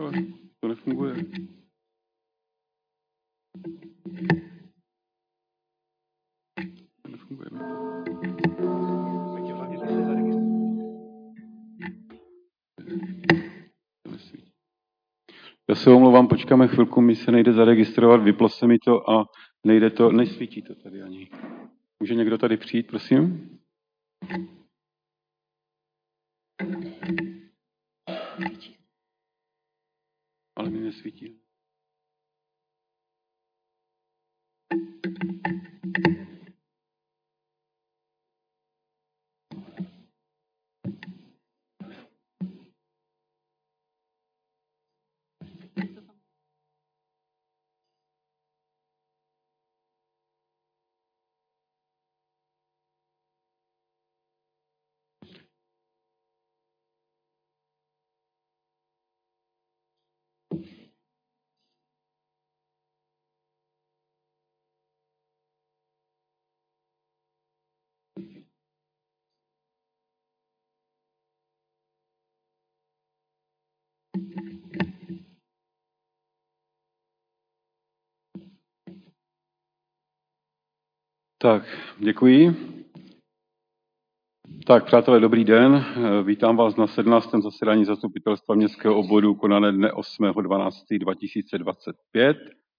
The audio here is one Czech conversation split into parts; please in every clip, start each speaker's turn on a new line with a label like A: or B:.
A: ale to nefunguje. Nefunguje. Já se omlouvám, počkáme chvilku, mi se nejde zaregistrovat, vyplo se mi to a nejde to, nesvítí to tady ani. Může někdo tady přijít, prosím? Ale mi nesvítí. Tak, děkuji. Tak, přátelé, dobrý den. Vítám vás na 17. zasedání zastupitelstva městského obvodu konané dne 8.12.2025.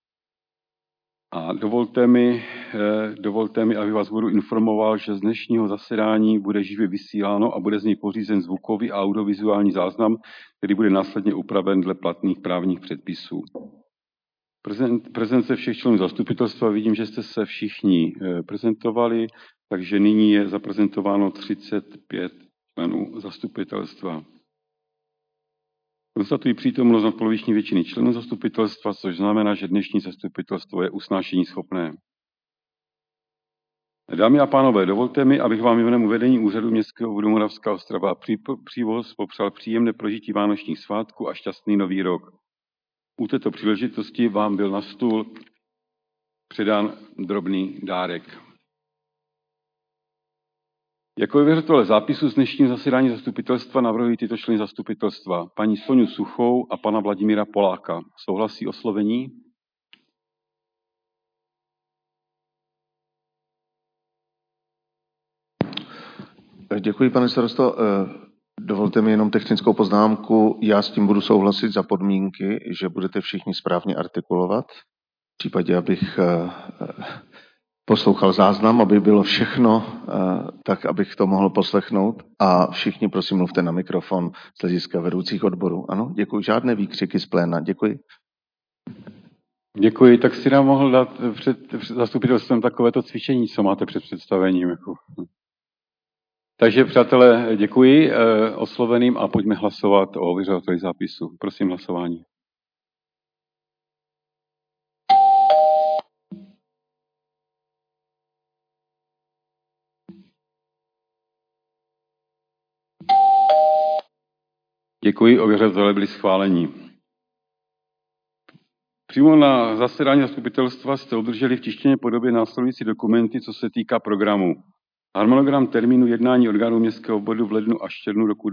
A: A dovolte mi, abych vás budu informoval, že z dnešního zasedání bude živě vysíláno a bude z něj pořízen zvukový a audiovizuální záznam, který bude následně upraven dle platných právních předpisů. Prezence všech členů zastupitelstva, vidím, že jste se všichni prezentovali, takže nyní je zaprezentováno 35 členů zastupitelstva. Konstatuji přítomnost nadpoloviční většiny členů zastupitelstva, což znamená, že dnešní zastupitelstvo je usnášení schopné. Dámy a pánové, dovolte mi, abych vám jménem vedení úřadu městského obvodu Moravská Ostrava Přívoz popřál příjemné prožití vánočních svátků a šťastný nový rok. U této příležitosti vám byl na stůl předán drobný dárek. Jako ověřovatele zápisu z dnešního zasedání zastupitelstva navrhuji tyto členy zastupitelstva. Paní Soňu Suchou a pana Vladimíra Poláka. Souhlasí oslovení?
B: Děkuji, pane starosto. Dovolte mi jenom technickou poznámku. Já s tím budu souhlasit za podmínky, že budete všichni správně artikulovat. V případě, abych poslouchal záznam, aby bylo všechno tak, abych to mohl poslechnout. A všichni, prosím, mluvte na mikrofon z hlediska vedoucích odborů. Ano, děkuji. Žádné výkřiky z pléna. Děkuji.
A: Děkuji. Tak si nám mohl dát před zastupitelstvem takovéto cvičení, co máte před představením. Takže, přátelé, děkuji osloveným a pojďme hlasovat o ověřovatelích zápisu. Prosím hlasování. Děkuji, ověřovatelé byli schváleni. Přímo na zasedání zastupitelstva jste obdrželi v tištěné podobě následující dokumenty, co se týká programu. Harmonogram termínu jednání orgánů městského obvodu v lednu až červnu roku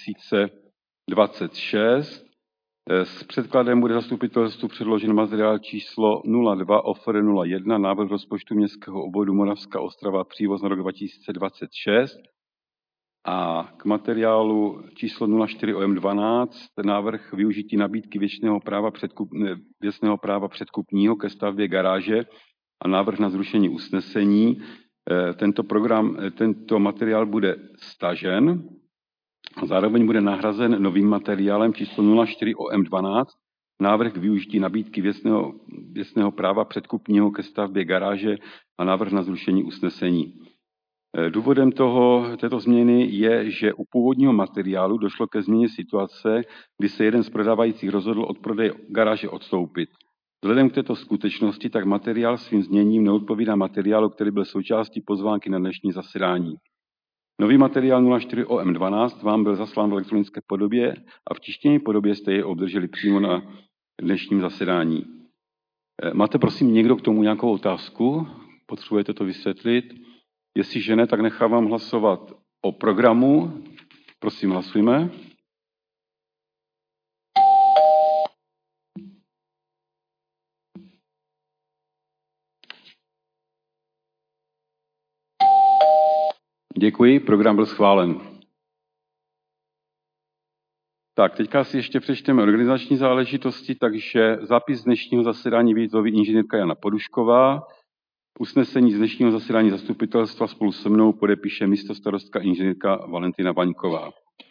A: 2026. S předkladem bude zastupitelstvu předložen materiál číslo 02 OFR 01, návrh rozpočtu městského obvodu Moravská Ostrava Přívoz na rok 2026. A k materiálu číslo 04 OM12, návrh využití nabídky věcného práva předkupního ke stavbě garáže a návrh na zrušení usnesení. Tento materiál bude stažen a zároveň bude nahrazen novým materiálem číslo 04 OM12, návrh k využití nabídky věcného práva předkupního ke stavbě garáže a návrh na zrušení usnesení. Důvodem této změny je, že u původního materiálu došlo ke změně situace, kdy se jeden z prodávajících rozhodl od prodeje garáže odstoupit. Vzhledem k této skutečnosti tak materiál svým zněním neodpovídá materiálu, který byl součástí pozvánky na dnešní zasedání. Nový materiál 04 OM12 vám byl zaslán v elektronické podobě a v tištěné podobě jste jej obdrželi přímo na dnešním zasedání. Máte prosím někdo k tomu nějakou otázku? Potřebujete to vysvětlit? Jestliže ne, tak nechávám hlasovat o programu. Prosím, hlasujme. Děkuji, program byl schválen. Tak, teďka si ještě přečteme organizační záležitosti, takže zápis z dnešního zasedání vyzve inženýrka Jana Podušková. Usnesení z dnešního zasedání zastupitelstva spolu se mnou podepíše místostarostka inženýrka Valentina Vaňková.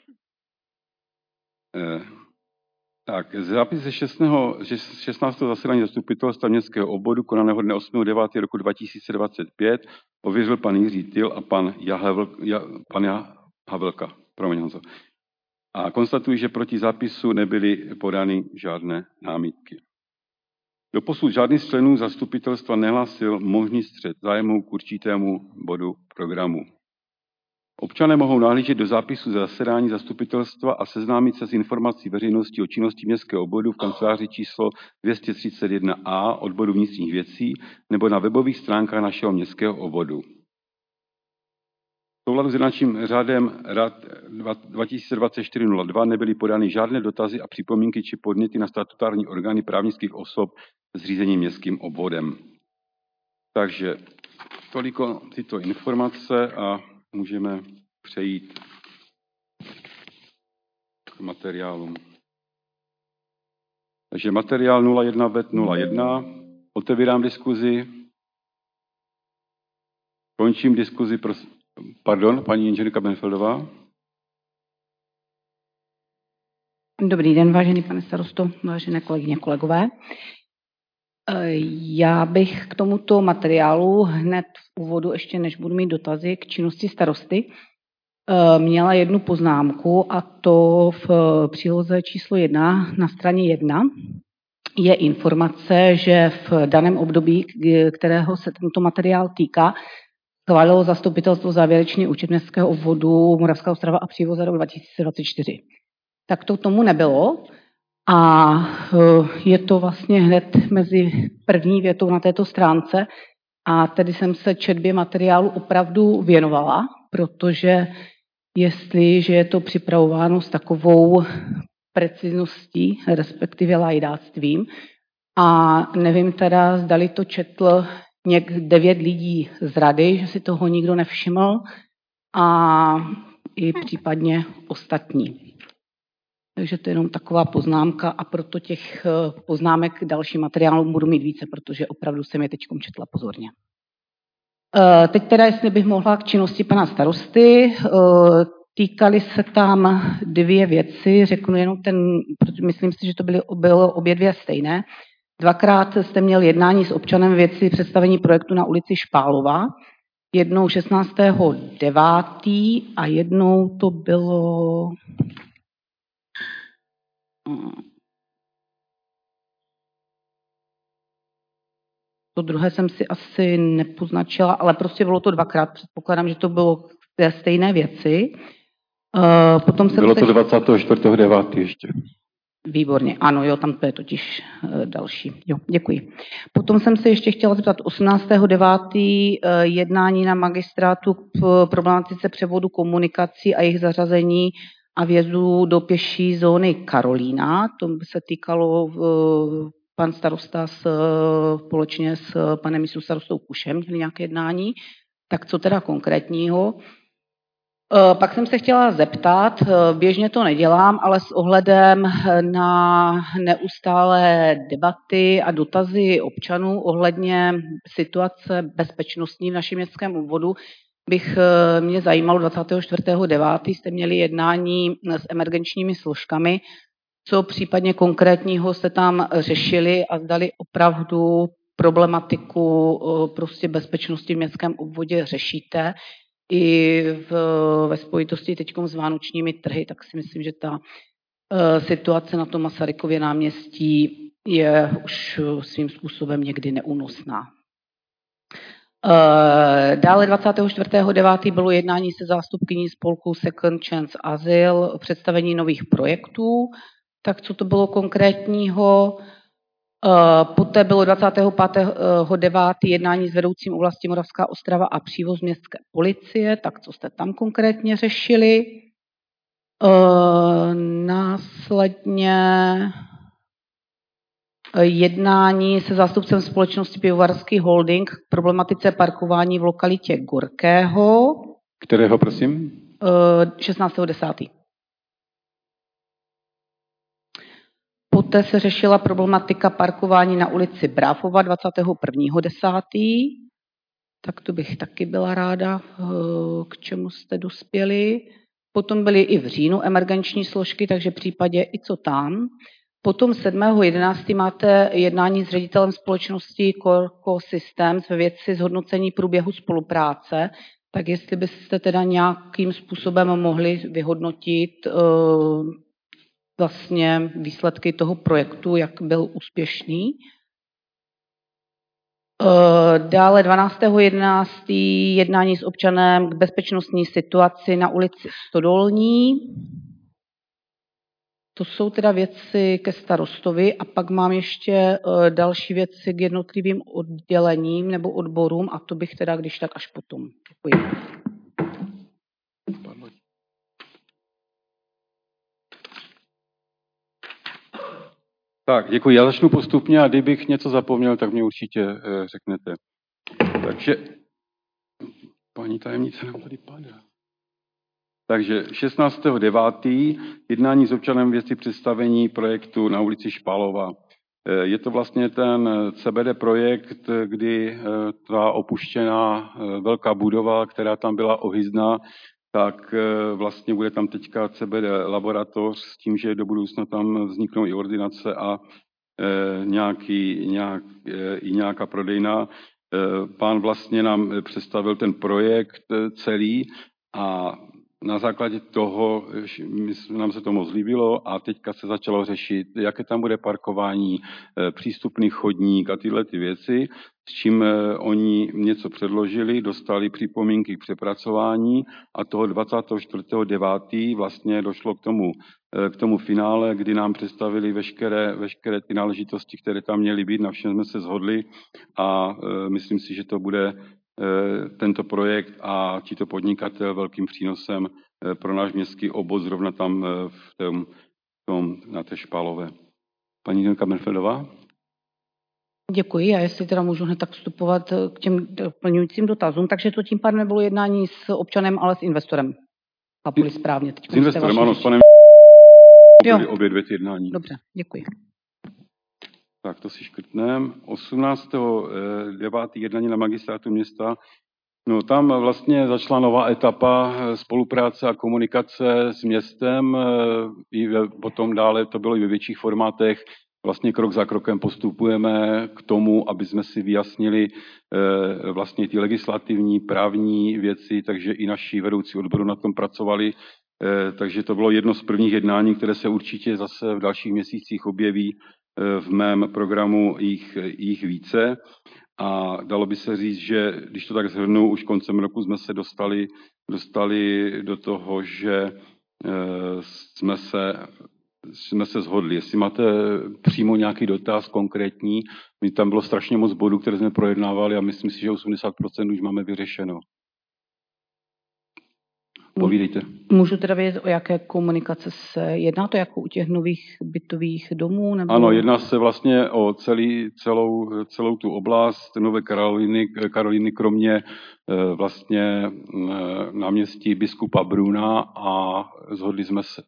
A: Tak, zápis ze 16. zasedání zastupitelstva městského obvodu konaného dne 8.9. roku 2025 ověřil pan Jiří Tyl a pan Havelka. A konstatuji, že proti zápisu nebyly podány žádné námitky. Doposud žádný z členů zastupitelstva nehlásil možný střet zájmu k určitému bodu programu. Občané mohou nahlížet do zápisu zasedání zastupitelstva a seznámit se s informací veřejnosti o činnosti městského obvodu v kanceláři číslo 231A odboru vnitřních věcí nebo na webových stránkách našeho městského obvodu. V souladu s jednacím řádem Rad 2024-02 nebyly podány žádné dotazy a připomínky či podněty na statutární orgány právnických osob zřízeným městským obvodem. Takže toliko tyto informace a můžeme přejít k materiálům. Takže materiál 01/01. Otevírám diskuzi. Končím diskuzi. Pardon, paní inženýrka Benfeldová.
C: Dobrý den, vážený pane starosto, vážené kolegyně, kolegové. Já bych k tomuto materiálu hned v úvodu, ještě než budu mít dotazy k činnosti starosty, měla jednu poznámku, a to v příloze číslo 1 na straně 1 je informace, že v daném období, kterého se tento materiál týká, schválilo zastupitelstvo závěrečný účet městského obvodu Moravská Ostrava a Přívoz za rok 2024. Tak to tomu nebylo a je to vlastně hned mezi první větou na této stránce a tedy jsem se četbě materiálu opravdu věnovala, protože jestliže je to připravováno s takovou precizností, respektive lajdáctvím, a nevím teda, zdali to četl 9 lidí z rady, že si toho nikdo nevšiml a i případně ostatní. Takže to je jenom taková poznámka a proto těch poznámek k dalším materiálům budu mít více, protože opravdu jsem je teď četla pozorně. Teď teda, jestli bych mohla k činnosti pana starosty, týkaly se tam 2 věci, řeknu jenom protože myslím si, že to bylo obě 2 stejné. 2krát jste měl jednání s občanem věci představení projektu na ulici Špálova, jednou 16.9. a jednou to bylo... To druhé jsem si asi nepoznačila, ale prostě bylo to 2krát. Předpokládám, že to bylo v té stejné věci. Potom
A: bylo to 24.9. ještě.
C: Výborně, ano, jo, tam to je totiž další. Jo, děkuji. Potom jsem se ještě chtěla zeptat 18.9. Jednání na magistrátu k problematice převodu komunikací a jejich zařazení a vjezdu do pěší zóny Karolína. To by se týkalo pan starosta společně s panem místostarostou Kušem, měli nějaké jednání. Tak co teda konkrétního? Pak jsem se chtěla zeptat, běžně to nedělám, ale s ohledem na neustálé debaty a dotazy občanů ohledně situace bezpečnostní v našem městském obvodu mě zajímalo, 24.9. jste měli jednání s emergenčními složkami, co případně konkrétního jste tam řešili a zdali opravdu problematiku prostě bezpečnosti v městském obvodě řešíte. I ve spojitosti teď s vánočními trhy, tak si myslím, že ta situace na tom Masarykově náměstí je už svým způsobem někdy neúnosná. Dále 24.9. bylo jednání se zástupkyní spolku Second Chance Azyl, představení nových projektů. Tak co to bylo konkrétního? Poté bylo 25.9. jednání s vedoucím oblasti Moravská Ostrava a Přívoz městské policie. Tak co jste tam konkrétně řešili? Následně jednání se zástupcem společnosti Pivovarský holding k problematice parkování v lokalitě Gorkého.
A: Kterého, prosím?
C: 16.10. Poté se řešila problematika parkování na ulici Bráfova 21.10. Tak to bych taky byla ráda, k čemu jste dospěli. Potom byly i v říjnu emergenční složky, takže v případě i co tam. Potom 7.11. máte jednání s ředitelem společnosti Corco Systems ve věci zhodnocení průběhu spolupráce. Tak jestli byste teda nějakým způsobem mohli vyhodnotit vlastně výsledky toho projektu, jak byl úspěšný. Dále 12.11. jednání s občanem k bezpečnostní situaci na ulici Stodolní. To jsou teda věci ke starostovi a pak mám ještě další věci k jednotlivým oddělením nebo odborům a to bych teda když tak až potom. Děkuji.
A: Tak, děkuji. Já začnu postupně a kdybych něco zapomněl, tak mě určitě řeknete. Takže, paní tajemnice nám tady padá. Takže 16.9. jednání s občanem věci představení projektu na ulici Špalova. Je to vlastně ten CBD projekt, kdy ta opuštěná velká budova, která tam byla ohyzná, tak vlastně bude tam teďka CBD laboratoř s tím, že do budoucna tam vzniknou i ordinace a nějaká prodejna. Pán vlastně nám představil ten projekt celý a na základě toho nám se to moc líbilo a teďka se začalo řešit, jaké tam bude parkování, přístupný chodník a tyhle ty věci, s čím oni něco předložili, dostali připomínky k přepracování a toho 24.9. vlastně došlo k tomu finále, kdy nám představili veškeré ty náležitosti, které tam měly být, na všem jsme se shodli a myslím si, že to bude tento projekt a tito podnikatel velkým přínosem pro náš městský obvod zrovna tam na té Špalové. Paní Denka Merfeldová?
C: Děkuji a jestli teda můžu hned tak vstupovat k těm doplňujícím dotazům. Takže to tím pádem nebylo jednání s občanem, ale s investorem. Chápu-li správně.
A: S investorem, ano, s panem byly obě dvě jednání.
C: Dobře, děkuji.
A: Tak to si škrtneme. 18.9. jednání na magistrátu města. No tam vlastně začala nová etapa spolupráce a komunikace s městem. Potom dále to bylo i ve větších formátech. Vlastně krok za krokem postupujeme k tomu, aby jsme si vyjasnili vlastně ty legislativní, právní věci, takže i naši vedoucí odboru na tom pracovali. Takže to bylo jedno z prvních jednání, které se určitě zase v dalších měsících objeví v mém programu jich více. A dalo by se říct, že když to tak shrnu, už koncem roku jsme se dostali do toho, že jsme se shodli. Jestli máte přímo nějaký dotaz konkrétní, tam bylo strašně moc bodů, které jsme projednávali a myslím si, že 80% už máme vyřešeno. Povídejte.
C: Můžu teda vědět, o jaké komunikace se jedná? To jako u těch nových bytových domů? Nebo...
A: Ano, jedná se vlastně o celou tu oblast Nové Karoliny, kromě vlastně náměstí biskupa Bruna a shodli jsme se.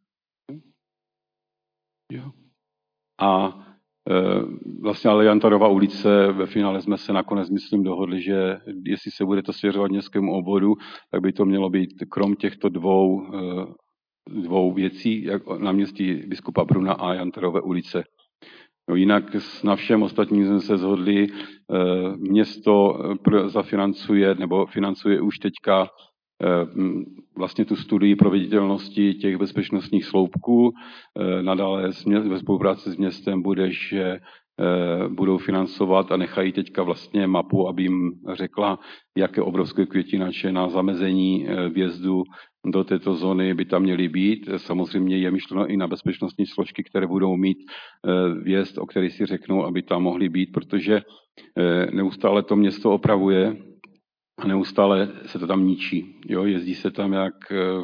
A: A vlastně Alliantarova ulice, ve finále jsme se nakonec, myslím, dohodli, že jestli se bude to svěřovat městskému obvodu, tak by to mělo být krom těchto dvou věcí, jak náměstí biskupa Bruna a Jantarové ulice. No jinak na všem ostatním jsme se shodli, město zafinancuje nebo financuje už teďka vlastně tu studii proveditelnosti těch bezpečnostních sloupků. Nadále ve spolupráci s městem bude, že budou financovat a nechají teďka vlastně mapu, aby jim řekla, jaké obrovské květinače na zamezení vjezdu do této zóny by tam měly být. Samozřejmě je myšleno i na bezpečnostní složky, které budou mít vjezd, o který si řeknou, aby tam mohly být, protože neustále to město opravuje a neustále se to tam ničí. Jo? Jezdí se tam jak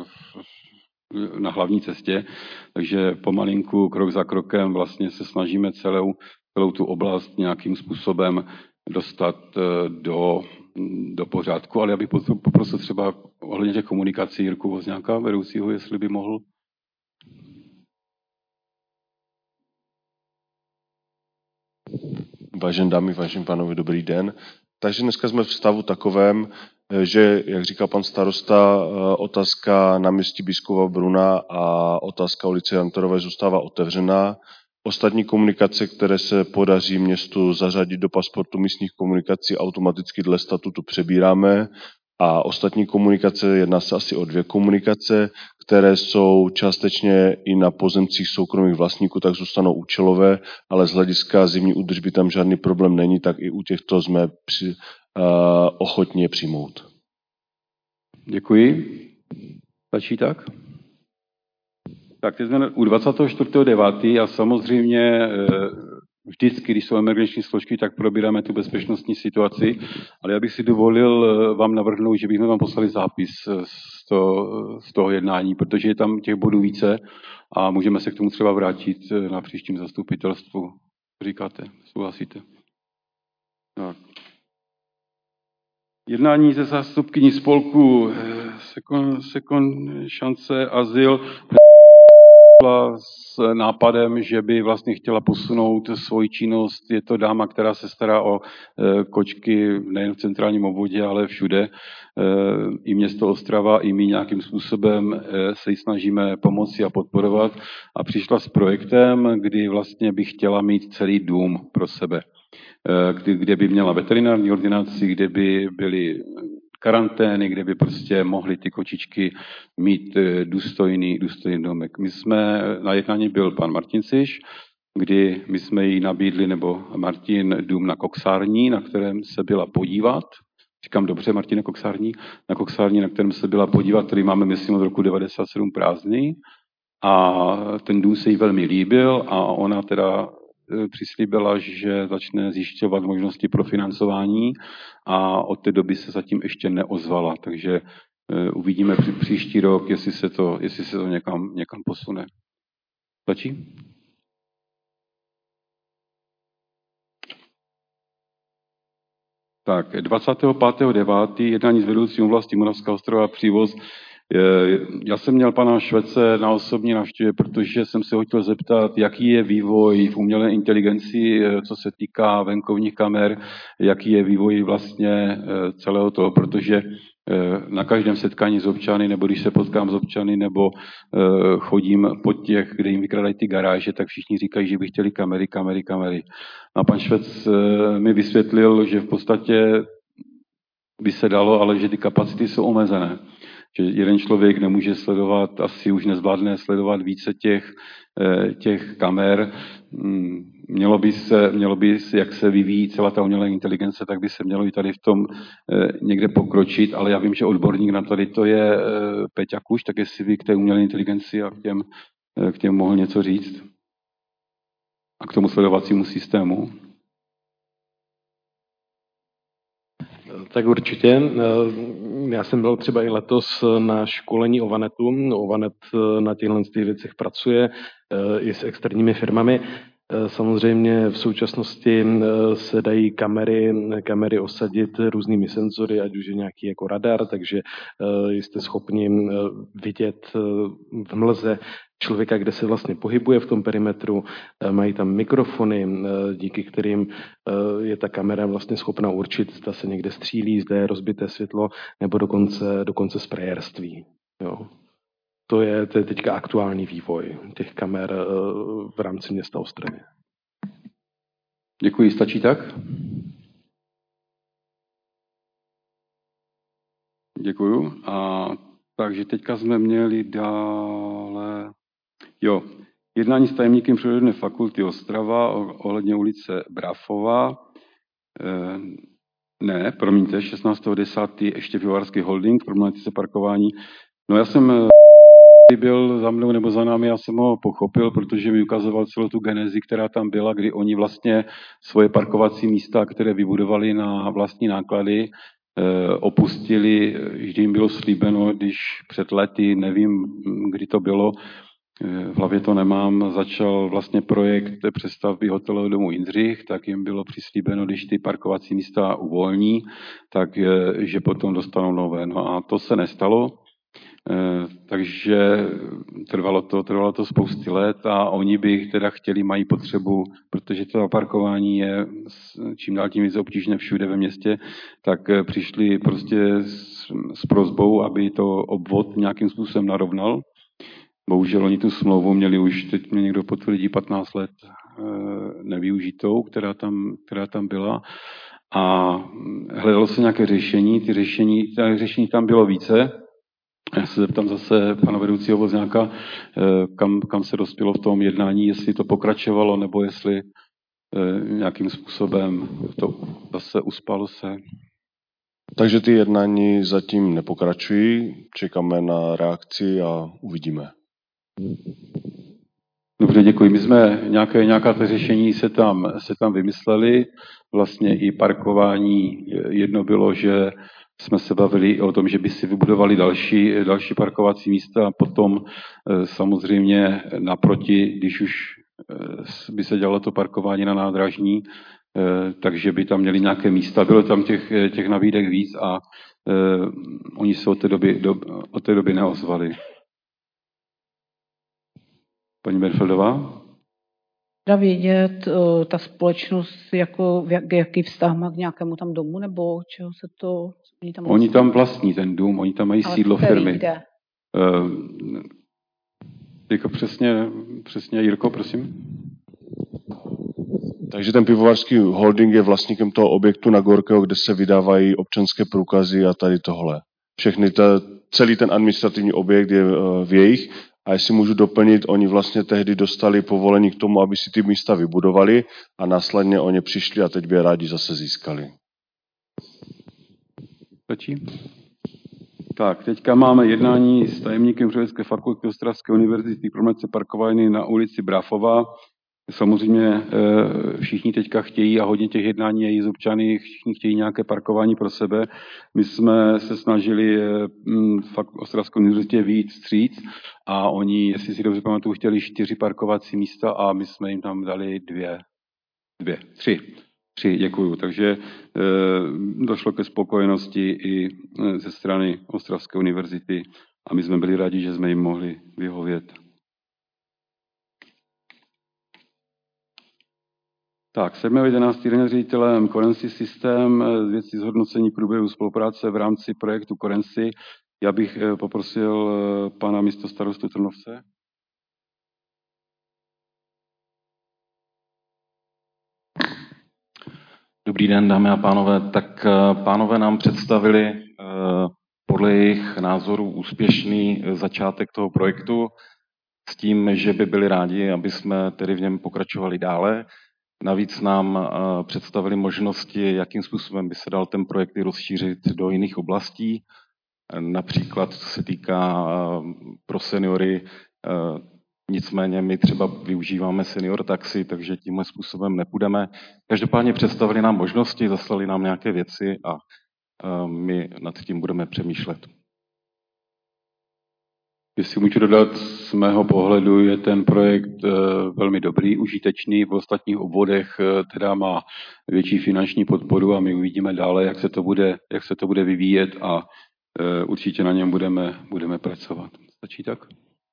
A: na hlavní cestě, takže pomalinku, krok za krokem vlastně se snažíme celou tu oblast nějakým způsobem dostat do pořádku, ale já bych poprosil třeba ohledně těch komunikací Jirku Vozňáka, vedoucího, jestli by mohl.
D: Vážené dámy, vážení pánové, dobrý den. Takže dneska jsme v stavu takovém, že, jak říkal pan starosta, otázka náměstí Biskupa Bruna a otázka ulice Jantorové zůstává otevřená. Ostatní komunikace, které se podaří městu zařadit do pasportu místních komunikací, automaticky dle statutu přebíráme. A ostatní komunikace, jedná se asi o 2 komunikace, které jsou částečně i na pozemcích soukromých vlastníků, tak zůstanou účelové, ale z hlediska zimní údržby tam žádný problém není, tak i u těchto jsme ochotni je přijmout.
A: Děkuji. Stačí tak? Tak teď jsme u 24.9. a samozřejmě vždycky, když jsou emergenční složky, tak probíráme tu bezpečnostní situaci, ale já bych si dovolil vám navrhnout, že bychom vám poslali zápis z toho jednání, protože je tam těch bodů více a můžeme se k tomu třeba vrátit na příštím zastupitelstvu. Říkáte? Souhlasíte? Tak. Jednání se zástupkyní spolku Second Chance Azyl s nápadem, že by vlastně chtěla posunout svoji činnost. Je to dáma, která se stará o kočky nejen v centrálním obvodě, ale všude. I město Ostrava, i my nějakým způsobem se jí snažíme pomoci a podporovat. A přišla s projektem, kdy vlastně by chtěla mít celý dům pro sebe. Kde by měla veterinární ordinaci, kde by byly karantény, kde by prostě mohly ty kočičky mít důstojný domek. My jsme, na jednání byl pan Martin Siš, kdy my jsme jí nabídli, nebo Martin, dům na Koksární, na kterém se byla podívat. Říkám dobře, Martine, na Koksární, na kterém se byla podívat, který máme, myslím, od roku 1997 prázdný. A ten dům se jí velmi líbil a ona teda přislíbila, že začne zjišťovat možnosti pro financování a od té doby se zatím ještě neozvala, takže uvidíme příští rok, jestli se to někam posune. Stačí? Tak, 25.9. jednání s vedoucím oblasti Moravská Ostrava přívoz. Já jsem měl pana Švece na osobní návštěvě, protože jsem se ho chtěl zeptat, jaký je vývoj v umělé inteligenci, co se týká venkovních kamer, jaký je vývoj vlastně celého toho, protože na každém setkání s občany, nebo když se potkám s občany, nebo chodím po těch, kde jim vykradají ty garáže, tak všichni říkají, že by chtěli kamery. A pan Švec mi vysvětlil, že v podstatě by se dalo, ale že ty kapacity jsou omezené. Že jeden člověk nemůže sledovat, asi už nezvládne sledovat více těch kamer. Mělo by se, jak se vyvíjí celá ta umělá inteligence, tak by se mělo i tady v tom někde pokročit, ale já vím, že odborník na tady to je Peťa Kuš, tak jestli vy k té umělé inteligenci a k těm mohl něco říct. A k tomu sledovacímu systému.
E: Tak určitě. Já jsem byl třeba i letos na školení o Vanetu. O Vanet na těchto věcech pracuje i s externími firmami. Samozřejmě v současnosti se dají kamery osadit různými senzory, ať už je nějaký jako radar, takže jste schopni vidět v mlze člověka, kde se vlastně pohybuje v tom perimetru. Mají tam mikrofony, díky kterým je ta kamera vlastně schopna určit, zda se někde střílí, zda je rozbité světlo, nebo dokonce sprayerství. Jo. To je teďka aktuální vývoj těch kamer v rámci města Ostravy.
A: Děkuji, stačí tak? Děkuju. A takže teďka jsme měli dále... jednání s tajemníkem Přírodovědné fakulty Ostrava ohledně ulice Brafova. 16.10. ještě Pivovarský holding, problematice parkování. No já jsem byl za mnou nebo za námi, já jsem ho pochopil, protože mi ukazoval celou tu genezi, která tam byla, kdy oni vlastně svoje parkovací místa, které vybudovali na vlastní náklady, opustili, vždy jim bylo slíbeno, když před lety, nevím, kdy to bylo, v hlavě to nemám, začal vlastně projekt přestavby hotelového domu Jindřich, tak jim bylo přislíbeno, když ty parkovací místa uvolní, tak že potom dostanou nové. No a to se nestalo, takže trvalo to spousty let a oni by teda chtěli, mají potřebu, protože to parkování je čím dál tím víc obtížné všude ve městě, tak přišli prostě s prosbou, aby to obvod nějakým způsobem narovnal. Bohužel oni tu smlouvu měli už, teď mě někdo potvrdí, 15 let nevyužitou, která tam byla. A hledalo se nějaké řešení, řešení tam bylo více. Já se zeptám zase pana vedoucího Vozňáka, kam se dospělo v tom jednání, jestli to pokračovalo, nebo jestli nějakým způsobem to zase uspalo se.
D: Takže ty jednání zatím nepokračují, čekáme na reakci a uvidíme.
A: Dobře, děkuji. My jsme nějaká ta řešení se tam vymysleli. Vlastně i parkování. Jedno bylo, že jsme se bavili o tom, že by si vybudovali další parkovací místa a potom samozřejmě naproti, když už by se dělalo to parkování na nádražní, takže by tam měli nějaké místa. Bylo tam těch nabídek víc a oni se od té doby neozvali. Paní Berfeldová?
C: Dá vědět, ta společnost, jaký vztah má k nějakému tam domu, nebo čeho se to...
A: Oni tam vlastní ten dům, oni tam mají sídlo firmy.
C: Kde?
A: Jako přesně, Jirko, prosím.
D: Takže ten pivovarský holding je vlastníkem toho objektu na Gorkého, kde se vydávají občanské průkazy a tady tohle. Celý ten administrativní objekt je v jejich. A jestli můžu doplnit, oni vlastně tehdy dostali povolení k tomu, aby si ty místa vybudovali a následně oni přišli a teď by je rádi zase získali.
A: Stačí? Tak, teďka máme jednání s tajemníkem Přírodovědecké fakulty Ostravské univerzity pro parkování na ulici Bráfova. Samozřejmě všichni teďka chtějí a hodně těch jednání je i z občany, všichni chtějí nějaké parkování pro sebe. My jsme se snažili Ostravskou univerzitě vyjít vstříc a oni, jestli si dobře pamatuju, chtěli 4 parkovací místa a my jsme jim tam dali 3, děkuju. Takže došlo ke spokojenosti i ze strany Ostravské univerzity a my jsme byli rádi, že jsme jim mohli vyhovět. Tak, 7.11. den ředitelem Currency System z věcí zhodnocení průběhu spolupráce v rámci projektu Currency. Já bych poprosil pana místostarostu Trnovce.
F: Dobrý den, dámy a pánové. Tak pánové nám představili podle jejich názorů úspěšný začátek toho projektu s tím, že by byli rádi, aby jsme tedy v něm pokračovali dále. Navíc nám představili možnosti, jakým způsobem by se dal ten projekt rozšířit do jiných oblastí. Například, co se týká pro seniory, nicméně my třeba využíváme senior taxi, takže tímhle způsobem nepůjdeme. Každopádně představili nám možnosti, zaslali nám nějaké věci a my nad tím budeme přemýšlet.
A: Jestli můžu dodat, z mého pohledu je ten projekt velmi dobrý, užitečný. V ostatních obvodech teda má větší finanční podporu a my uvidíme dále, jak se to bude vyvíjet a určitě na něm budeme pracovat. Stačí tak?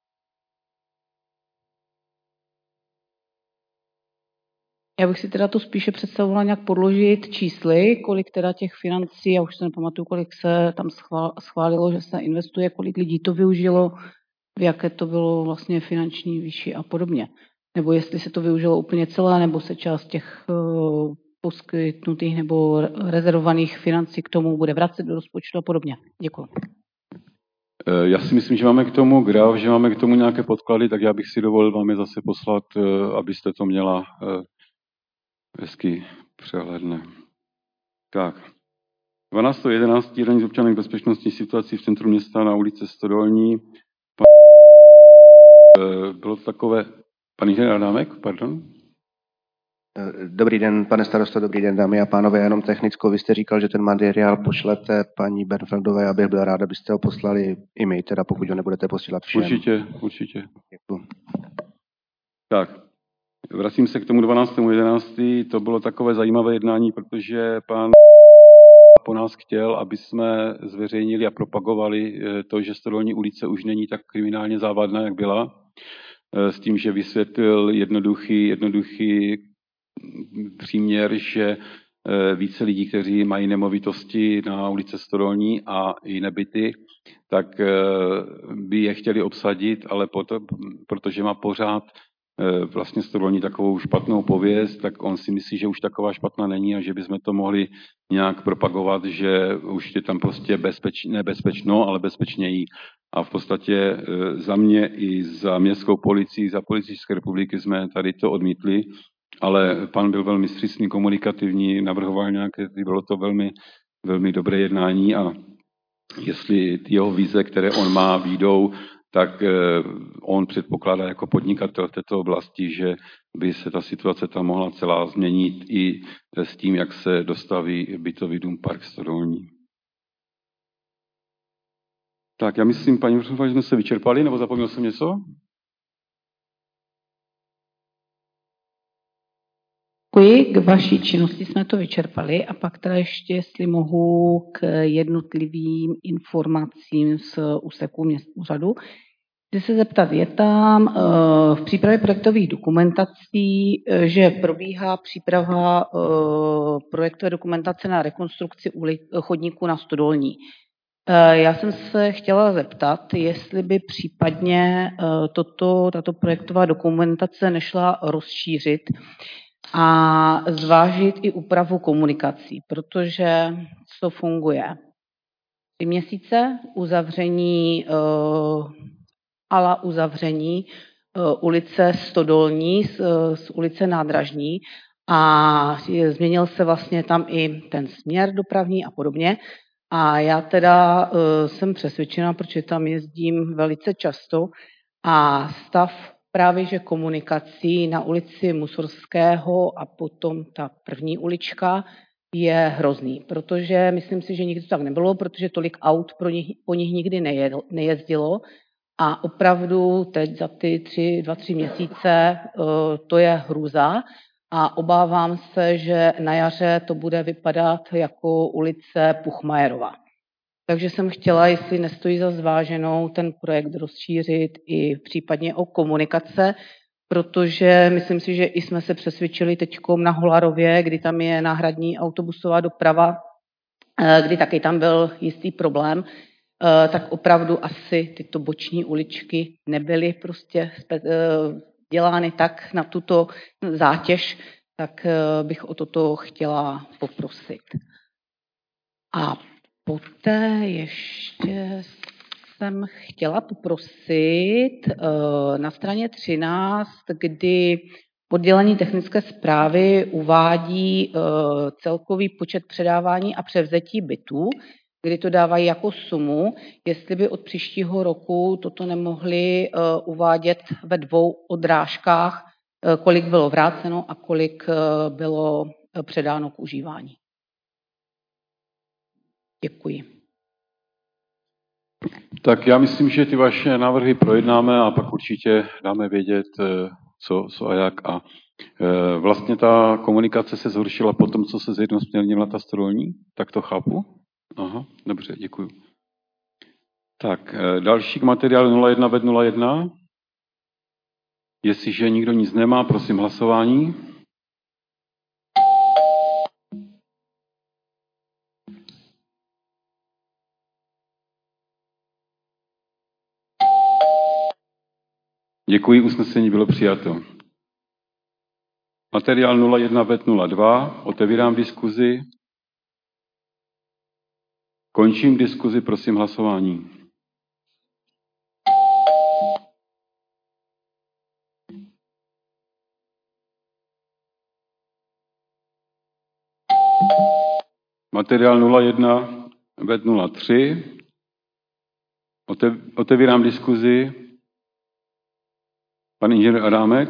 C: Já bych si teda to spíše představovala nějak podložit čísly, kolik teda těch financí, já už se nepamatuju, kolik se tam schválilo, že se investuje, kolik lidí to využilo, v jaké to bylo vlastně finanční výši a podobně. Nebo jestli se to využilo úplně celé, nebo se část těch poskytnutých nebo rezervovaných financí k tomu bude vracet do rozpočtu a podobně. Děkuji.
A: Já si myslím, že máme k tomu graf, že máme k tomu nějaké podklady, tak já bych si dovolil vám je zase poslat, abyste to měla hezky přehledné. Tak. 12.11. jednání s občany bezpečnostní situací v centru města na ulici Stodolní. Bylo to takové... Pan inženýr Adámek, pardon?
G: Dobrý den, pane starosto, dobrý den, dámy a pánové, jenom technickou. Vy jste říkal, že ten materiál pošlete paní Bernfeldové, já bych byl rád, abyste ho poslali i my, teda pokud ho nebudete posílat všem.
A: Určitě.
G: Děkuji.
A: Tak, vracím se k tomu 12.11. To bylo takové zajímavé jednání, protože pán po nás chtěl, aby jsme zveřejnili a propagovali to, že Stodolní ulice už není tak kriminálně závadná, jak byla, s tím, že vysvětlil jednoduchý příměr, že více lidí, kteří mají nemovitosti na ulice Stodolní a i nebyty, tak by je chtěli obsadit, ale protože má pořád vlastně Stodolní takovou špatnou pověst, tak on si myslí, že už taková špatná není a že bychom to mohli nějak propagovat, že už je tam prostě nebezpečno, ale bezpečněji. A v podstatě za mě i za městskou policii, za policii České republiky jsme tady to odmítli, ale pan byl velmi vstřícný, komunikativní, navrhoval nějaké, bylo to velmi, velmi dobré jednání a jestli jeho vize, které on má, výjdou, tak on předpokládá jako podnikatel v této oblasti, že by se ta situace tam mohla celá změnit i s tím, jak se dostaví bytový dům Park Stodolní. Tak já myslím, paní profesorka, že jsme se vyčerpali, nebo zapomněl jsem něco?
C: Děkuji, k vaší činnosti jsme to vyčerpali a pak teda ještě, jestli mohu, k jednotlivým informacím z úseku úřadu. Chci se zeptat, je tam v přípravě projektových dokumentací, že probíhá příprava projektové dokumentace na rekonstrukci chodníku na Stodolní. Já jsem se chtěla zeptat, jestli by případně tato projektová dokumentace nešla rozšířit a zvážit i úpravu komunikací, protože co funguje? 3 měsíce uzavření ulice Stodolní z ulice Nádražní a změnil se vlastně tam i ten směr dopravní a podobně. A já teda jsem přesvědčena, protože tam jezdím velice často a stav právě, že komunikací na ulici Musorského a potom ta první ulička je hrozný, protože myslím si, že nikdy to tak nebylo, protože tolik aut po nich nikdy nejezdilo a opravdu teď za ty 2-3 měsíce to je hrůza a obávám se, že na jaře to bude vypadat jako ulice Puchmajerova. Takže jsem chtěla, jestli nestojí za zváženou ten projekt rozšířit i případně o komunikace, protože myslím si, že i jsme se přesvědčili teďkom na Holarově, kdy tam je náhradní autobusová doprava, kdy taky tam byl jistý problém, tak opravdu asi tyto boční uličky nebyly prostě dělány tak na tuto zátěž, tak bych o toto chtěla poprosit. A poté ještě jsem chtěla poprosit na straně 13, kdy oddělení technické správy uvádí celkový počet předávání a převzetí bytů, kdy to dávají jako sumu, jestli by od příštího roku toto nemohli uvádět ve 2 odrážkách, kolik bylo vráceno a kolik bylo předáno k užívání. Děkuji.
A: Tak já myslím, že ty vaše návrhy projednáme a pak určitě dáme vědět, co a jak. A vlastně ta komunikace se zhoršila po tom, co se zjednosměrnila ta Stodolní? Tak to chápu? Aha, dobře, děkuju. Tak, další k materiálu 01/01. Jestliže nikdo nic nemá, prosím hlasování. Děkuji, usnesení bylo přijato. Materiál 01/02. Otevírám diskuzi. Končím diskuzi, prosím hlasování. Materiál 01/03. Otevírám diskuzi. Pan inženýr Adámek.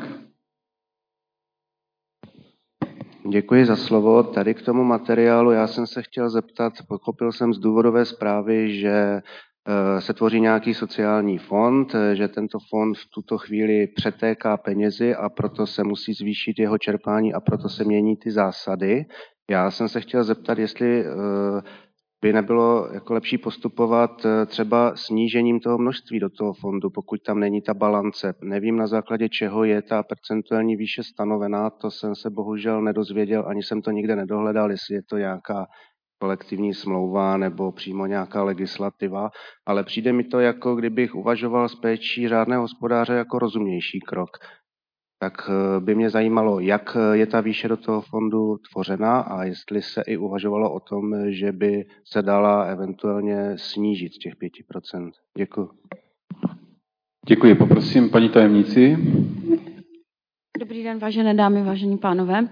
G: Děkuji za slovo. Tady k tomu materiálu já jsem se chtěl zeptat, pochopil jsem z důvodové zprávy, že se tvoří nějaký sociální fond, že tento fond v tuto chvíli přetéká penězi a proto se musí zvýšit jeho čerpání a proto se mění ty zásady. Já jsem se chtěl zeptat, jestli by nebylo jako lepší postupovat třeba snížením toho množství do toho fondu, pokud tam není ta balance. Nevím, na základě čeho je ta percentuální výše stanovená, to jsem se bohužel nedozvěděl, ani jsem to nikde nedohledal, jestli je to nějaká kolektivní smlouva nebo přímo nějaká legislativa, ale přijde mi to, jako kdybych uvažoval s péčí řádného hospodáře jako rozumnější krok. Tak by mě zajímalo, jak je ta výše do toho fondu tvořena a jestli se i uvažovalo o tom, že by se dala eventuálně snížit z těch 5%. Děkuji.
A: Děkuji. Poprosím paní tajemníci.
H: Dobrý den, vážené dámy, vážení pánové.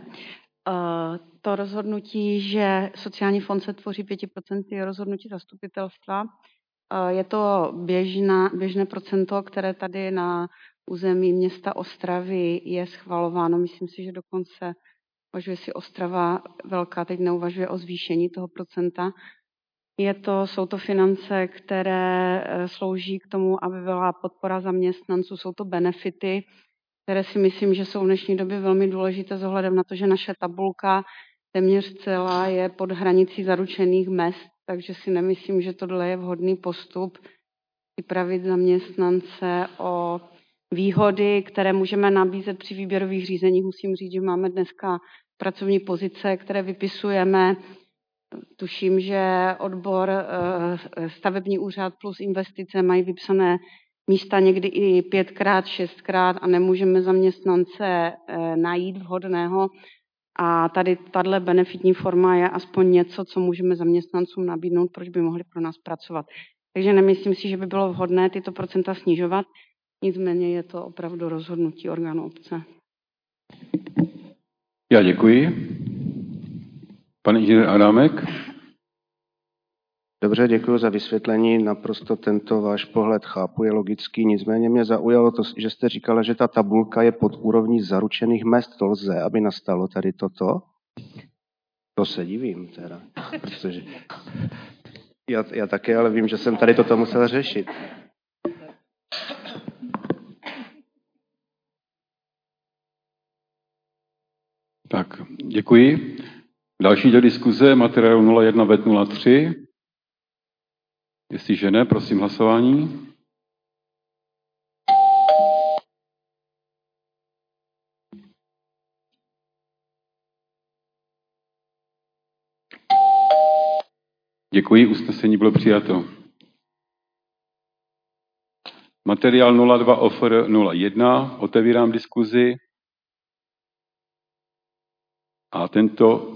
H: To rozhodnutí, že sociální fond se tvoří 5%, je rozhodnutí zastupitelstva. Je to běžné procento, které tady na území města Ostravy je schvalováno. Myslím si, že dokonce uvažuje si Ostrava velká, teď neuvažuje o zvýšení toho procenta. Jsou to finance, které slouží k tomu, aby byla podpora zaměstnanců, jsou to benefity, které si myslím, že jsou v dnešní době velmi důležité s ohledem na to, že naše tabulka téměř celá je pod hranicí zaručených mezd, takže si nemyslím, že tohle je vhodný postup připravit zaměstnance o výhody, které můžeme nabízet při výběrových řízeních. Musím říct, že máme dneska pracovní pozice, které vypisujeme. Tuším, že odbor stavební úřad plus investice mají vypsané místa někdy i 5x, 6x a nemůžeme zaměstnance najít vhodného. A tady tato benefitní forma je aspoň něco, co můžeme zaměstnancům nabídnout, proč by mohli pro nás pracovat. Takže nemyslím si, že by bylo vhodné tyto procenta snižovat. Nicméně je to opravdu rozhodnutí orgánu obce.
A: Já děkuji. Pan inženýr Adámek.
G: Dobře, děkuji za vysvětlení. Naprosto tento váš pohled chápu, je logický. Nicméně mě zaujalo to, že jste říkala, že ta tabulka je pod úrovní zaručených mezd. To lze, aby nastalo tady toto? To se divím teda, protože já také, ale vím, že jsem tady toto musel řešit.
A: Tak, děkuji. Další do diskuze, materiál 01 VET 03. Jestliže ne, prosím hlasování. Děkuji, usnesení bylo přijato. Materiál 02 OFR 01, otevírám diskuzi. A tento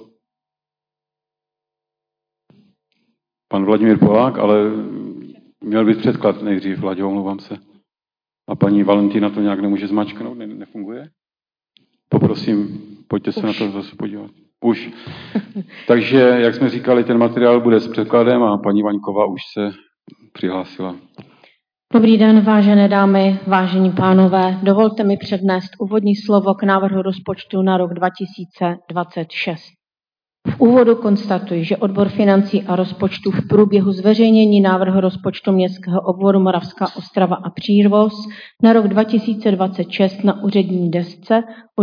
A: pan Vladimír Polák, ale měl být předklad nejdřív, Vlaďo, omlouvám se. A paní Valentína to nějak nemůže zmačknout, nefunguje? Poprosím, pojďte se na to zase podívat. Už. Takže, jak jsme říkali, ten materiál bude s překladem a paní Vaňková už se přihlásila.
I: Dobrý den, vážené dámy, vážení pánové. Dovolte mi přednést úvodní slovo k návrhu rozpočtu na rok 2026. V úvodu konstatuji, že odbor financí a rozpočtu v průběhu zveřejnění návrhu rozpočtu městského obvodu Moravská Ostrava a Přírvoz na rok 2026 na úřední desce od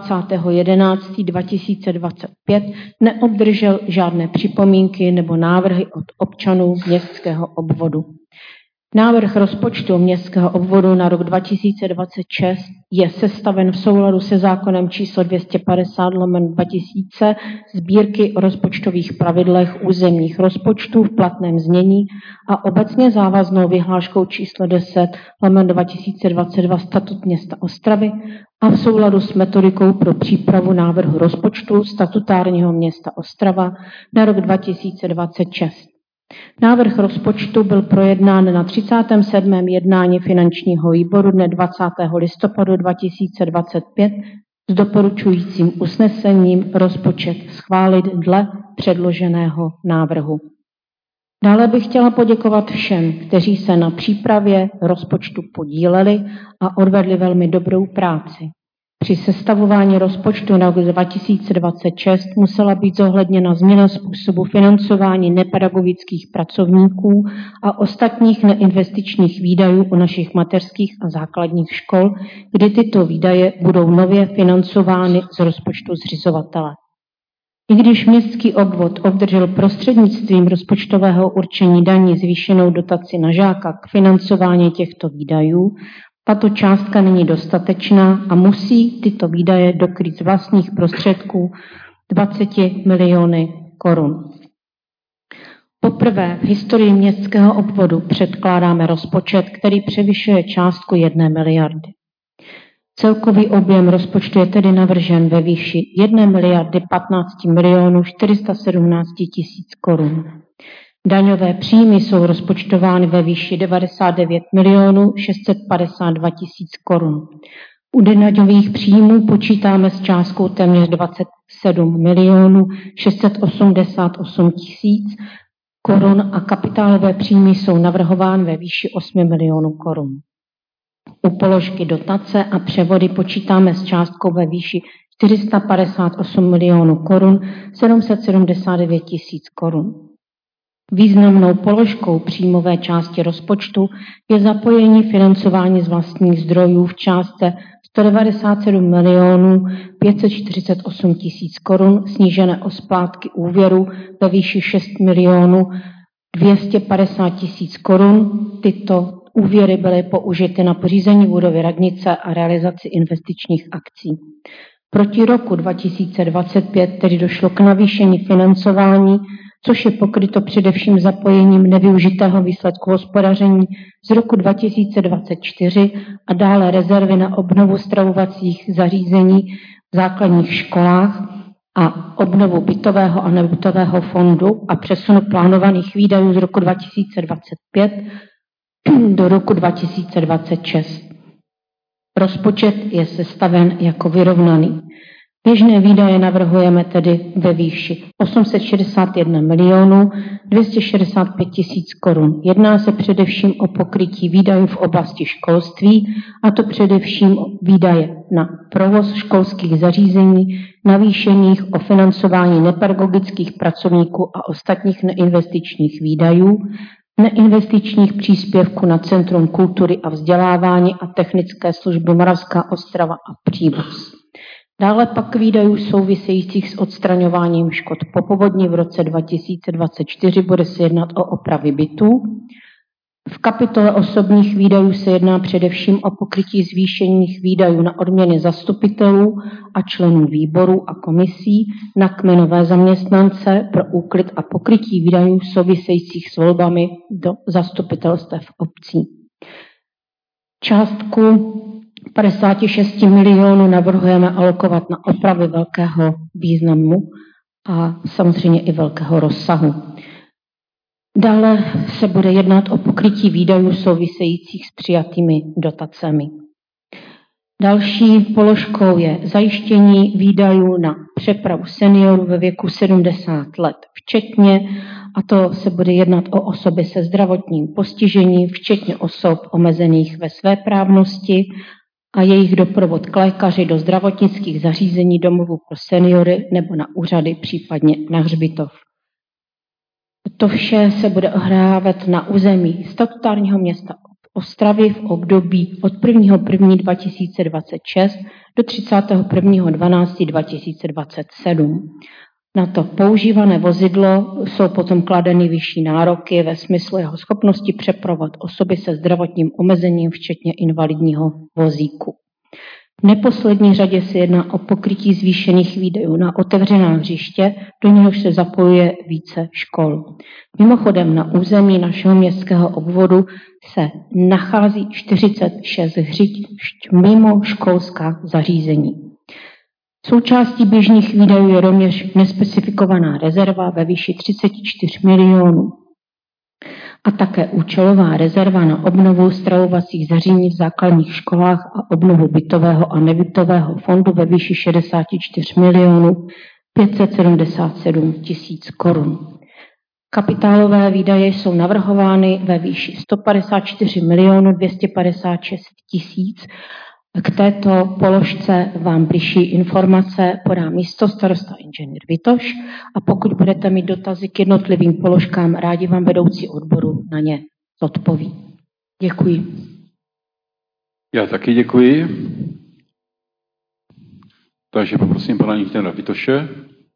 I: 20.11.2025 neobdržel žádné připomínky nebo návrhy od občanů městského obvodu. Návrh rozpočtu městského obvodu na rok 2026 je sestaven v souladu se zákonem číslo 250/2000 Sbírky o rozpočtových pravidlech územních rozpočtů v platném znění a obecně závaznou vyhláškou číslo 10/2022 Statut města Ostravy a v souladu s metodikou pro přípravu návrhu rozpočtu statutárního města Ostrava na rok 2026. Návrh rozpočtu byl projednán na 37. jednání finančního výboru dne 20. listopadu 2025 s doporučujícím usnesením rozpočet schválit dle předloženého návrhu. Dále bych chtěla poděkovat všem, kteří se na přípravě rozpočtu podíleli a odvedli velmi dobrou práci. Při sestavování rozpočtu na rok 2026 musela být zohledněna změna způsobu financování nepedagogických pracovníků a ostatních neinvestičních výdajů u našich mateřských a základních škol, kdy tyto výdaje budou nově financovány z rozpočtu zřizovatele. I když městský obvod obdržel prostřednictvím rozpočtového určení daní zvýšenou dotaci na žáka k financování těchto výdajů, tato částka není dostatečná a musí tyto výdaje dokrýt z vlastních prostředků 20 miliony korun. Poprvé v historii městského obvodu předkládáme rozpočet, který převyšuje částku 1 miliardy. Celkový objem rozpočtu je tedy navržen ve výši 1 miliardy 15 milionů 417 tisíc korun. Daňové příjmy jsou rozpočtovány ve výši 99 milionů 652 tisíc korun. U daňových příjmů počítáme s částkou téměř 27 milionů 688 tisíc korun a kapitálové příjmy jsou navrhovány ve výši 8 milionů korun. U položky dotace a převody počítáme s částkou ve výši 458 milionů korun 779 tisíc korun. Významnou položkou příjmové části rozpočtu je zapojení financování z vlastních zdrojů v částce 197 milionů 548 tisíc korun, snížené o splátky úvěru ve výši 6 milionů 250 tisíc korun. Tyto úvěry byly použity na pořízení budovy radnice a realizaci investičních akcí. Proti roku 2025 tedy došlo k navýšení financování, což je pokryto především zapojením nevyužitého výsledku hospodaření z roku 2024 a dále rezervy na obnovu stravovacích zařízení v základních školách a obnovu bytového a nebytového fondu a přesunu plánovaných výdajů z roku 2025 do roku 2026. Rozpočet je sestaven jako vyrovnaný. Běžné výdaje navrhujeme tedy ve výši 861 milionů 265 tisíc korun. Jedná se především o pokrytí výdajů v oblasti školství, a to především výdaje na provoz školských zařízení, navýšeních o financování nepedagogických pracovníků a ostatních neinvestičních výdajů, neinvestičních příspěvků na Centrum kultury a vzdělávání a technické služby Moravská Ostrava a Přívoz. Dále pak výdajů souvisejících s odstraňováním škod po povodni v roce 2024 bude se jednat o opravy bytů. V kapitole osobních výdajů se jedná především o pokrytí zvýšených výdajů na odměny zastupitelů a členů výborů a komisí, na kmenové zaměstnance pro úklid a pokrytí výdajů souvisejících s volbami do zastupitelstev obcí. Částku 56 milionů navrhujeme alokovat na opravy velkého významu a samozřejmě i velkého rozsahu. Dále se bude jednat o pokrytí výdajů souvisejících s přijatými dotacemi. Další položkou je zajištění výdajů na přepravu seniorů ve věku 70 let včetně, a to se bude jednat o osoby se zdravotním postižením, včetně osob omezených ve svéprávnosti a jejich doprovod k lékaři do zdravotnických zařízení, domovů pro seniory nebo na úřady, případně na hřbitov. To vše se bude ohrávat na území statutárního města Ostravy v období od 1.1.2026 do 31.12.2027. Na to používané vozidlo jsou potom kladeny vyšší nároky ve smyslu jeho schopnosti přepravovat osoby se zdravotním omezením, včetně invalidního vozíku. V neposlední řadě se jedná o pokrytí zvýšených výdajů na otevřená hřiště, do něhož se zapojuje více škol. Mimochodem na území našeho městského obvodu se nachází 46 hřišť mimo školská zařízení. Součástí běžných výdajů je rovněž nespecifikovaná rezerva ve výši 34 milionů a také účelová rezerva na obnovu stravovacích zařízení v základních školách a obnovu bytového a nebytového fondu ve výši 64 milionů 577 tisíc korun. Kapitálové výdaje jsou navrhovány ve výši 154 milionů 256 tisíc K této položce vám bližší informace podá místostarosta inženýr Vitoš a pokud budete mít dotazy k jednotlivým položkám, rádi vám vedoucí odboru na ně odpoví. Děkuji.
A: Já taky děkuji. Takže poprosím pana inženýra Vitoše.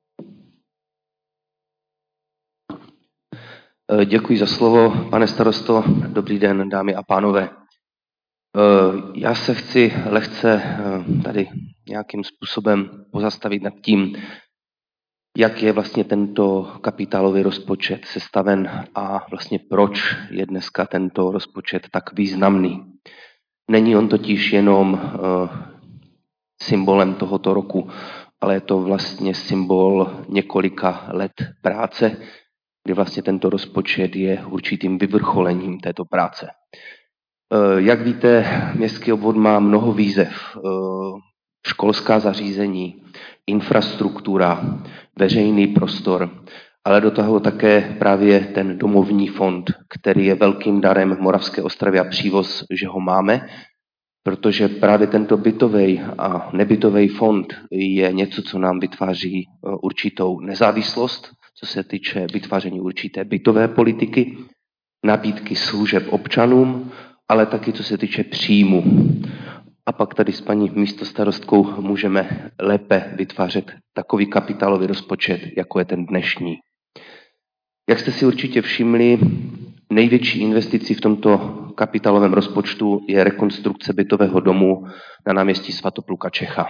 J: Děkuji za slovo, pane starosto. Dobrý den, dámy a pánové. Já se chci lehce tady nějakým způsobem pozastavit nad tím, jak je vlastně tento kapitálový rozpočet sestaven a vlastně proč je dneska tento rozpočet tak významný. Není on totiž jenom symbolem tohoto roku, ale je to vlastně symbol několika let práce, kdy vlastně tento rozpočet je určitým vyvrcholením této práce. Jak víte, městský obvod má mnoho výzev. Školská zařízení, infrastruktura, veřejný prostor, ale do toho také právě ten domovní fond, který je velkým darem Moravské Ostravy a Přívoz, že ho máme, protože právě tento bytový a nebytový fond je něco, co nám vytváří určitou nezávislost, co se týče vytváření určité bytové politiky, nabídky služeb občanům, ale taky co se týče příjmu. A pak tady s paní místostarostkou můžeme lépe vytvářet takový kapitálový rozpočet, jako je ten dnešní. Jak jste si určitě všimli, největší investicí v tomto kapitálovém rozpočtu je rekonstrukce bytového domu na náměstí Svatopluka Čecha.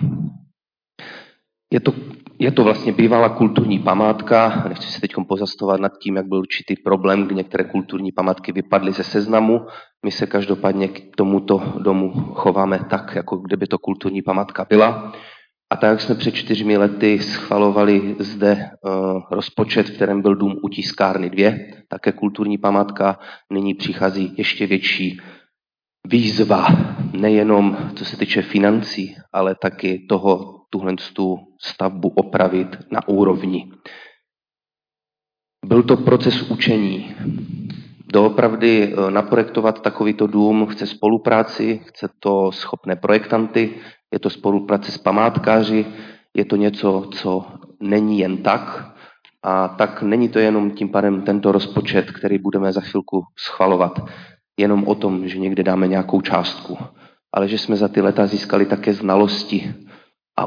J: Je to vlastně bývalá kulturní památka, nechci se teď pozastavovat nad tím, jak byl určitý problém, kdy některé kulturní památky vypadly ze seznamu. My se každopádně k tomuto domu chováme tak, jako kdyby to kulturní památka byla. A tak, jak jsme před 4 lety schvalovali zde rozpočet, v kterém byl dům u Tiskárny 2, také kulturní památka, nyní přichází ještě větší výzva, nejenom co se týče financí, ale taky tuhle stavbu opravit na úrovni. Byl to proces učení. Doopravdy naprojektovat takovýto dům chce spolupráci, chce to schopné projektanty, je to spolupráce s památkáři, je to něco, co není jen tak. A tak není to jenom tím pádem tento rozpočet, který budeme za chvilku schvalovat, jenom o tom, že někde dáme nějakou částku, ale že jsme za ty leta získali také znalosti a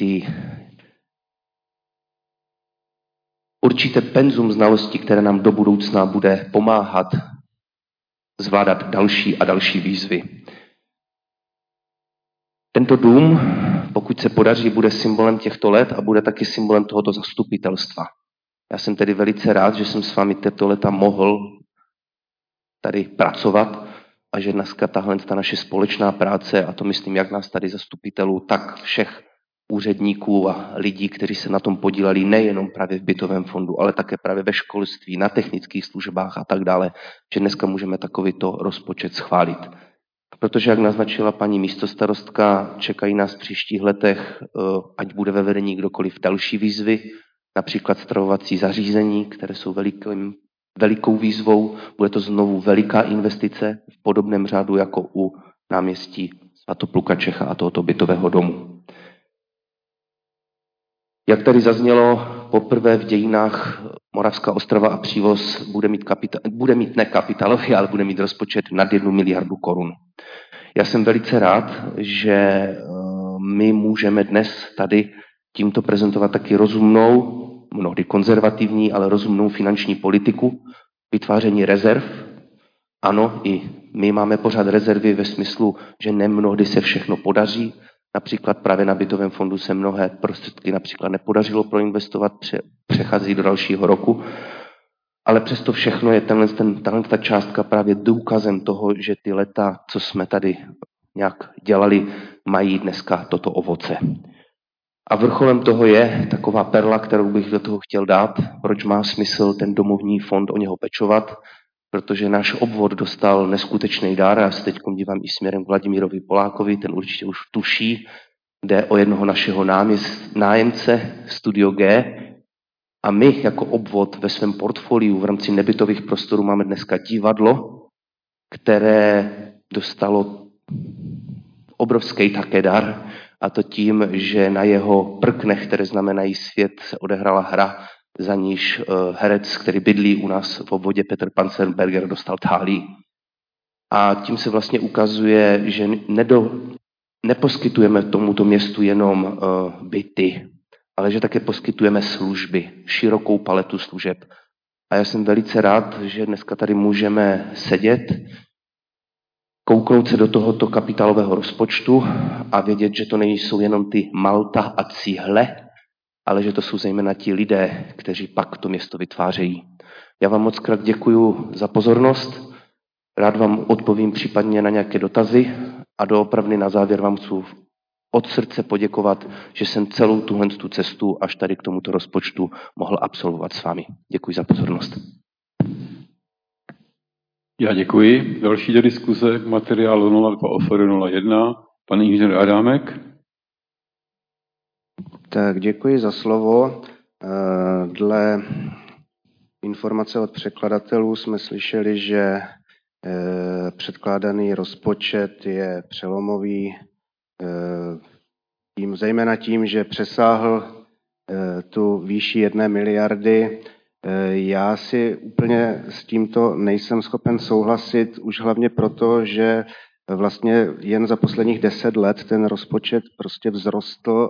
J: určité penzum znalostí, které nám do budoucna bude pomáhat zvládat další a další výzvy. Tento dům, pokud se podaří, bude symbolem těchto let a bude taky symbolem tohoto zastupitelstva. Já jsem tedy velice rád, že jsem s vámi tyto leta mohl tady pracovat a že dneska ta naše společná práce, a to myslím jak nás tady zastupitelů, tak všech úředníků a lidí, kteří se na tom podíleli nejenom právě v bytovém fondu, ale také právě ve školství, na technických službách a tak dále, že dneska můžeme takovýto rozpočet schválit. Protože, jak naznačila paní místostarostka, čekají nás v příštích letech, ať bude ve vedení kdokoliv, další výzvy, například stravovací zařízení, které jsou velikou výzvou. Bude to znovu veliká investice v podobném řádu jako u náměstí Svatopluka Čecha a tohoto bytového domu. Jak tady zaznělo, poprvé v dějinách Moravská Ostrava a Přívoz bude mít ne kapitálový, ale bude mít rozpočet nad 1 miliardu korun. Já jsem velice rád, že my můžeme dnes tady tímto prezentovat taky rozumnou, mnohdy konzervativní, ale rozumnou finanční politiku, vytváření rezerv. Ano, i my máme pořád rezervy ve smyslu, že nemnohdy se všechno podaří. Například právě na bytovém fondu se mnohé prostředky například nepodařilo proinvestovat, přechází do dalšího roku. Ale přesto všechno je ta částka právě důkazem toho, že ty leta, co jsme tady nějak dělali, mají dneska toto ovoce. A vrcholem toho je taková perla, kterou bych do toho chtěl dát, proč má smysl ten domovní fond o něho pečovat, protože náš obvod dostal neskutečný dár, já se teď dívám i směrem k Vladimírovi Polákovi, ten určitě už tuší, jde o jednoho našeho nájemce Studio G, a my jako obvod ve svém portfoliu v rámci nebytových prostorů máme dneska divadlo, které dostalo obrovský také dar, a to tím, že na jeho prknech, které znamenají svět, se odehrála hra, za níž herec, který bydlí u nás v obvodě, Petr Panzerberger, dostal tálí. A tím se vlastně ukazuje, že neposkytujeme tomuto městu jenom byty, ale že také poskytujeme služby, širokou paletu služeb. A já jsem velice rád, že dneska tady můžeme sedět, kouknout se do tohoto kapitálového rozpočtu a vědět, že to nejsou jenom ty malta a cíhle, ale že to jsou zejména ti lidé, kteří pak to město vytvářejí. Já vám moc krát děkuju za pozornost, rád vám odpovím případně na nějaké dotazy a doopravdy na závěr vám chci od srdce poděkovat, že jsem celou tuhle cestu až tady k tomuto rozpočtu mohl absolvovat s vámi. Děkuji za pozornost.
A: Já děkuji. Další do diskuze k materiálu 02 OFR 01. Pan inženýr Adámek.
G: Tak děkuji za slovo. Dle informace od překladatelů jsme slyšeli, že předkládaný rozpočet je přelomový, zejména tím, že přesáhl tu výši 1 miliardy. Já si úplně s tímto nejsem schopen souhlasit, už hlavně proto, že vlastně jen za posledních 10 let ten rozpočet prostě vzrostl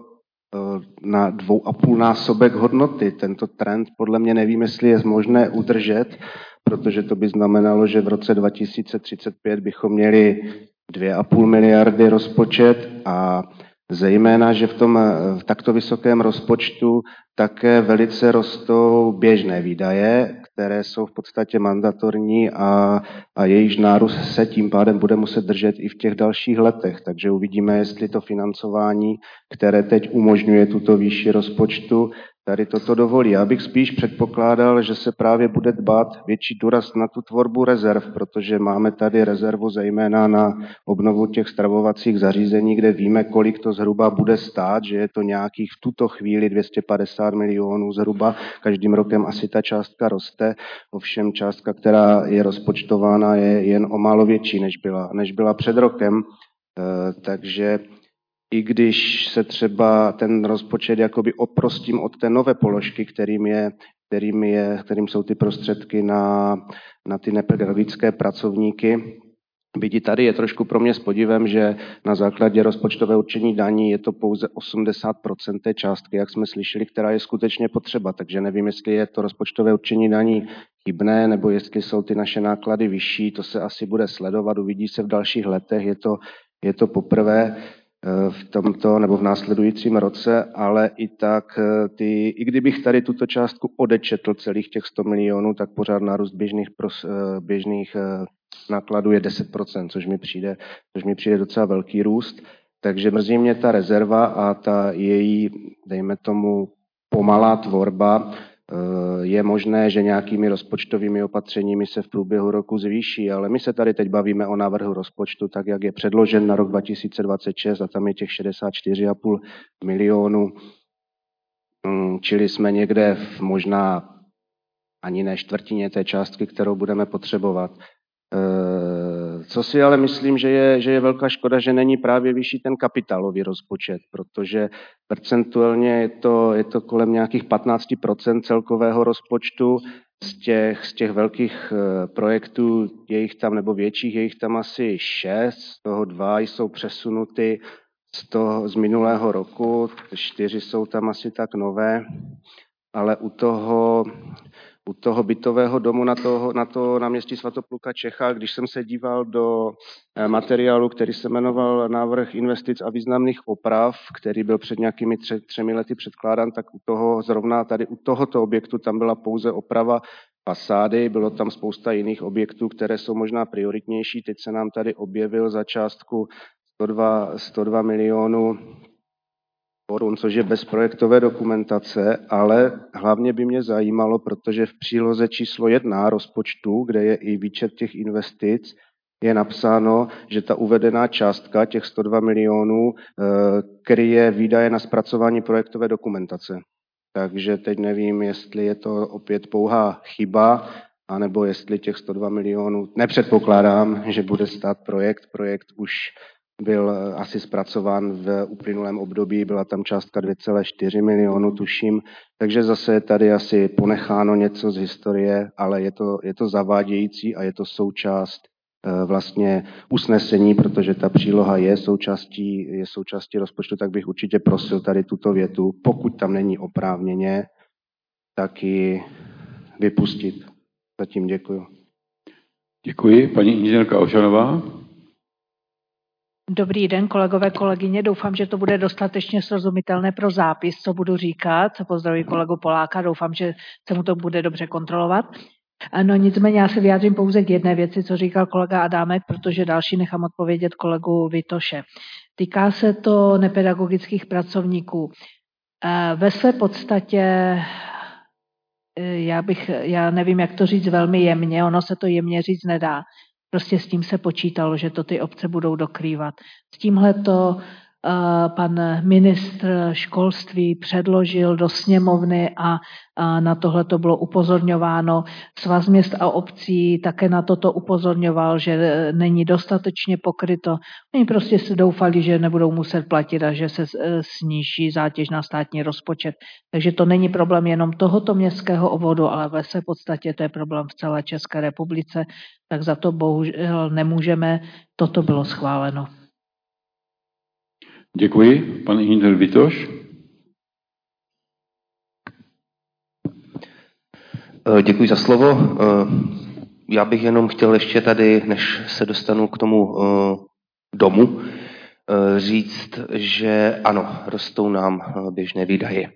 G: na 2,5násobek hodnoty. Tento trend podle mě nevím, jestli je možné udržet, protože to by znamenalo, že v roce 2035 bychom měli 2,5 miliardy rozpočet a zejména, že v takto vysokém rozpočtu také velice rostou běžné výdaje, které jsou v podstatě mandatorní a jejichž nárůst se tím pádem bude muset držet i v těch dalších letech. Takže uvidíme, jestli to financování, které teď umožňuje tuto výši rozpočtu, tady toto dovolí. Já bych spíš předpokládal, že se právě bude dbát větší důraz na tu tvorbu rezerv, protože máme tady rezervu zejména na obnovu těch stravovacích zařízení, kde víme, kolik to zhruba bude stát, že je to nějakých v tuto chvíli 250 milionů zhruba. Každým rokem asi ta částka roste, ovšem částka, která je rozpočtována, je jen o málo větší, než byla před rokem. Takže i když se třeba ten rozpočet jakoby oprostím od té nové položky, kterým jsou ty prostředky na ty nepedagogické pracovníky, byť tady je trošku pro mě s podivem, že na základě rozpočtového určení daní je to pouze 80% té částky, jak jsme slyšeli, která je skutečně potřeba. Takže nevím, jestli je to rozpočtové určení daní chybné, nebo jestli jsou ty naše náklady vyšší, to se asi bude sledovat, uvidí se v dalších letech, je to poprvé v tomto nebo v následujícím roce, ale i tak i kdybych tady tuto částku odečetl celých těch 100 milionů, tak pořád nárůst běžných nákladů je 10%, což mi přijde docela velký růst. Takže mrzí mě ta rezerva a ta její, dejme tomu, pomalá tvorba. Je možné, že nějakými rozpočtovými opatřeními se v průběhu roku zvýší, ale my se tady teď bavíme o návrhu rozpočtu, tak jak je předložen na rok 2026 a tam je těch 64,5 milionů, čili jsme někde v možná ani ne čtvrtině té částky, kterou budeme potřebovat. Co si ale myslím, že je velká škoda, že není právě vyšší ten kapitálový rozpočet, protože percentuálně je to kolem nějakých 15% celkového rozpočtu. Z těch velkých projektů, je jich tam, nebo větších, je jich tam asi 6, z toho 2 jsou přesunuty z minulého roku, 4 jsou tam asi tak nové, ale u toho bytového domu na náměstí Svatopluka Čecha, když jsem se díval do materiálu, který se jmenoval Návrh investic a významných oprav, který byl před nějakými 3 lety předkládán, tak zrovna tady u tohoto objektu tam byla pouze oprava fasády, bylo tam spousta jiných objektů, které jsou možná prioritnější. Teď se nám tady objevil za částku 102 milionů korun, což je bez projektové dokumentace, ale hlavně by mě zajímalo, protože v příloze číslo 1 rozpočtu, kde je i výčet těch investic, je napsáno, že ta uvedená částka, těch 102 milionů, kryje výdaje na zpracování projektové dokumentace. Takže teď nevím, jestli je to opět pouhá chyba, anebo jestli těch 102 milionů, nepředpokládám, že bude stát projekt už byl asi zpracován v uplynulém období, byla tam částka 2,4 milionu, tuším, takže zase je tady asi ponecháno něco z historie, ale je to zavádějící a je to součást vlastně usnesení, protože ta příloha je součástí rozpočtu, tak bych určitě prosil tady tuto větu, pokud tam není oprávněně, tak ji vypustit. Zatím děkuju.
A: Děkuji. Paní inženýrka Ožanová.
K: Dobrý den, kolegové, kolegyně. Doufám, že to bude dostatečně srozumitelné pro zápis, co budu říkat. Pozdravuji kolegu Poláka, doufám, že se mu to bude dobře kontrolovat. No nicméně já se vyjádřím pouze k jedné věci, co říkal kolega Adámek, protože další nechám odpovědět kolegu Vitoše. Týká se to nepedagogických pracovníků. Ve své podstatě já nevím, jak to říct velmi jemně, ono se to jemně říct nedá. Prostě s tím se počítalo, že to ty obce budou dokrývat. S tímhleto pan ministr školství předložil do sněmovny a na tohle to bylo upozorňováno. Svaz měst a obcí také na toto upozorňoval, že není dostatečně pokryto. Oni prostě si doufali, že nebudou muset platit a že se sníží zátěž na státní rozpočet. Takže to není problém jenom tohoto městského obvodu, ale ve své podstatě to je problém v celé České republice. Tak za to bohužel nemůžeme. Toto bylo schváleno.
A: Děkuji. Pan inženýr Vitoš.
J: Děkuji za slovo. Já bych jenom chtěl ještě tady, než se dostanu k tomu domu, říct, že ano, rostou nám běžné výdaje.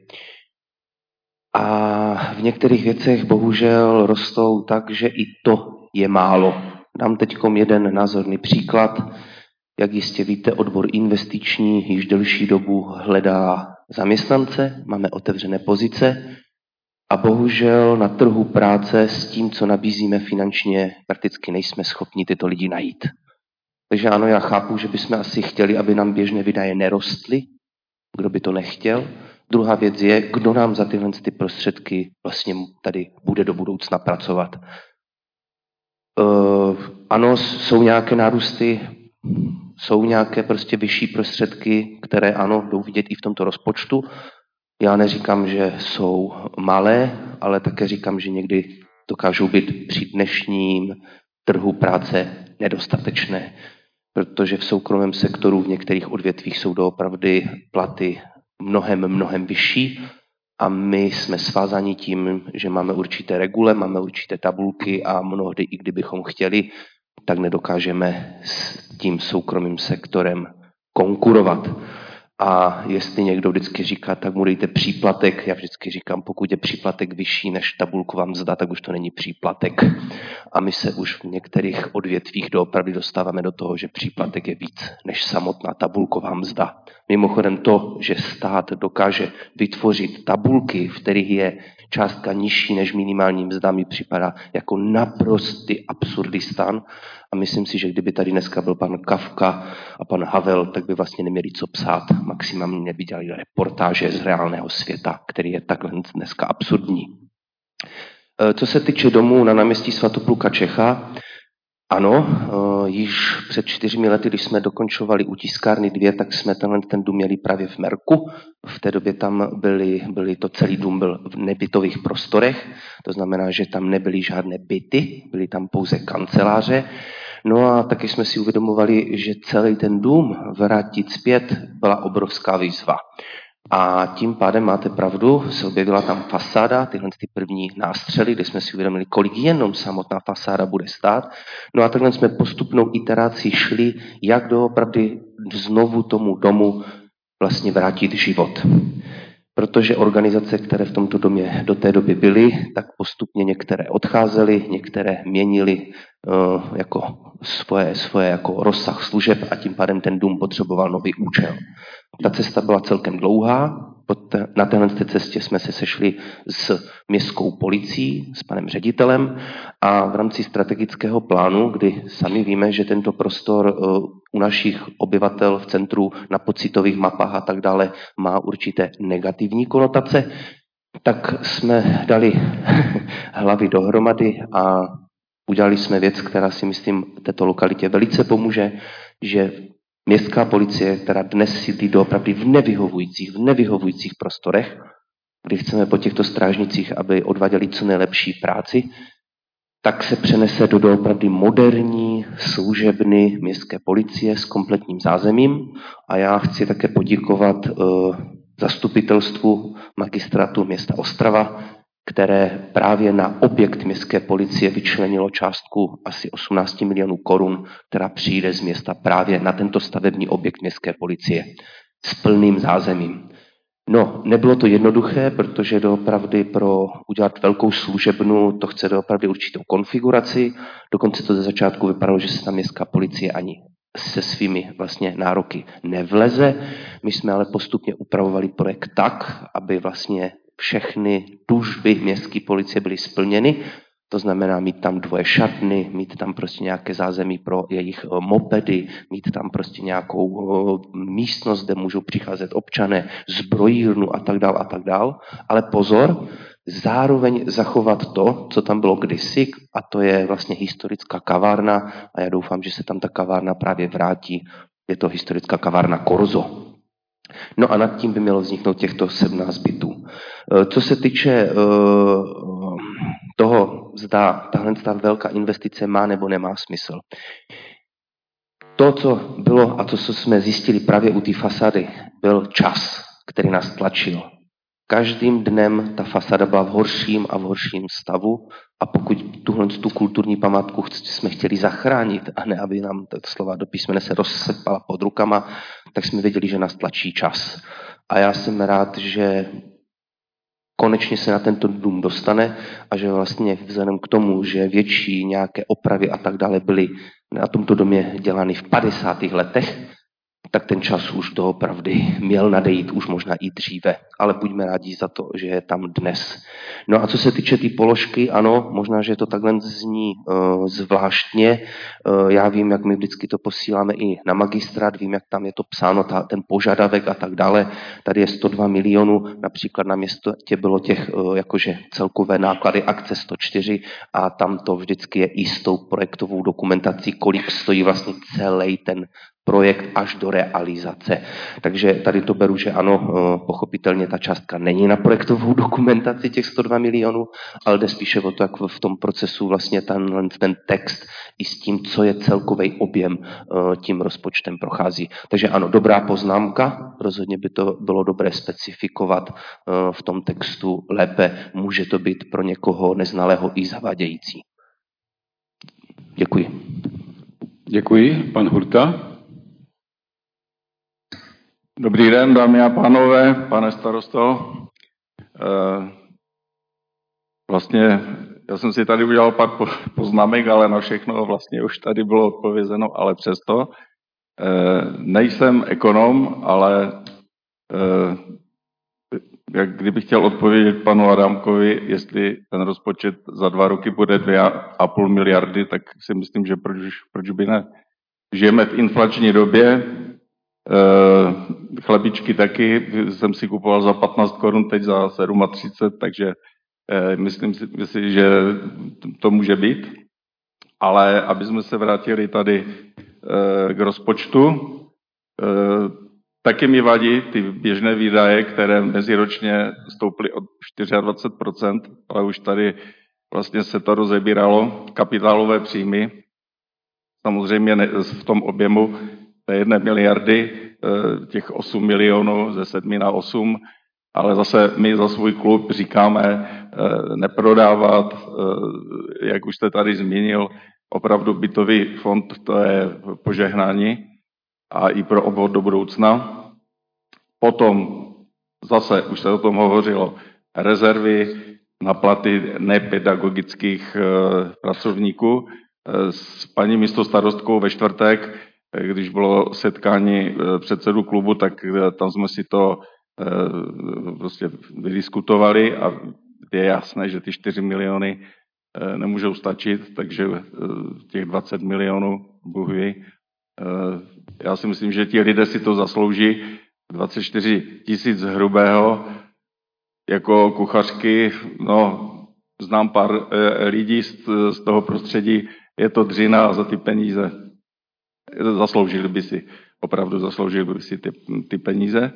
J: A v některých věcech bohužel rostou tak, že i to je málo. Dám teď jeden názorný příklad. Jak jistě víte, odbor investiční již delší dobu hledá zaměstnance, máme otevřené pozice a bohužel na trhu práce s tím, co nabízíme finančně, prakticky nejsme schopni tyto lidi najít. Takže ano, já chápu, že bychom asi chtěli, aby nám běžné výdaje nerostly, kdo by to nechtěl. Druhá věc je, kdo nám za tyhle prostředky vlastně tady bude do budoucna pracovat. Ano, jsou nějaké nárůsty, jsou nějaké prostě vyšší prostředky, které ano, jdou vidět i v tomto rozpočtu. Já neříkám, že jsou malé, ale také říkám, že někdy dokážou být při dnešním trhu práce nedostatečné, protože v soukromém sektoru v některých odvětvích jsou doopravdy platy mnohem vyšší a my jsme svázáni tím, že máme určité regule, máme určité tabulky a mnohdy, i kdybychom chtěli, tak nedokážeme s tím soukromým sektorem konkurovat. A jestli někdo vždycky říká, tak mu dejte příplatek, já vždycky říkám, pokud je příplatek vyšší než tabulková mzda, tak už to není příplatek. A my se už v některých odvětvích doopravdy dostáváme do toho, že příplatek je víc než samotná tabulková mzda. Mimochodem to, že stát dokáže vytvořit tabulky, v kterých je částka nižší než minimální mzda, mi připadá jako naprostý absurdistán. A myslím si, že kdyby tady dneska byl pan Kafka a pan Havel, tak by vlastně neměli co psát. Maximálně by dělali reportáže z reálného světa, který je takhle dneska absurdní. Co se týče domů na náměstí Svatopluka Čecha, ano, již před 4 lety, když jsme dokončovali u tiskárny 2, tak jsme ten dům měli právě v Merku. V té době tam to celý dům byl v nebytových prostorech, to znamená, že tam nebyly žádné byty, byly tam pouze kanceláře. No a taky jsme si uvědomovali, že celý ten dům vrátit zpět byla obrovská výzva. A tím pádem máte pravdu, se objevila tam fasáda, tyhle první nástřely, kde jsme si uvědomili, kolik jenom samotná fasáda bude stát. No a takhle jsme postupnou iterací šli, jak doopravdy znovu tomu domu vlastně vrátit život. Protože organizace, které v tomto domě do té doby byly, tak postupně některé odcházely, některé měnily jako svoje jako rozsah služeb a tím pádem ten dům potřeboval nový účel. Ta cesta byla celkem dlouhá. Na téhle cestě jsme se sešli s městskou policií, s panem ředitelem a v rámci strategického plánu, kdy sami víme, že tento prostor u našich obyvatel v centru na pocitových mapách a tak dále má určité negativní konotace, tak jsme dali hlavy dohromady a udělali jsme věc, která si myslím této lokalitě velice pomůže, že Městská policie, která dnes sídlí doopravdy v nevyhovujících prostorech, kdy chceme po těchto strážnicích, aby odváděli co nejlepší práci, tak se přenese do doopravdy moderní služebny městské policie s kompletním zázemím. A já chci také poděkovat zastupitelstvu magistrátu města Ostrava, které právě na objekt městské policie vyčlenilo částku asi 18 milionů korun, která přijde z města právě na tento stavební objekt městské policie s plným zázemím. No, nebylo to jednoduché, protože doopravdy pro udělat velkou služebnu to chce doopravdy určitou konfiguraci. Dokonce to ze začátku vypadalo, že se tam městská policie ani se svými vlastně nároky nevleze. My jsme ale postupně upravovali projekt tak, aby vlastně všechny tužby městské policie byly splněny. To znamená mít tam 2 šatny, mít tam prostě nějaké zázemí pro jejich mopedy, mít tam prostě nějakou místnost, kde můžou přicházet občané, zbrojírnu a tak dál. Ale pozor, zároveň zachovat to, co tam bylo kdysi, a to je vlastně historická kavárna a já doufám, že se tam ta kavárna právě vrátí. Je to historická kavárna Korzo. No a nad tím by mělo vzniknout těchto 17 bytů. Co se týče toho, zda tahle velká investice má nebo nemá smysl. To, co bylo a to, co jsme zjistili právě u té fasády, byl čas, který nás tlačil. Každým dnem ta fasáda byla v horším a v horším stavu a pokud tu kulturní památku jsme chtěli zachránit a ne, aby nám slova do písmene se rozsypala pod rukama, tak jsme věděli, že nás tlačí čas. A já jsem rád, že konečně se na tento dům dostane a že vlastně vzhledem k tomu, že větší nějaké opravy a tak dále byly na tomto domě dělány v 50. letech, tak ten čas už doopravdy měl nadejít, už možná i dříve. Ale buďme rádi za to, že je tam dnes. No a co se týče té položky, ano, možná, že to takhle zní zvláštně. Já vím, jak my vždycky to posíláme i na magistrát, vím, jak tam je to psáno, ten požadavek a tak dále. Tady je 102 milionů, například na městě bylo těch jakože celkové náklady akce 104 a tam to vždycky je i s tou projektovou dokumentací, kolik stojí vlastně celý ten projekt až do realizace. Takže tady to beru, že ano, pochopitelně ta částka není na projektovou dokumentaci těch 102 milionů, ale jde spíše o to, jak v tom procesu vlastně ten text i s tím, co je celkový objem tím rozpočtem prochází. Takže ano, dobrá poznámka, rozhodně by to bylo dobré specifikovat v tom textu lépe, může to být pro někoho neznalého i zavádějící. Děkuji.
A: Děkuji. Pan Hurta.
L: Dobrý den, dámy a pánové, pane starosto. Vlastně já jsem si tady udělal pár poznámek, ale na všechno vlastně už tady bylo odpovězeno, ale přesto. Nejsem ekonom, ale jak kdybych chtěl odpovědět panu Adámkovi, jestli ten rozpočet za 2 roky bude 2,5 miliardy, tak si myslím, že proč by ne. Žijeme v inflační době, chlebičky taky jsem si kupoval za 15 korun, teď za 37, takže myslím si, že to může být. Ale aby jsme se vrátili tady k rozpočtu, taky mi vadí ty běžné výdaje, které meziročně stouply o 24%, ale už tady vlastně se to rozebíralo, kapitálové příjmy, samozřejmě v tom objemu té 1 miliardy, těch 8 milionů ze 7 na 8, ale zase my za svůj klub říkáme neprodávat, jak už jste tady zmínil, opravdu bytový fond, to je požehnání a i pro obvod do budoucna. Potom zase, už se o tom hovořilo, rezervy na platy nepedagogických pracovníků. S paní místostarostkou ve čtvrtek, když bylo setkání předsedů klubu, tak tam jsme si to prostě vydiskutovali a je jasné, že ty 4 miliony nemůžou stačit, takže těch 20 milionů, Bůh ví. Já si myslím, že ti lidé si to zaslouží. 24 tisíc hrubého jako kuchařky, no, znám pár lidí z toho prostředí, je to dřina za ty peníze. Zasloužili by si. opravdu zasloužili by si ty peníze.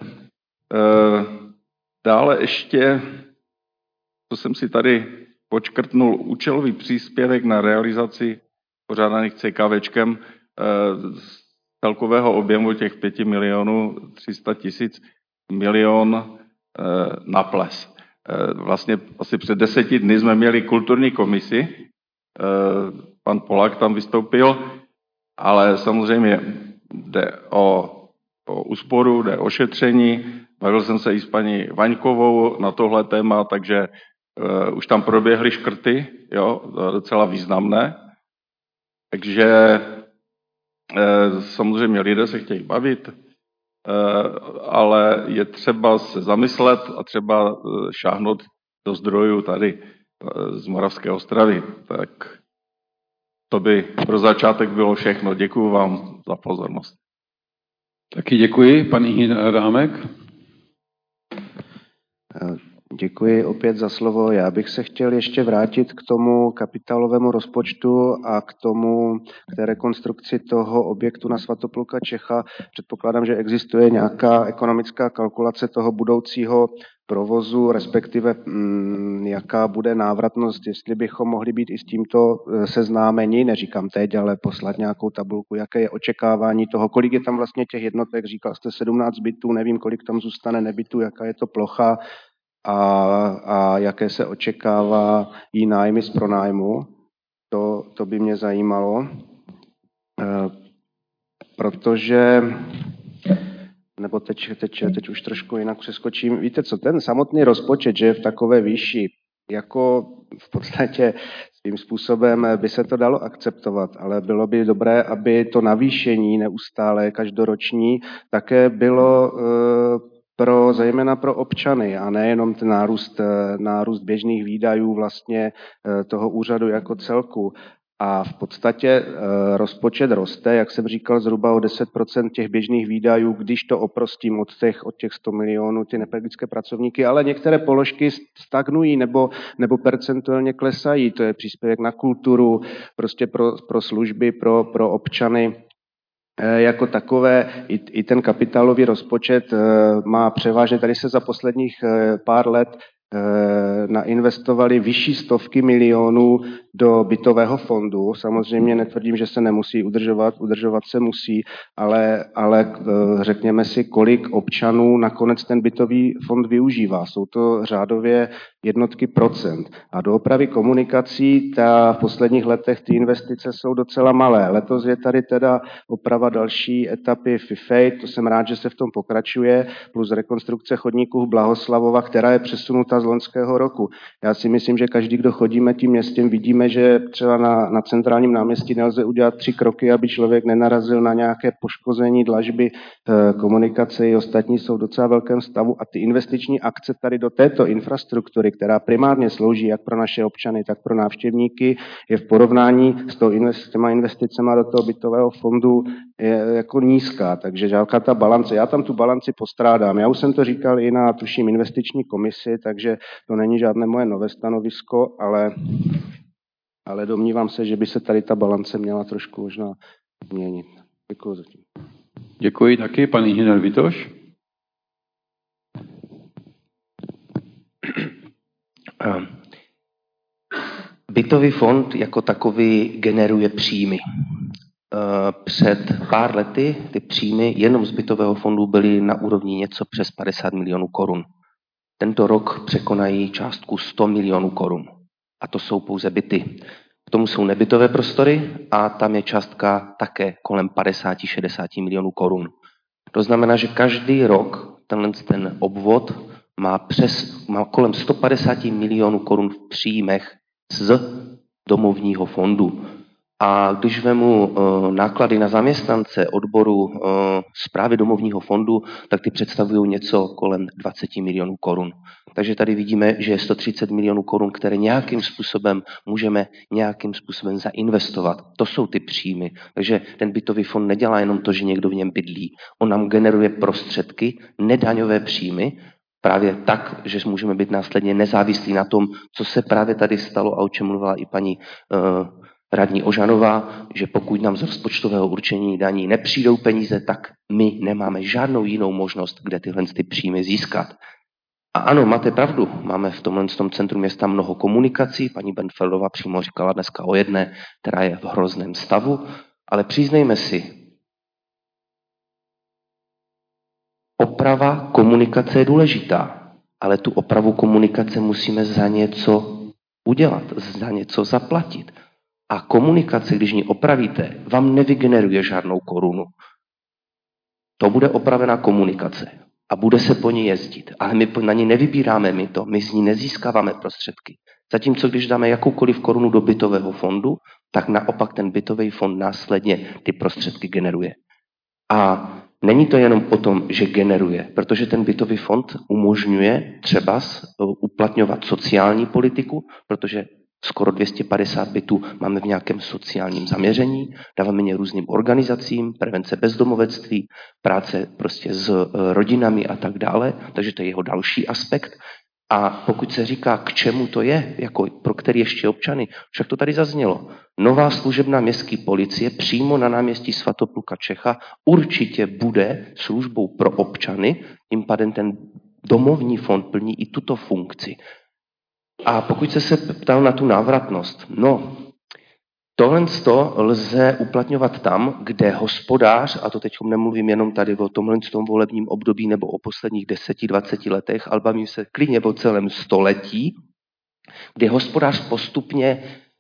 L: Dále ještě, co jsem si tady počkrtnul, účelový příspěvek na realizaci pořádaných CKVčkem z celkového objemu těch 5 milionů 300 tisíc milion na ples. Vlastně asi před 10 dny jsme měli kulturní komisi, pan Polák tam vystoupil, ale samozřejmě jde o úsporu, jde o šetření. Bavil jsem se i s paní Vaňkovou na tohle téma, takže už tam proběhly škrty, jo, docela významné. Takže samozřejmě lidé se chtějí bavit, ale je třeba se zamyslet a třeba šáhnout do zdrojů tady z Moravské Ostravy. Tak to by pro začátek bylo všechno. Děkuju vám za pozornost.
A: Taky děkuji. Pan Jiří Adámek.
G: Děkuji opět za slovo. Já bych se chtěl ještě vrátit k tomu kapitálovému rozpočtu a k té rekonstrukci toho objektu na Svatopluka Čecha. Předpokládám, že existuje nějaká ekonomická kalkulace toho budoucího provozu, respektive jaká bude návratnost, jestli bychom mohli být i s tímto seznámeni, neříkám teď, ale poslat nějakou tabulku, jaké je očekávání toho, kolik je tam vlastně těch jednotek, říkal jste 17 bytů, nevím, kolik tam zůstane nebytů, jaká je to plocha, a jaké se očekává jí nájmy z pronájmu. To by mě zajímalo, protože, nebo teď už trošku jinak přeskočím. Víte co, ten samotný rozpočet, že je v takové výši, jako v podstatě svým způsobem by se to dalo akceptovat, ale bylo by dobré, aby to navýšení neustále každoroční také bylo zejména pro občany a nejenom ten nárůst běžných výdajů vlastně toho úřadu jako celku. A v podstatě rozpočet roste, jak jsem říkal, zhruba o 10% těch běžných výdajů, když to oprostím od těch 100 milionů, ty nepedagogické pracovníky, ale některé položky stagnují nebo percentuálně klesají. To je příspěvek na kulturu, prostě pro služby, pro občany. Jako takové i ten kapitálový rozpočet má převážně, tady se za posledních pár let nainvestovali vyšší stovky milionů do bytového fondu. Samozřejmě netvrdím, že se nemusí udržovat se musí, ale řekněme si, kolik občanů nakonec ten bytový fond využívá. Jsou to řádově jednotky procent. A do opravy komunikací v posledních letech ty investice jsou docela malé. Letos je tady teda oprava další etapy FIFEJ, to jsem rád, že se v tom pokračuje, plus rekonstrukce chodníků v Blahoslavova, která je přesunuta z loňského roku. Já si myslím, že každý, kdo chodíme tím městem, vidíme, že třeba na centrálním náměstí nelze udělat 3 kroky, aby člověk nenarazil na nějaké poškození dlažby, komunikace i ostatní jsou v docela velkém stavu a ty investiční akce tady do této infrastruktury, která primárně slouží jak pro naše občany, tak pro návštěvníky, je v porovnání s těma investicema do toho bytového fondu je jako nízká, takže žádná ta balance, já tam tu balanci postrádám. Já už jsem to říkal i na tuším investiční komisi, takže to není žádné moje nové stanovisko, ale domnívám se, že by se tady ta balance měla trošku možná změnit. Děkuji zatím.
A: Děkuji taky. Pan inženýr Vitoš.
J: Bytový fond jako takový generuje příjmy. Před pár lety ty příjmy jenom z bytového fondu byly na úrovni něco přes 50 milionů korun. Tento rok překonají částku 100 milionů korun. A to jsou pouze byty. K tomu jsou nebytové prostory a tam je částka také kolem 50-60 milionů korun. To znamená, že každý rok ten obvod má kolem 150 milionů korun v příjmech z domovního fondu. A když vemu náklady na zaměstnance odboru správy domovního fondu, tak ty představují něco kolem 20 milionů korun. Takže tady vidíme, že je 130 milionů korun, které nějakým způsobem můžeme zainvestovat. To jsou ty příjmy. Takže ten bytový fond nedělá jenom to, že někdo v něm bydlí. On nám generuje prostředky, nedaňové příjmy, právě tak, že můžeme být následně nezávislí na tom, co se právě tady stalo a o čem mluvila i paní radní Ožanová, že pokud nám z rozpočtového určení daní nepřijdou peníze, tak my nemáme žádnou jinou možnost, kde tyhle ty příjmy získat. A ano, máte pravdu, máme v tomhle centru města mnoho komunikací, paní Benfeldová přímo říkala dneska o jedné, která je v hrozném stavu, ale přiznejme si, oprava komunikace je důležitá, ale tu opravu komunikace musíme za něco udělat, za něco zaplatit. A komunikace, když ji opravíte, vám nevygeneruje žádnou korunu. To bude opravená komunikace a bude se po ní jezdit. Ale my na ní nevybíráme my z ní nezískáváme prostředky. Zatímco když dáme jakoukoliv korunu do bytového fondu, tak naopak ten bytový fond následně ty prostředky generuje. A není to jenom o tom, že generuje, protože ten bytový fond umožňuje třeba uplatňovat sociální politiku, protože skoro 250 bytů máme v nějakém sociálním zaměření, dáváme je různým organizacím, prevence bezdomovectví, práce prostě s rodinami a tak dále, takže to je jeho další aspekt. A pokud se říká, k čemu to je, jako pro který ještě občany, však to tady zaznělo. Nová služebna městské policie přímo na náměstí Svatopluka Čecha určitě bude službou pro občany, tím pádem ten domovní fond plní i tuto funkci. A pokud se ptal na tu návratnost, tohle lze uplatňovat tam, kde hospodář, a to teď nemluvím jenom tady o tomhle volebním období nebo o posledních 10-20 letech, ale bavím se klidně o celém století, kdy hospodář postupně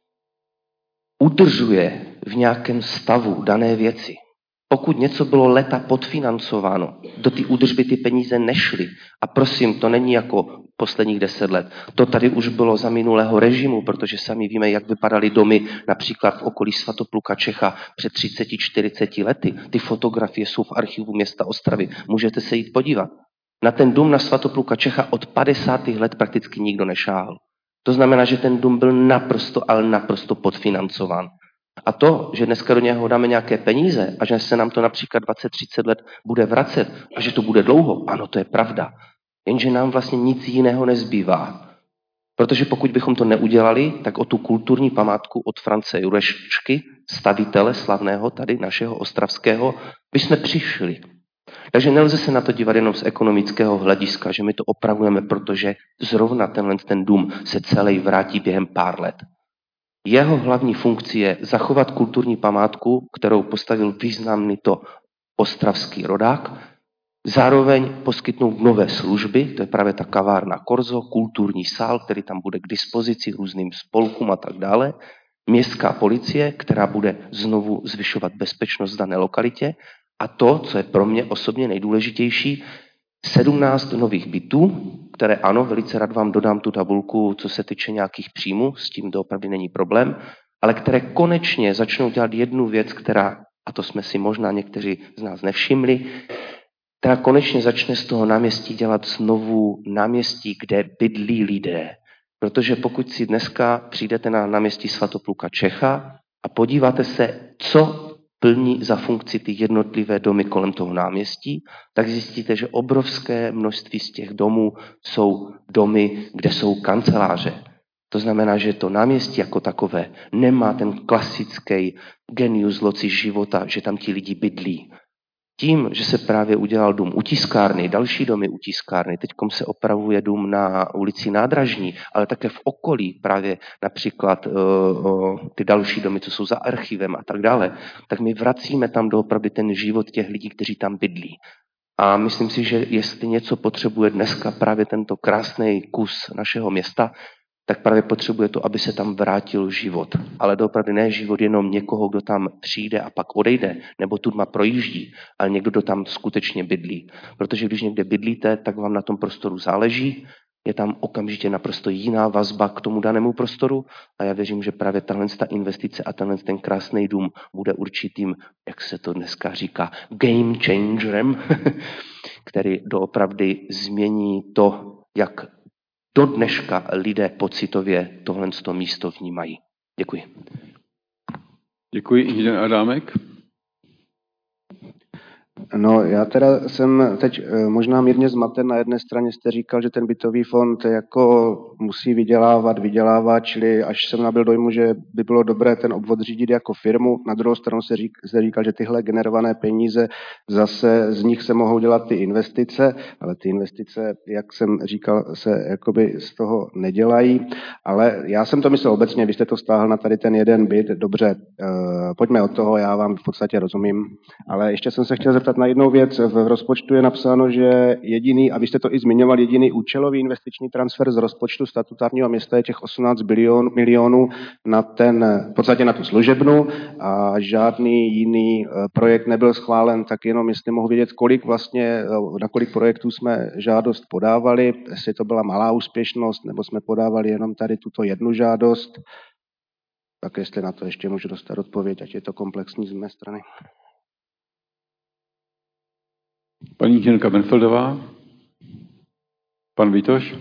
J: udržuje v nějakém stavu dané věci. Pokud něco bylo leta podfinancováno, do té údržby ty peníze nešly. A prosím, to není jako posledních 10 let. To tady už bylo za minulého režimu, protože sami víme, jak vypadaly domy například v okolí Svatopluka Čecha před 30-40 lety. Ty fotografie jsou v archivu města Ostravy. Můžete se jít podívat. Na ten dům na Svatopluka Čecha od 50. let prakticky nikdo nešáhl. To znamená, že ten dům byl naprosto, ale naprosto podfinancován. A to, že dneska do něho dáme nějaké peníze a že se nám to například 20-30 let bude vracet a že to bude dlouho, ano, to je pravda. Jenže nám vlastně nic jiného nezbývá. Protože pokud bychom to neudělali, tak o tu kulturní památku od France Jurečky, stavitele slavného tady našeho ostravského, bychom přišli. Takže nelze se na to dívat jenom z ekonomického hlediska, že my to opravujeme, protože zrovna ten dům se celý vrátí během pár let. Jeho hlavní funkcí je zachovat kulturní památku, kterou postavil významný to ostravský rodák, zároveň poskytnout nové služby, to je právě ta kavárna Korzo, kulturní sál, který tam bude k dispozici různým spolkům a tak dále, městská policie, která bude znovu zvyšovat bezpečnost v dané lokalitě a to, co je pro mě osobně nejdůležitější, 17 nových bytů, které ano, velice rád vám dodám tu tabulku, co se týče nějakých příjmů, s tím doopravdy není problém, ale které konečně začnou dělat jednu věc, která, a to jsme si možná někteří z nás nevšimli, která konečně začne z toho náměstí dělat znovu náměstí, kde bydlí lidé. Protože pokud si dneska přijdete na náměstí Svatopluka Čecha a podíváte se, co plní za funkci ty jednotlivé domy kolem toho náměstí, tak zjistíte, že obrovské množství z těch domů jsou domy, kde jsou kanceláře. To znamená, že to náměstí jako takové nemá ten klasický genius loci života, že tam ti lidi bydlí. Tím, že se právě udělal dům u tiskárny, další domy u tiskárny, teďkom se opravuje dům na ulici Nádražní, ale také v okolí právě například ty další domy, co jsou za archivem a tak dále, tak my vracíme tam doopravdy ten život těch lidí, kteří tam bydlí. A myslím si, že jestli něco potřebuje dneska právě tento krásný kus našeho města, tak právě potřebuje to, aby se tam vrátil život. Ale doopravdy ne život jenom někoho, kdo tam přijde a pak odejde, nebo tudma projíždí, ale někdo, kdo tam skutečně bydlí. Protože když někde bydlíte, tak vám na tom prostoru záleží, je tam okamžitě naprosto jiná vazba k tomu danému prostoru a já věřím, že právě tahle investice a ten krásný dům bude určitým, jak se to dneska říká, game changerem, který doopravdy změní to, jak do dneška lidé pocitově tohle místo vnímají. Děkuji.
A: Děkuji. Inženýr Adámek.
G: No, já teda jsem teď možná mírně zmaten. Na jedné straně jste říkal, že ten bytový fond jako musí vydělávat, čili až jsem nabyl dojmu, že by bylo dobré ten obvod řídit jako firmu. Na druhou stranu jste říkal, že tyhle generované peníze, zase z nich se mohou dělat ty investice, ale ty investice, jak jsem říkal, se jakoby z toho nedělají. Ale já jsem to myslel obecně, vy jste to vztáhl na tady ten jeden byt. Dobře, pojďme od toho, já vám v podstatě rozumím. Ale ještě jsem se chtěl zeptat na jednou věc. V rozpočtu je napsáno, že jediný, a vy jste to i zmiňoval, jediný účelový investiční transfer z rozpočtu statutárního města je těch 18 milionů na v podstatě na tu služebnu a žádný jiný projekt nebyl schválen, tak jenom jestli mohu vědět, na kolik projektů jsme žádost podávali, jestli to byla malá úspěšnost, nebo jsme podávali jenom tady tuto jednu žádost. Tak jestli na to ještě můžu dostat odpověď, ať je to komplexní z mé strany.
A: Paní inženýrka Benfeldová. Pan Vítoš.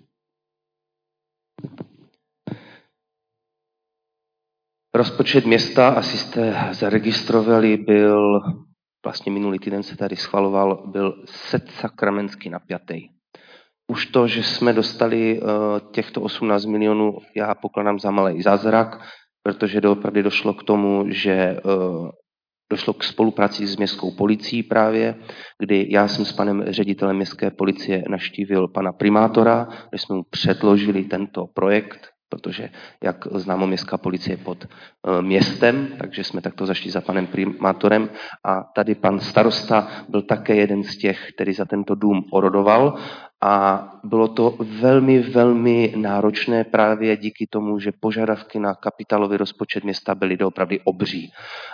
J: Rozpočet města, asi jste zaregistrovali, byl, vlastně minulý týden se tady schvaloval, byl sakramentsky napjatý. Už to, že jsme dostali těchto 18 milionů, já pokládám za malý zázrak, protože doopravdy došlo k tomu, že došlo k spolupráci s městskou policií právě, kdy já jsem s panem ředitelem městské policie navštívil pana primátora, kde jsme mu předložili tento projekt, protože, jak známo, městská policie je pod městem, takže jsme takto zašli za panem primátorem a tady pan starosta byl také jeden z těch, který za tento dům orodoval a bylo to velmi, velmi náročné právě díky tomu, že požadavky na kapitálový rozpočet města byly doopravdy obří.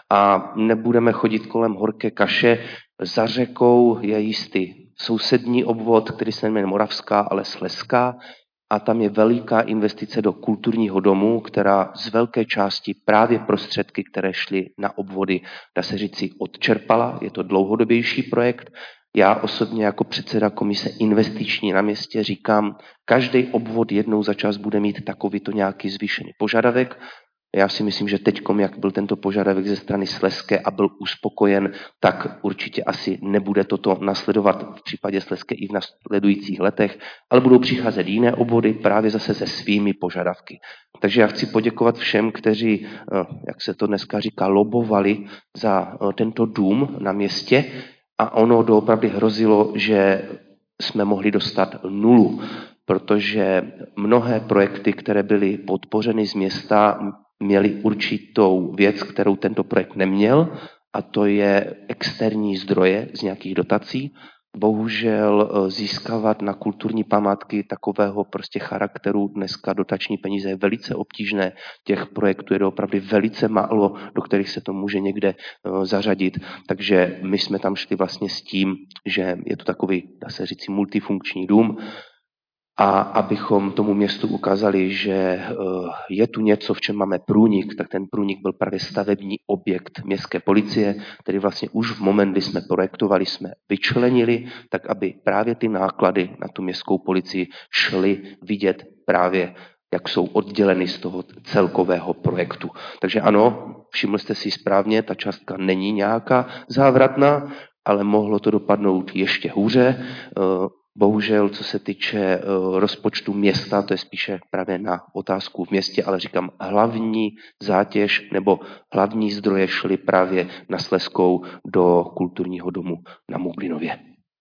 J: A nebudeme chodit kolem horké kaše, za řekou je jistý sousední obvod, který se jmenuje Moravská, ale Slezská, a tam je veliká investice do kulturního domu, která z velké části právě prostředky, které šly na obvody, dá se říci, odčerpala. Je to dlouhodobější projekt. Já osobně jako předseda komise investiční na městě říkám, každý obvod jednou za čas bude mít takovýto nějaký zvýšený požadavek. Já si myslím, že teďkom, jak byl tento požadavek ze strany Slezské a byl uspokojen, tak určitě asi nebude toto nasledovat v případě Slezské i v následujících letech, ale budou přicházet jiné obvody právě zase se svými požadavky. Takže já chci poděkovat všem, kteří, jak se to dneska říká, lobovali za tento dům na městě a ono doopravdy hrozilo, že jsme mohli dostat 0, protože mnohé projekty, které byly podpořeny z města, měli určitou věc, kterou tento projekt neměl, a to je externí zdroje z nějakých dotací. Bohužel získávat na kulturní památky takového prostě charakteru dneska dotační peníze je velice obtížné. Těch projektů je opravdu velice málo, do kterých se to může někde zařadit. Takže my jsme tam šli vlastně s tím, že je to takový, dá se říct, multifunkční dům, a abychom tomu městu ukázali, že je tu něco, v čem máme průnik, tak ten průnik byl právě stavební objekt městské policie, který vlastně už v moment, kdy jsme projektovali, jsme vyčlenili, tak aby právě ty náklady na tu městskou policii šly vidět právě, jak jsou odděleny z toho celkového projektu. Takže ano, všiml jste si správně, ta částka není nějaká závratná, ale mohlo to dopadnout ještě hůře. Bohužel, co se týče rozpočtu města, to je spíše právě na otázku v městě, ale říkám, hlavní zátěž nebo hlavní zdroje šly právě na Slezskou do kulturního domu na Muglinově.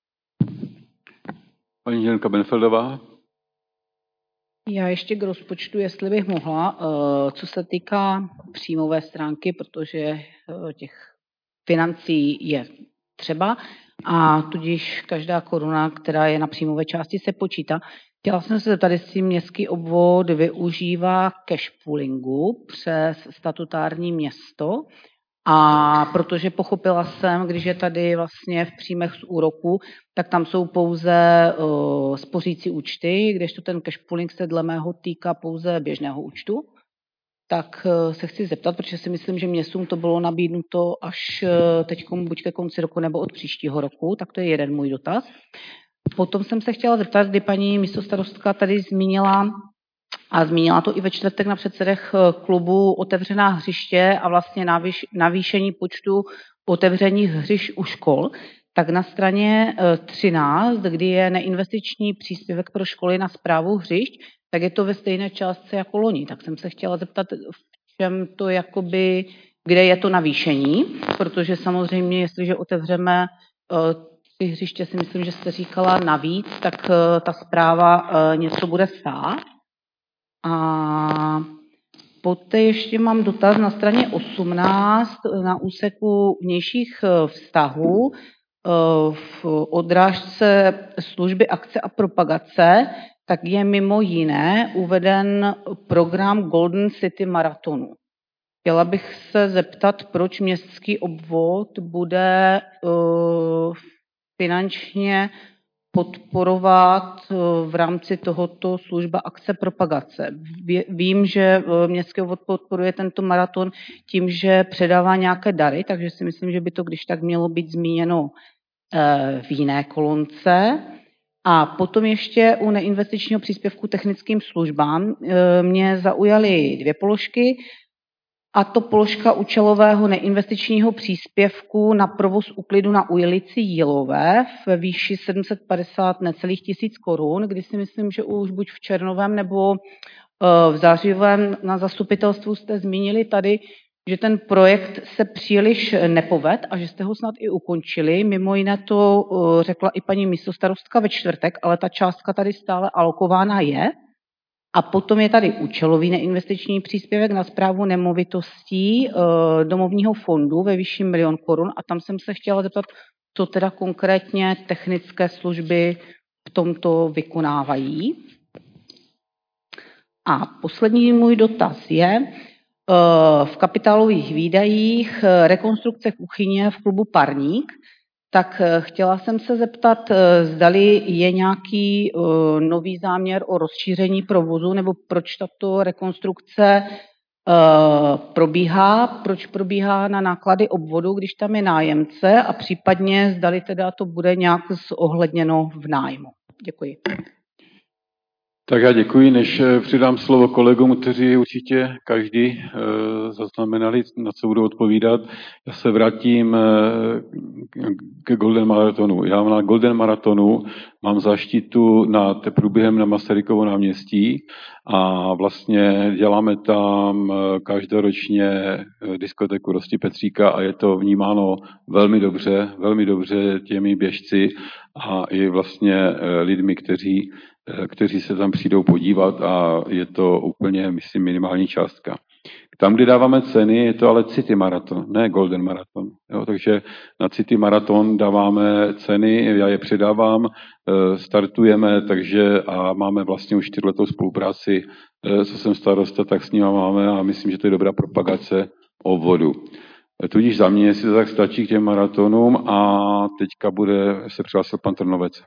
A: Paní inženýrka Benfeldová.
C: Já ještě k rozpočtu, jestli bych mohla, co se týká příjmové stránky, protože těch financí je třeba a tudíž každá koruna, která je na příjmové části, se počítá. Chtěla jsem se zeptat, jestli městský obvod využívá cash poolingu přes statutární město, a protože pochopila jsem, když je tady vlastně v příjmech z úroku, tak tam jsou pouze spořící účty, kdežto ten cash pooling se dle mého týká pouze běžného účtu. Tak se chci zeptat, protože si myslím, že městům to bylo nabídnuto až teď buď ke konci roku nebo od příštího roku, tak to je jeden můj dotaz. Potom jsem se chtěla zeptat, kdy paní místostarostka tady zmínila A zmínila to i ve čtvrtek na předsedech klubu otevřená hřiště a vlastně navýšení počtu otevřených hřišť u škol. Tak na straně 13, kdy je neinvestiční příspěvek pro školy na správu hřišť, tak je to ve stejné částce jako loni. Tak jsem se chtěla zeptat, v čem to jakoby, kde je to navýšení, protože samozřejmě, jestliže otevřeme ty hřiště, si myslím, že jste říkala navíc, tak ta správa něco bude stát. A poté ještě mám dotaz na straně 18 na úseku vnějších vztahů v odrážce služby akce a propagace, tak je mimo jiné uveden program Golden City Maratonu. Chtěla bych se zeptat, proč městský obvod bude finančně podporovat v rámci tohoto služba akce propagace. Vím, že městský obvod podporuje tento maraton tím, že předává nějaké dary, takže si myslím, že by to když tak mělo být zmíněno v jiné kolonce. A potom ještě u neinvestičního příspěvku technickým službám mě zaujaly dvě položky, a to položka účelového neinvestičního příspěvku na provoz úklidu na ulici Jílové ve výši 750 necelých tisíc korun, kdy si myslím, že už buď v červnovém nebo v zářivém na zastupitelstvu jste zmínili tady, že ten projekt se příliš nepoved a že jste ho snad i ukončili. Mimo jiné to řekla i paní místostarostka ve čtvrtek, ale ta částka tady stále alokována je. A potom je tady účelový neinvestiční příspěvek na správu nemovitostí domovního fondu ve výši 1 000 000 korun a tam jsem se chtěla zeptat, co teda konkrétně technické služby v tomto vykonávají. A poslední můj dotaz je v kapitálových výdajích rekonstrukce kuchyně v klubu Parník. Tak chtěla jsem se zeptat, zdali je nějaký nový záměr o rozšíření provozu, nebo proč tato rekonstrukce probíhá, proč probíhá na náklady obvodu, když tam je nájemce a případně zdali teda to bude nějak zohledněno v nájmu. Děkuji.
A: Tak já děkuji, než přidám slovo kolegům, kteří určitě každý zaznamenali, na co budou odpovídat. Já se vrátím ke Golden Maratonu. Já na Golden Maratonu mám záštitu nad průběhem na Masarykovo náměstí a vlastně děláme tam každoročně diskotéku Rosti Petříka a je to vnímáno velmi dobře těmi běžci a i vlastně lidmi, kteří se tam přijdou podívat a je to úplně, myslím, minimální částka. Tam, kde dáváme ceny, je to ale City Marathon, ne Golden Marathon. Jo, takže na City Marathon dáváme ceny, já je předávám, startujeme, takže a máme vlastně už 4letou spolupráci, co jsem starosta, tak s nima máme a myslím, že to je dobrá propagace obvodu. Tudíž za mě, jestli to tak stačí k těm maratonům a teďka se přihlásil pan Trnovec.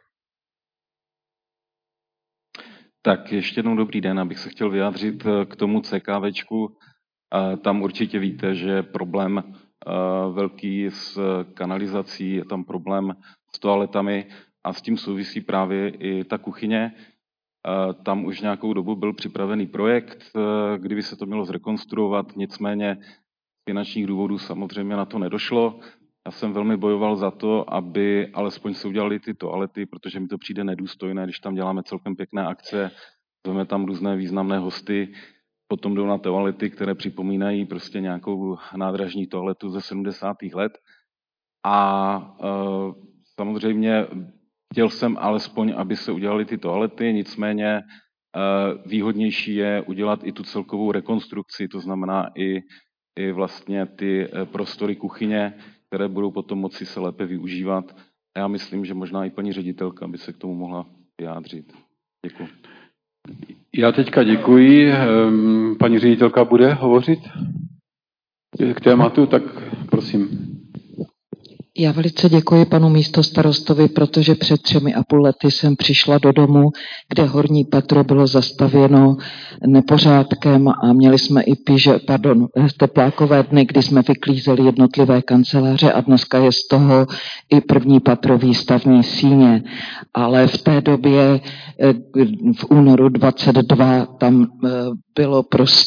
F: Tak ještě jednou dobrý den, abych se chtěl vyjádřit k tomu CKVčku. Tam určitě víte, že je problém velký s kanalizací, je tam problém s toaletami a s tím souvisí právě i ta kuchyně. Tam už nějakou dobu byl připravený projekt, kdyby se to mělo zrekonstruovat, nicméně z finančních důvodů samozřejmě na to nedošlo. Já jsem velmi bojoval za to, aby alespoň se udělali ty toalety, protože mi to přijde nedůstojné, když tam děláme celkem pěkné akce, zveme tam různé významné hosty, potom jdou na toalety, které připomínají prostě nějakou nádražní toaletu ze 70. let. A samozřejmě chtěl jsem alespoň, aby se udělali ty toalety, nicméně výhodnější je udělat i tu celkovou rekonstrukci, to znamená i vlastně ty prostory kuchyně, které budou potom moci se lépe využívat. A já myslím, že možná i paní ředitelka by se k tomu mohla vyjádřit. Děkuji.
A: Já teďka děkuji. Paní ředitelka bude hovořit k tématu, tak prosím.
M: Já velice děkuji panu místostarostovi, protože před 3,5 lety jsem přišla do domu, kde horní patro bylo zastavěno nepořádkem a měli jsme i teplákové dny, kdy jsme vyklízeli jednotlivé kanceláře a dneska je z toho i první patro výstavní síně. Ale v té době v únoru 22 tam bylo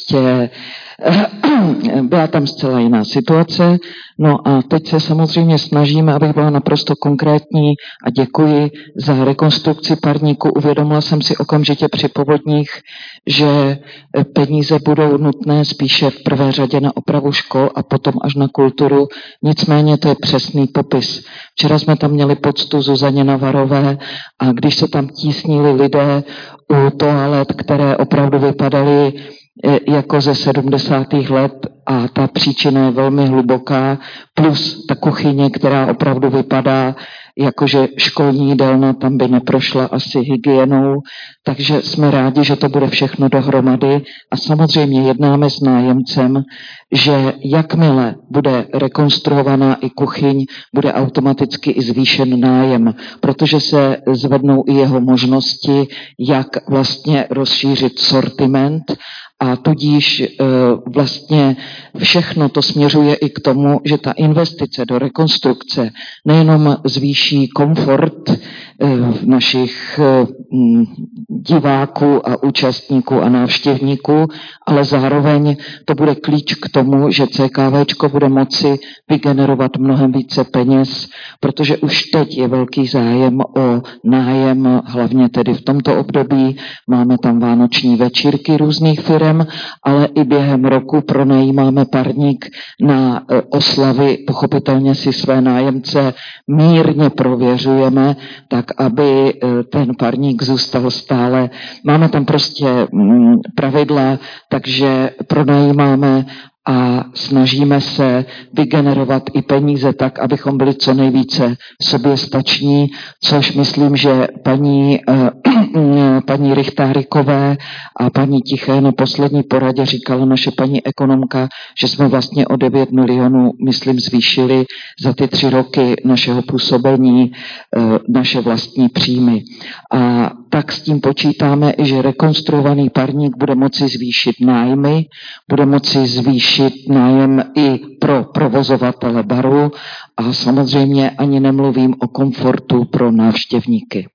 M: byla tam zcela jiná situace. No a teď se samozřejmě snažíme, abych byla naprosto konkrétní a děkuji za rekonstrukci parníku. Uvědomila jsem si okamžitě při povodních, že peníze budou nutné spíše v prvé řadě na opravu škol a potom až na kulturu. Nicméně to je přesný popis. Včera jsme tam měli poctu Zuzaně Navarové a když se tam tísnili lidé u toalet, které opravdu vypadaly jako ze 70. let a ta příčina je velmi hluboká, plus ta kuchyně, která opravdu vypadá jakože školní jídelna tam by neprošla asi hygienou, takže jsme rádi, že to bude všechno dohromady a samozřejmě jednáme s nájemcem, že jakmile bude rekonstruovaná i kuchyň, bude automaticky i zvýšen nájem, protože se zvednou i jeho možnosti, jak vlastně rozšířit sortiment a tudíž vlastně všechno to směřuje i k tomu, že ta investice do rekonstrukce nejenom zvýší komfort našich diváků a účastníků a návštěvníků, ale zároveň to bude klíč k tomu, že CKVčko bude moci vygenerovat mnohem více peněz, protože už teď je velký zájem o nájem, hlavně tedy v tomto období. Máme tam vánoční večírky různých firem, ale i během roku pronajímáme parník na oslavy. Pochopitelně si své nájemce mírně prověřujeme, tak aby ten parník zůstal stále. Máme tam prostě pravidla, takže pronajímáme a snažíme se vygenerovat i peníze tak, abychom byli co nejvíce soběstační, což myslím, že paní Richtárikové a paní Tiché na poslední poradě říkala naše paní ekonomka, že jsme vlastně o 9 milionů, myslím, zvýšili za ty 3 roky našeho působení naše vlastní příjmy. A tak s tím počítáme, že rekonstruovaný parník bude moci zvýšit nájmy, bude moci zvýšit nájem i pro provozovatele baru a samozřejmě ani nemluvím o komfortu pro návštěvníky.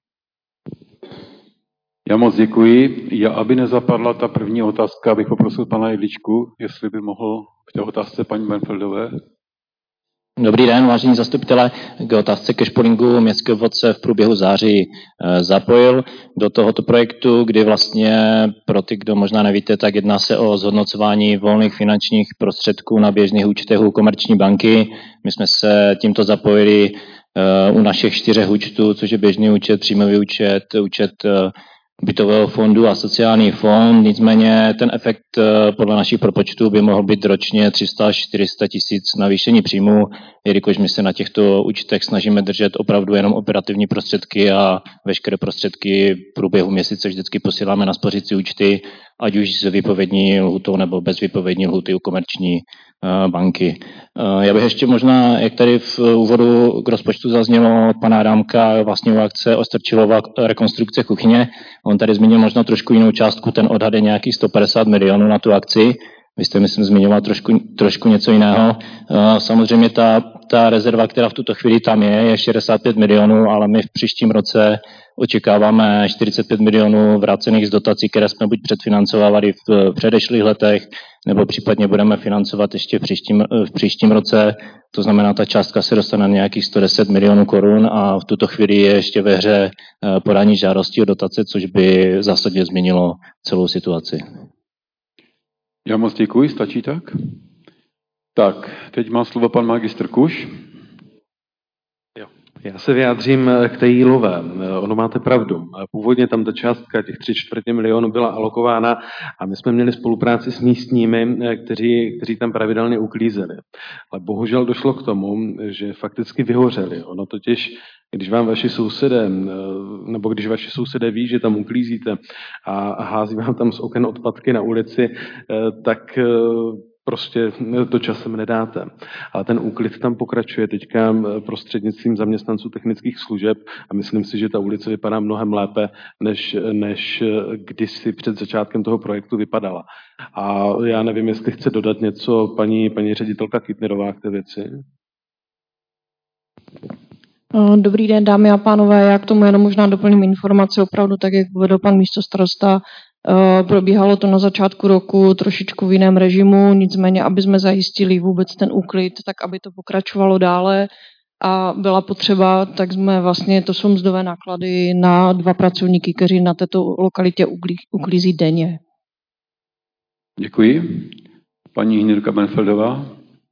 A: Já moc děkuji. Aby nezapadla ta první otázka, abych poprosil pana Jedličku, jestli by mohl k té otázce paní Benfeldové.
N: Dobrý den, vážení zastupitelé. K otázce cashpoolingu městského vodce v průběhu září zapojil do tohoto projektu, kdy vlastně pro ty, kdo možná nevíte, tak jedná se o zhodnocování volných finančních prostředků na běžných účtech u Komerční banky. My jsme se tímto zapojili u našich 4 účtů, což je běžný účet, příjmový účet, účet bytového fondu a sociální fond. Nicméně ten efekt podle našich propočtů by mohl být ročně 300 až 400 tisíc navýšení příjmu, jelikož my se na těchto účtech snažíme držet opravdu jenom operativní prostředky a veškeré prostředky v průběhu měsíce vždycky posíláme na spořící účty, ať už s výpovědní lhutou nebo bez výpovědní lhuty u Komerční banky. Já bych ještě možná, jak tady v úvodu k rozpočtu zaznělo od pana Adámka, vlastně u akce Ostrčilová rekonstrukce kuchyně, on tady zmínil možná trošku jinou částku, ten odhad je nějakých 150 milionů na tu akci. Vy jste, myslím, zmiňoval trošku něco jiného. Samozřejmě ta rezerva, která v tuto chvíli tam je 65 milionů, ale my v příštím roce očekáváme 45 milionů vrácených z dotací, které jsme buď předfinancovali v předešlých letech, nebo případně budeme financovat ještě v příštím roce. To znamená, ta částka se dostane na nějakých 110 milionů korun a v tuto chvíli je ještě ve hře podání žádosti o dotace, což by v zásadě změnilo celou situaci.
A: Já moc děkuji, stačí tak? Tak, teď má slovo pan magistr Kuš.
E: Já se vyjádřím k té jílové. Ono máte pravdu. Původně tam ta částka těch 3/4 milionu byla alokována a my jsme měli spolupráci s místními, kteří tam pravidelně uklízeli. Ale bohužel došlo k tomu, že fakticky vyhořeli. Ono totiž, když vám vaši sousedé, nebo když vaši sousedé ví, že tam uklízíte a hází vám tam z oken odpadky na ulici, tak prostě to časem nedáte. Ale ten úklid tam pokračuje teďka prostřednictvím zaměstnanců technických služeb a myslím si, že ta ulice vypadá mnohem lépe, než kdysi před začátkem toho projektu vypadala. A já nevím, jestli chce dodat něco paní ředitelka Kytnerová k té věci.
O: Dobrý den, dámy a pánové, já k tomu jenom možná doplním informaci, opravdu tak, jak uvedl pan místostarosta. Probíhalo to na začátku roku trošičku v jiném režimu, nicméně, aby jsme zajistili vůbec ten úklid, tak aby to pokračovalo dále a byla potřeba, tak jsme vlastně, to jsou mzdové náklady na 2 pracovníky, kteří na této lokalitě uklízí denně.
A: Děkuji. Paní Hinnerka Benfeldová.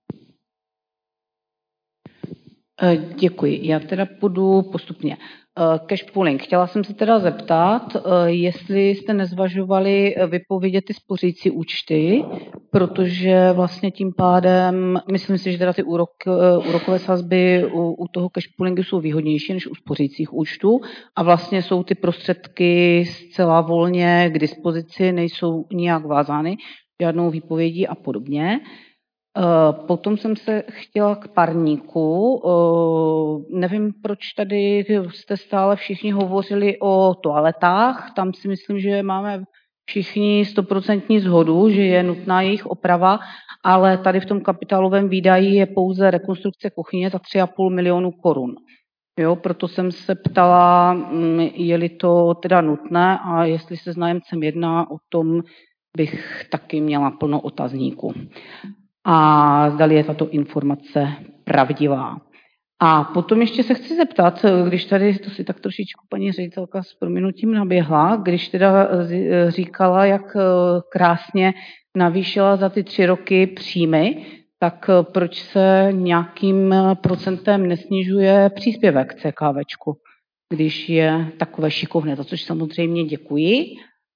C: Děkuji. Já teda půjdu postupně. Cash pooling. Chtěla jsem se teda zeptat, jestli jste nezvažovali vypovědět ty spořící účty, protože vlastně tím pádem, myslím si, že teda ty úrokové sazby u toho cash poolingu jsou výhodnější než u spořících účtů a vlastně jsou ty prostředky zcela volně k dispozici, nejsou nijak vázány žádnou výpovědí a podobně. Potom jsem se chtěla k parníku. Nevím, proč tady jste stále všichni hovořili o toaletách. Tam si myslím, že máme všichni 100% shodu, že je nutná jejich oprava, ale tady v tom kapitálovém výdaji je pouze rekonstrukce kuchyně za 3,5 milionu korun. Jo, proto jsem se ptala, je-li to teda nutné a jestli se s nájemcem jedná, o tom bych taky měla plno otazníků. A zdali je tato informace pravdivá. A potom ještě se chci zeptat, když tady, to si tak trošičku paní ředitelka s prominutím naběhla, když teda říkala, jak krásně navýšila za ty 3 roky příjmy, tak proč se nějakým procentem nesnižuje příspěvek CKVčku, když je takové šikovné, za což samozřejmě děkuji.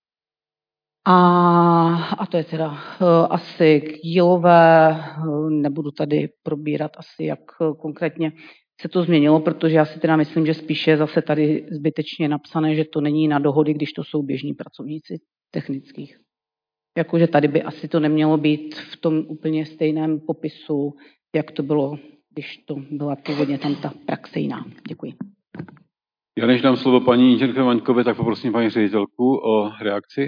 C: A to je teda asi k dílové, nebudu tady probírat asi, jak konkrétně se to změnilo, protože já si teda myslím, že spíše zase tady zbytečně napsané, že to není na dohody, když to jsou běžní pracovníci technických. Jakože tady by asi to nemělo být v tom úplně stejném popisu, jak to bylo, když to byla původně tam ta praxe jiná. Děkuji.
A: Já než dám slovo paní inženýrce Vaňkové, tak poprosím paní ředitelku o reakci.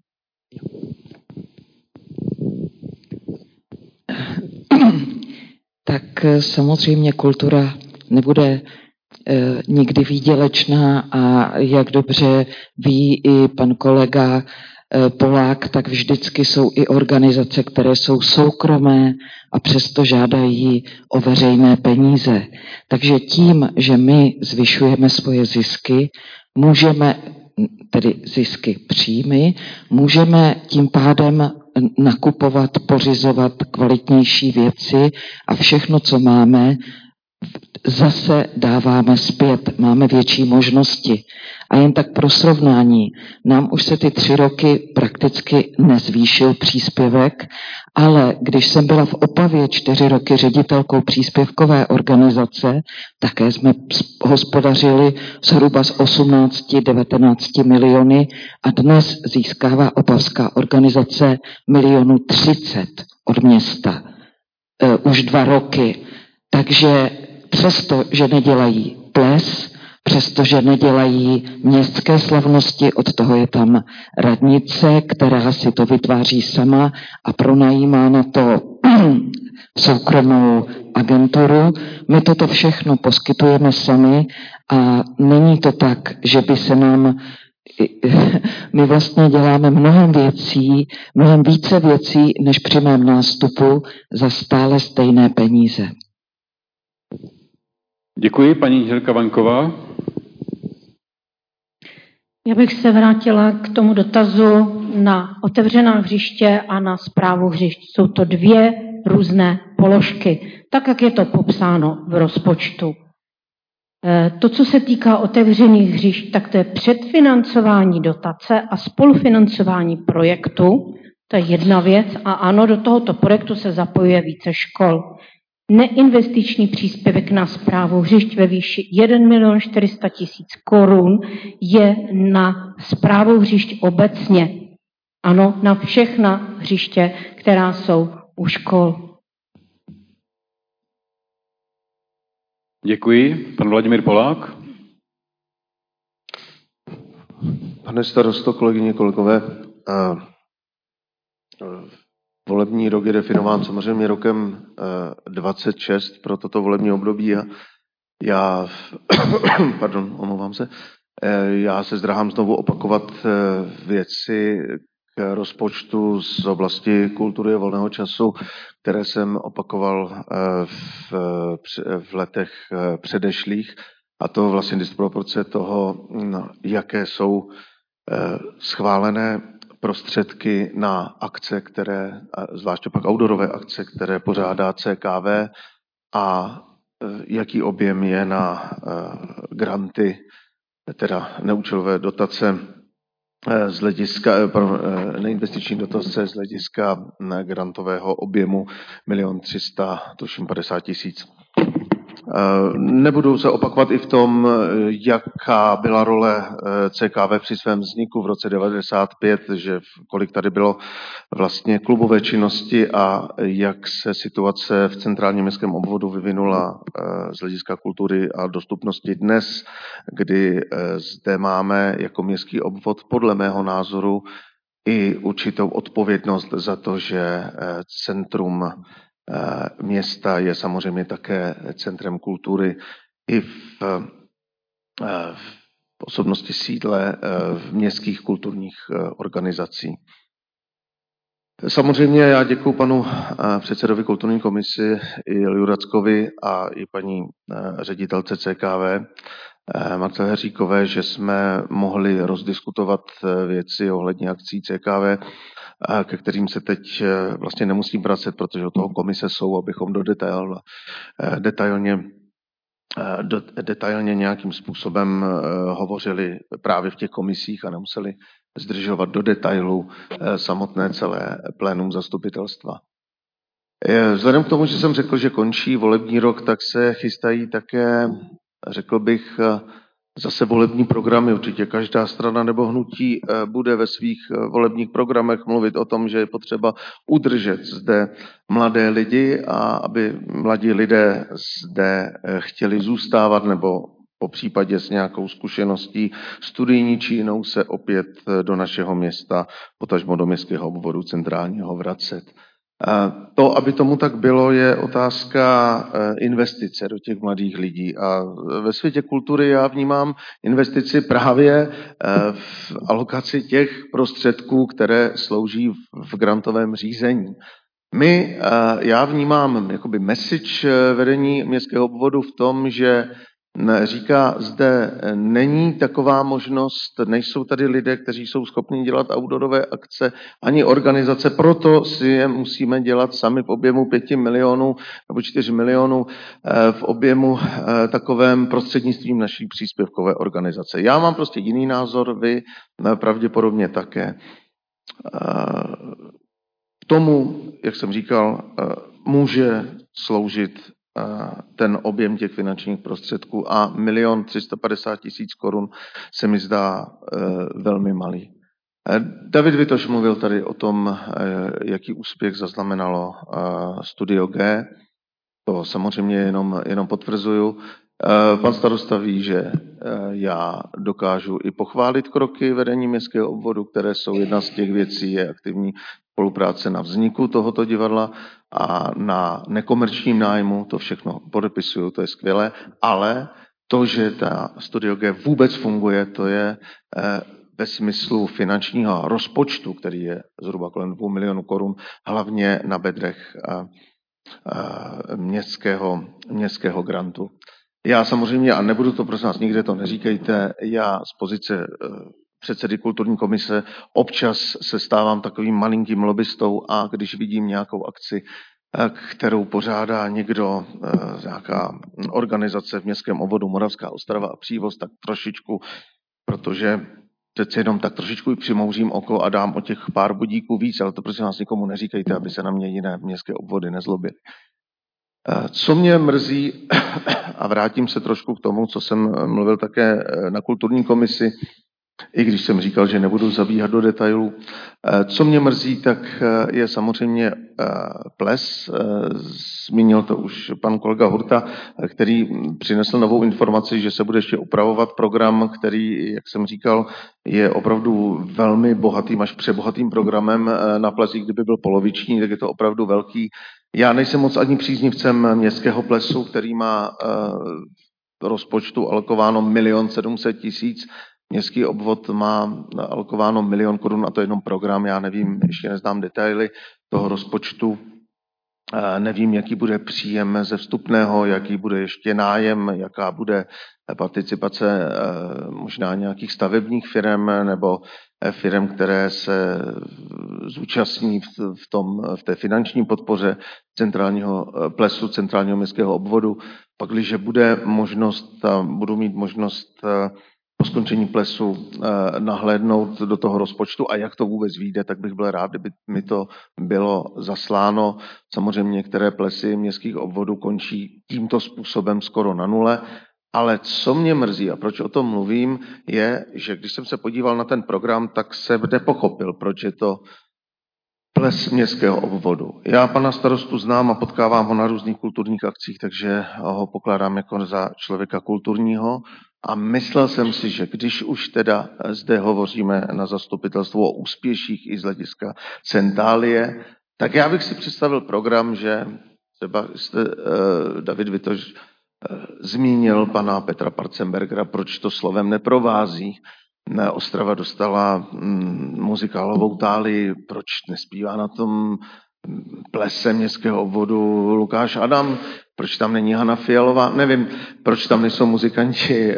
M: Tak samozřejmě kultura nebude nikdy výdělečná a jak dobře ví i pan kolega Polák, tak vždycky jsou i organizace, které jsou soukromé a přesto žádají o veřejné peníze. Takže tím, že my zvyšujeme svoje zisky, můžeme, tedy zisky příjmy, můžeme tím pádem nakupovat, pořizovat kvalitnější věci a všechno, co máme, zase dáváme zpět, máme větší možnosti. A jen tak pro srovnání, nám už se ty 3 roky prakticky nezvýšil příspěvek, ale když jsem byla v Opavě 4 roky ředitelkou příspěvkové organizace, také jsme hospodařili zhruba s 18-19 miliony a dnes získává opavská organizace 1,30 milionu od města. Už 2 roky. Takže přesto, že nedělají ples, přestože nedělají městské slavnosti, od toho je tam radnice, která si to vytváří sama a pronajímá na to soukromou agenturu. My toto všechno poskytujeme sami a není to tak, že by se nám... My vlastně děláme mnohem více věcí, než při mém nástupu za stále stejné peníze.
A: Děkuji, paní inženýrka Vaňková.
I: Já bych se vrátila k tomu dotazu na otevřená hřiště a na správu hřišť. Jsou to 2 různé položky, tak jak je to popsáno v rozpočtu. To, co se týká otevřených hřišť, tak to je předfinancování dotace a spolufinancování projektu. To je jedna věc a ano, do tohoto projektu se zapojuje více škol. Neinvestiční příspěvek na správu hřišť ve výši 1 400 000 korun je na správu hřišť obecně. Ano, na všechna hřiště, která jsou
K: u škol.
A: Děkuji. Pan Vladimír Polák.
B: Pane starosto, kolegyně, kolegové, volební rok je definován samozřejmě rokem 26 pro toto volební období a já se zdráhám znovu opakovat věci k rozpočtu z oblasti kultury a volného času, které jsem opakoval v letech předešlých, a to vlastně disproporce toho, jaké jsou schválené prostředky na akce, které, zvláště pak outdoorové akce, které pořádá CKV, a jaký objem je na granty, teda neúčelové dotace z hlediska, neinvestiční dotace z hlediska grantového objemu 1 350 000. Nebudu se opakovat i v tom, jaká byla role CKV při svém vzniku v roce 1995, že kolik tady bylo vlastně klubové činnosti a jak se situace v centrálním městském obvodu vyvinula z hlediska kultury a dostupnosti dnes, kdy zde máme jako městský obvod podle mého názoru i určitou odpovědnost za to, že centrum města je samozřejmě také centrem kultury i v osobnosti sídle v městských kulturních organizací. Samozřejmě já děkuji panu předsedovi kulturní komisi Ilju Rackovi a i paní ředitelce CKV Marcele Heříkové, že jsme mohli rozdiskutovat věci ohledně akcí CKV, ke kterým se teď vlastně nemusím vracet, protože od toho komise jsou, abychom detailně nějakým způsobem hovořili právě v těch komisích a nemuseli zdržovat do detailu samotné celé plénum zastupitelstva. Vzhledem k tomu, že jsem řekl, že končí volební rok, tak se chystají také, řekl bych, zase volební programy. Určitě každá strana nebo hnutí bude ve svých volebních programech mluvit o tom, že je potřeba udržet zde mladé lidi a aby mladí lidé zde chtěli zůstávat nebo po případě s nějakou zkušeností studijní či jinou se opět do našeho města, potažmo do městského obvodu centrálního vracet. To, aby tomu tak bylo, je otázka investice do těch mladých lidí. A ve světě kultury já vnímám investici právě v alokaci těch prostředků, které slouží v grantovém řízení. Já vnímám jakoby message vedení městského obvodu v tom, že říká, zde není taková možnost, nejsou tady lidé, kteří jsou schopni dělat outdoorové akce, ani organizace, proto si je musíme dělat sami v objemu 5 milionů nebo 4 milionů v objemu takovém prostřednictvím naší příspěvkové organizace. Já mám prostě jiný názor, vy pravděpodobně také. K tomu, jak jsem říkal, může sloužit ten objem těch finančních prostředků a 1 350 000 korun se mi zdá velmi malý. David Vitoš mluvil tady o tom, jaký úspěch zaznamenalo Studio G. To samozřejmě jenom potvrzuju. Pan starosta ví, že já dokážu i pochválit kroky vedení městského obvodu, které jsou jedna z těch věcí, je aktivní spolupráce na vzniku tohoto divadla a na nekomerčním nájmu, to všechno podepisuju, to je skvělé, ale to, že ta Studio G vůbec funguje, to je ve smyslu finančního rozpočtu, který je zhruba kolem 2 milionů korun, hlavně na bedrech městského grantu. Já samozřejmě, a nebudu to prosím vás, nikde to neříkejte, já z pozice předsedy kulturní komise občas se stávám takovým malinkým lobbystou a když vidím nějakou akci, kterou pořádá někdo, nějaká organizace v městském obvodu Moravská Ostrava a Přívoz, tak trošičku, protože přece jenom tak trošičku i přimouřím oko a dám o těch pár budíků víc, ale to prosím vás nikomu neříkejte, aby se na mě jiné městské obvody nezlobily. Co mě mrzí, a vrátím se trošku k tomu, co jsem mluvil také na kulturní komisi, I když jsem říkal, že nebudu zabíhat do detailů. Co mě mrzí, tak je samozřejmě ples. Zmínil to už pan kolega Hurta, který přinesl novou informaci, že se bude ještě upravovat program, který, jak jsem říkal, je opravdu velmi bohatým, až přebohatým programem na plesích. Kdyby byl poloviční, tak je to opravdu velký. Já nejsem moc ani příznivcem městského plesu, který má rozpočtu alokováno 1 700 000. Městský obvod má alokováno 1 000 000 korun a to je jenom program. Já nevím, ještě neznám detaily toho rozpočtu. Nevím, jaký bude příjem ze vstupného, jaký bude ještě nájem, jaká bude participace možná nějakých stavebních firem nebo firem, které se zúčastní v té finanční podpoře centrálního plesu, centrálního městského obvodu. Pak, když bude možnost, budu mít možnost po skončení plesu nahlédnout do toho rozpočtu a jak to vůbec vyjde, tak bych byl rád, kdyby mi to bylo zasláno. Samozřejmě některé plesy městských obvodů končí tímto způsobem skoro na nule, ale co mě mrzí a proč o tom mluvím, je, že když jsem se podíval na ten program, tak jsem nepochopil, proč je to ples městského obvodu. Já pana starostu znám a potkávám ho na různých kulturních akcích, takže ho pokládám jako za člověka kulturního. A myslel jsem si, že když už teda zde hovoříme na zastupitelstvu o úspěších i z hlediska Centálie, tak já bych si představil program, že třeba jste, David Vitoš, zmínil pana Petra Parzenbergera, proč to slovem neprovází. Ostrava dostala muzikálovou tálii, proč nespívá na tom plese městského obvodu Lukáš Adam, proč tam není Hana Fialová, nevím, proč tam nejsou muzikanti,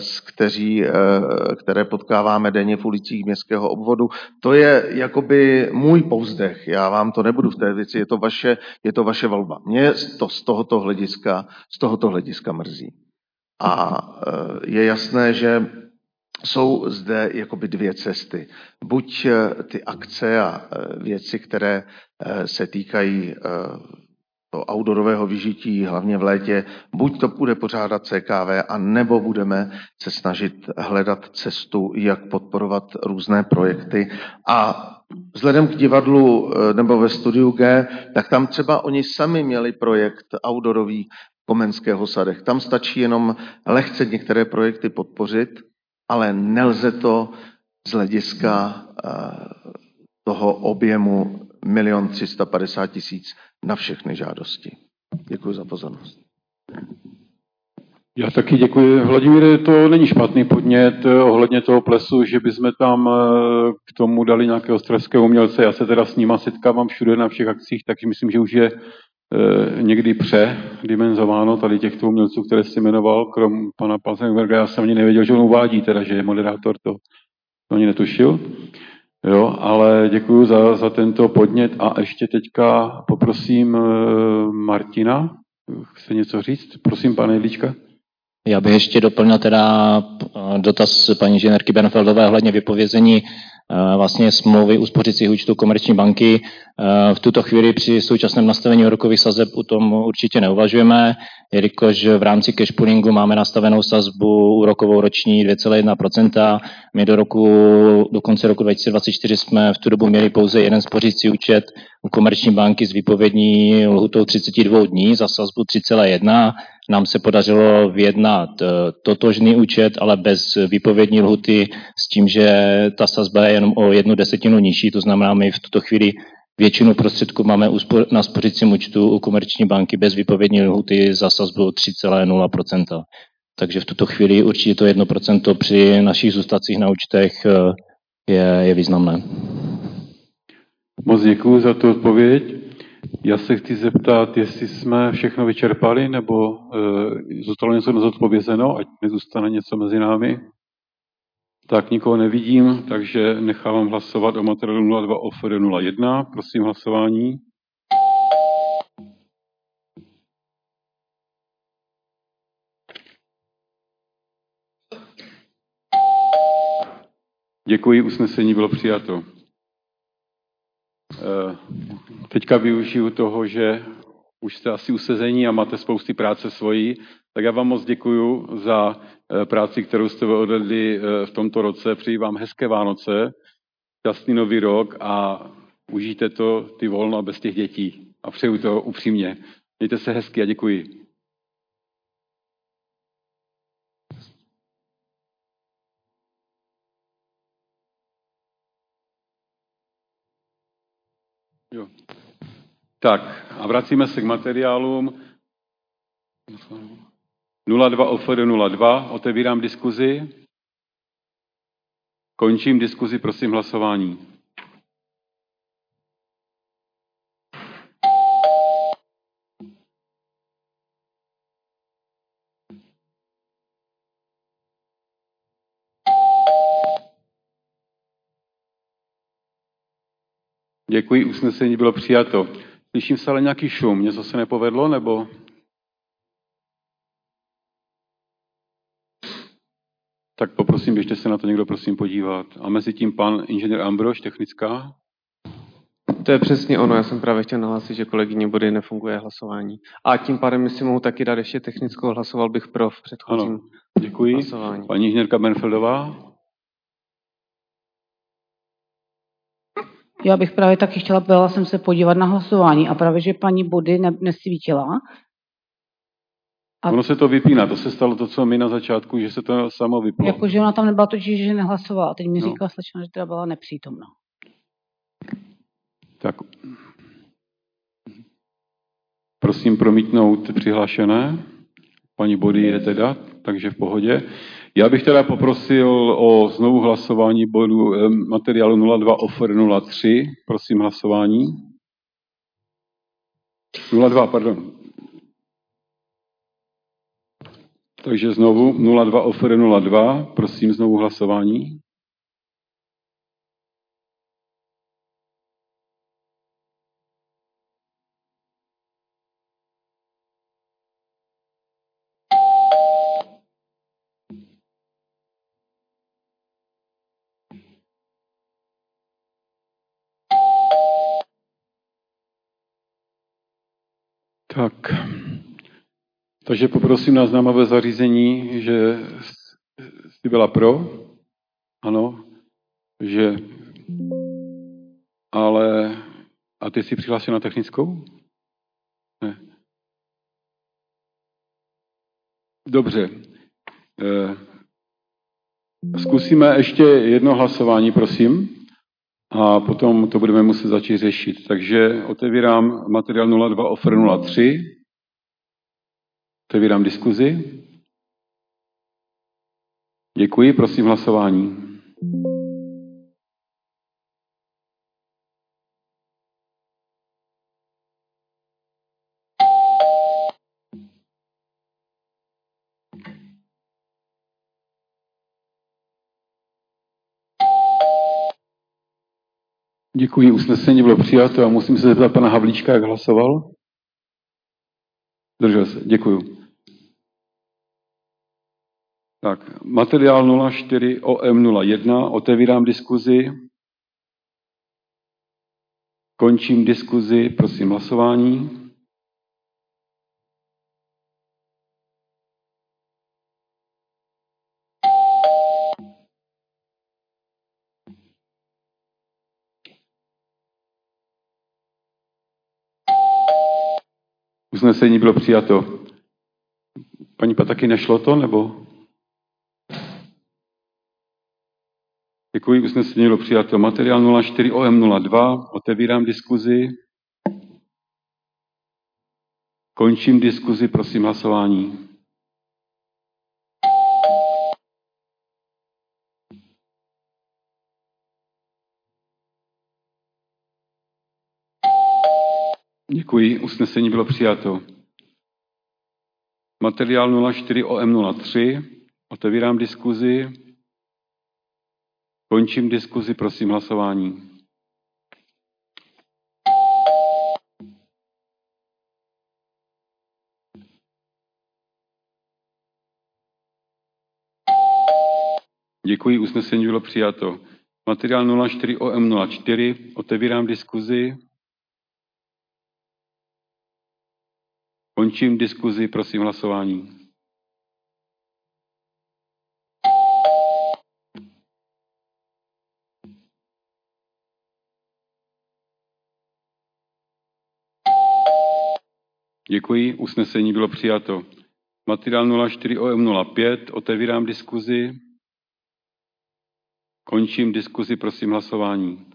B: které potkáváme denně v ulicích městského obvodu. To je jakoby můj povzdech, já vám to nebudu v té věci, je to vaše volba. Mě to z tohoto hlediska mrzí. A je jasné, že jsou zde jakoby 2 cesty. Buď ty akce a věci, které se týkají outdoorového vyžití, hlavně v létě, buď to bude pořádat CKV, a nebo budeme se snažit hledat cestu, jak podporovat různé projekty. A vzhledem k divadlu nebo ve studiu G, tak tam třeba oni sami měli projekt outdoorový Komenského sadech. Tam stačí jenom lehce některé projekty podpořit, ale nelze to z hlediska toho objemu 1 350 000 na všechny žádosti. Děkuji za pozornost.
A: Já taky děkuji. Vladimíre, to není špatný podnět ohledně toho plesu, že bychom tam k tomu dali nějakého ostravského umělce. Já se teda s nima setkávám všude na všech akcích, taky myslím, že už je někdy předimenzováno tady těchto umělců, které jsi jmenoval, krom pana Parzenberga. Já jsem ani nevěděl, že on uvádí, teda, že je moderátor, to ani netušil. Jo, ale děkuji za tento podnět a ještě teďka poprosím Martina, chce něco říct? Prosím, pane Jedlička.
N: Já bych ještě doplnil teda dotaz paní inženýrky Benfeldové ohledně vypovězení vlastně smlouvy uspořicích účtů Komerční banky. V tuto chvíli při současném nastavení úrokových sazeb o tom určitě neuvažujeme, jelikož v rámci cash poolingu máme nastavenou sazbu úrokovou roční 2,1%. My do konce roku 2024 jsme v tu dobu měli pouze jeden spořící účet u Komerční banky s výpovědní lhutou 32 dní za sazbu 3,1. Nám se podařilo vyjednat totožný účet, ale bez výpovědní lhuty s tím, že ta sazba je jenom o 1/10 nižší, to znamená, my v tuto chvíli většinu prostředků máme na spořícím účtu u Komerční banky bez výpovědní lhuty za sazbu 3,0%. Takže v tuto chvíli určitě to 1% při našich zůstatcích na účtech je významné.
A: Moc děkuji za tu odpověď. Já se chci zeptat, jestli jsme všechno vyčerpali, nebo zůstalo něco nezodpovězeno, ať nezůstane něco mezi námi. Tak nikoho nevidím, takže nechávám hlasovat o materiálu 02 OFR 01. Prosím hlasování. Děkuji, usnesení bylo přijato. Teďka využiju toho, že už jste asi usezení a máte spousty práce svojí, Tak já vám moc děkuju za práci, kterou jste odvedli v tomto roce. Přeji vám hezké Vánoce, šťastný nový rok a užijte to, ty volno bez těch dětí. A přeju to upřímně. Mějte se hezky a děkuji. Jo. Tak a vracíme se k materiálům. 02 OFR 02, otevírám diskuzi. Končím diskuzi, prosím hlasování. Děkuji, usnesení bylo přijato. Slyším se ale nějaký šum, něco se nepovedlo, nebo? Tak poprosím, běžte se na to někdo prosím podívat. A mezi tím pan inženýr Ambrož, technická.
P: To je přesně ono, já jsem právě chtěl nahlásit, že kolegyně body nefunguje hlasování. A tím pádem, jestli mohu taky dát ještě technickou, hlasoval bych pro v předchozím
A: děkuji.
P: hlasování.
A: Paní inženýrka Benfeldová.
C: Já bych právě taky chtěla, byla jsem se podívat na hlasování a právě, že paní body nesvítila.
A: Ono se to vypíná, to se stalo to, co my na začátku, že se to samo vyplo.
C: Jakože ona tam nebyla totiž, že nehlasovala. Teď mi říkala slečna, že teda byla nepřítomná.
A: Tak. Prosím promítnout přihlášené. Paní body je teda, takže v pohodě. Já bych teda poprosil o znovu hlasování bodu materiálu 02 OFR 03. Prosím hlasování. 02, pardon. Takže znovu 02 OFR 02. Prosím znovu hlasování. Tak, takže poprosím na známové zařízení, že jsi byla pro, ano, že, ale, a ty jsi přihlášena technickou? Ne. Dobře. Zkusíme ještě jedno hlasování, prosím, a potom to budeme muset začít řešit. Takže otevírám materiál 02 OFR 03. Otevírám diskuzi. Děkuji, prosím hlasování. Děkuji, usnesení bylo přijato a musím se zeptat pana Havlíčka, jak hlasoval. Držel se, děkuji. Tak, materiál 04 OM 01, otevírám diskuzi. Končím diskuzi, prosím hlasování. Usnesení bylo přijato. Paní Pataky, nešlo to, nebo? Děkuji, usnesení bylo přijato. Materiál 04 OM 02, otevírám diskuzi. Končím diskuzi, prosím hlasování. Děkuji, usnesení bylo přijato. Materiál 04 OM 03, otevírám diskuzi. Končím diskuzi, prosím hlasování. Děkuji, usnesení bylo přijato. Materiál 04 OM 04, otevírám diskuzi. Končím diskuzi, prosím hlasování. Děkuji, usnesení bylo přijato. Materiál 04 OM05, otevírám diskuzi. Končím diskuzi, prosím hlasování.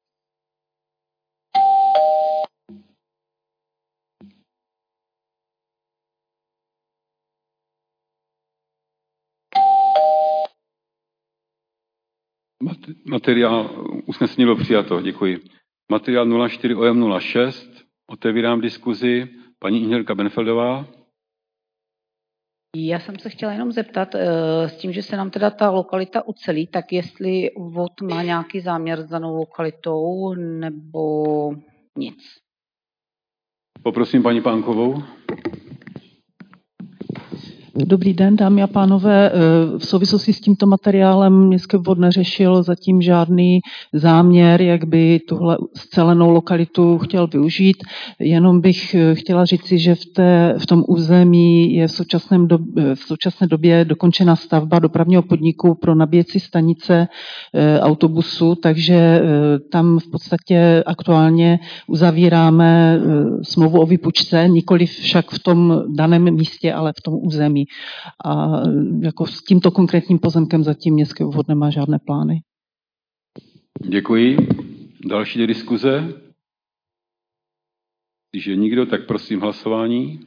A: Usnesení bylo přijato, děkuji. Materiál 04 OM06, otevírám diskuzi. Paní inženýrka Benfeldová.
C: Já jsem se chtěla jenom zeptat, s tím, že se nám teda ta lokalita ucelí, tak jestli ÚVOD má nějaký záměr s danou lokalitou, nebo nic.
A: Poprosím paní Pánkovou.
Q: Dobrý den, dámy a pánové. V souvislosti s tímto materiálem Městský obvod neřešil zatím žádný záměr, jak by tuhle scelenou lokalitu chtěl využít. Jenom bych chtěla říci, že v tom území je v současné době dokončena stavba dopravního podniku pro nabíjecí stanice autobusu, takže tam v podstatě aktuálně uzavíráme smlouvu o výpůjčce, nikoliv však v tom daném místě, ale v tom území. A jako s tímto konkrétním pozemkem zatím Městský obvod nemá žádné plány.
A: Děkuji. Další diskuze? Když je nikdo, tak prosím hlasování.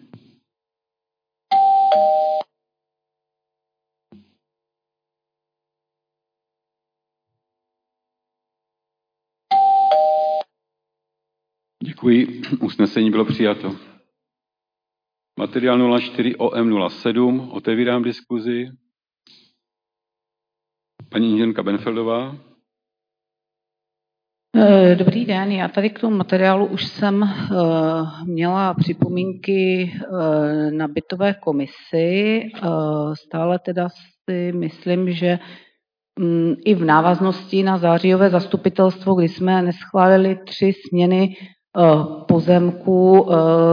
A: Děkuji. Usnesení bylo přijato. Materiál 04 OM07, otevírám diskuzi. Paní inženýrka Benfeldová.
C: Dobrý den, já tady k tomu materiálu už jsem měla připomínky na bytové komisi. Stále teda si myslím, že i v návaznosti na zářijové zastupitelstvo, kdy jsme neschválili 3 směny pozemků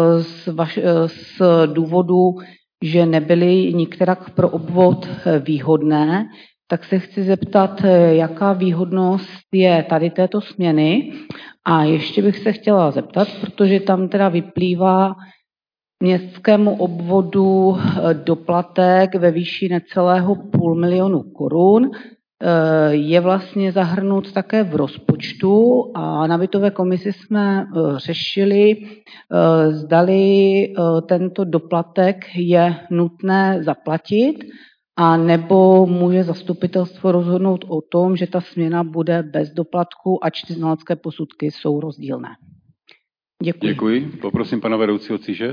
C: z důvodu, že nebyly nikterak pro obvod výhodné, tak se chci zeptat, jaká výhodnost je tady této směny. A ještě bych se chtěla zeptat, protože tam teda vyplývá městskému obvodu doplatek ve výši necelého 500 000 korun, je vlastně zahrnut také v rozpočtu a na bytové komisi jsme řešili, zdali tento doplatek je nutné zaplatit, a nebo může zastupitelstvo rozhodnout o tom, že ta směna bude bez doplatku, ač ty znalecké posudky jsou rozdílné. Děkuji.
A: Děkuji. Poprosím pana vedoucího Ciže.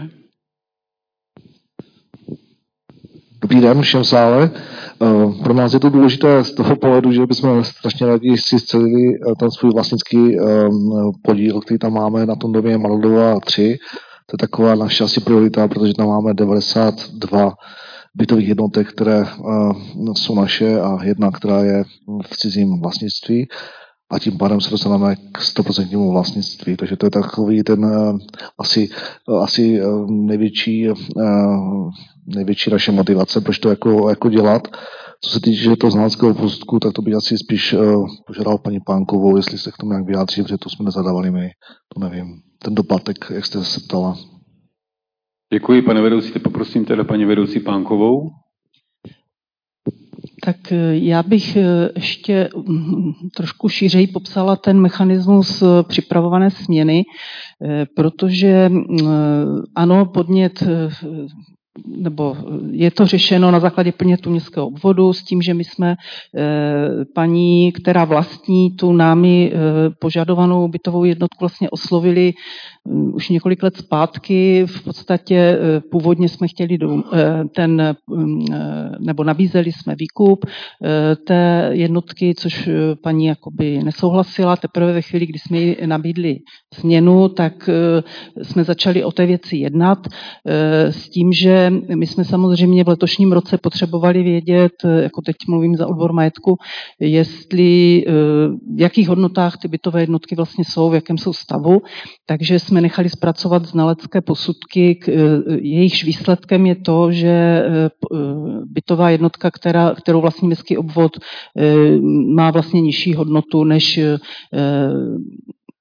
R: Dobrý den všem v sále. Pro nás je to důležité z toho pohledu, že bychom strašně rádi si scelili ten svůj vlastnický podíl, který tam máme na tom domě Maldova 3. To je taková naše asi priorita, protože tam máme 92 bytových jednotek, které jsou naše a jedna, která je v cizím vlastnictví. A tím pádem se dostaneme k 100% vlastnictví. Takže to je takový ten asi největší naše motivace, proč to jako dělat. Co se týče toho znaleckého posudku, tak to bych asi spíš požádal paní Pánkovou, jestli se k tomu nějak vyjádří, protože to jsme nezadávali my, to nevím. Ten doplatek, jak jste se ptala.
A: Děkuji, pane vedoucí. Poprosím teda paní vedoucí Pánkovou.
Q: Tak já bych ještě trošku šířeji popsala ten mechanismus připravované směny, protože ano, podnět nebo je to řešeno na základě podnětu městského obvodu s tím, že my jsme paní, která vlastní tu námi požadovanou bytovou jednotku, vlastně oslovili už několik let zpátky. V podstatě původně jsme chtěli nebo nabízeli jsme výkup té jednotky, což paní jakoby nesouhlasila. Teprve ve chvíli, kdy jsme jí nabídli směnu, tak jsme začali o té věci jednat s tím, že my jsme samozřejmě v letošním roce potřebovali vědět, jako teď mluvím za odbor majetku, jestli v jakých hodnotách ty bytové jednotky vlastně jsou, v jakém jsou stavu. Takže jsme nechali zpracovat znalecké posudky. Jejichž výsledkem je to, že bytová jednotka, kterou vlastní městský obvod, má vlastně nižší hodnotu než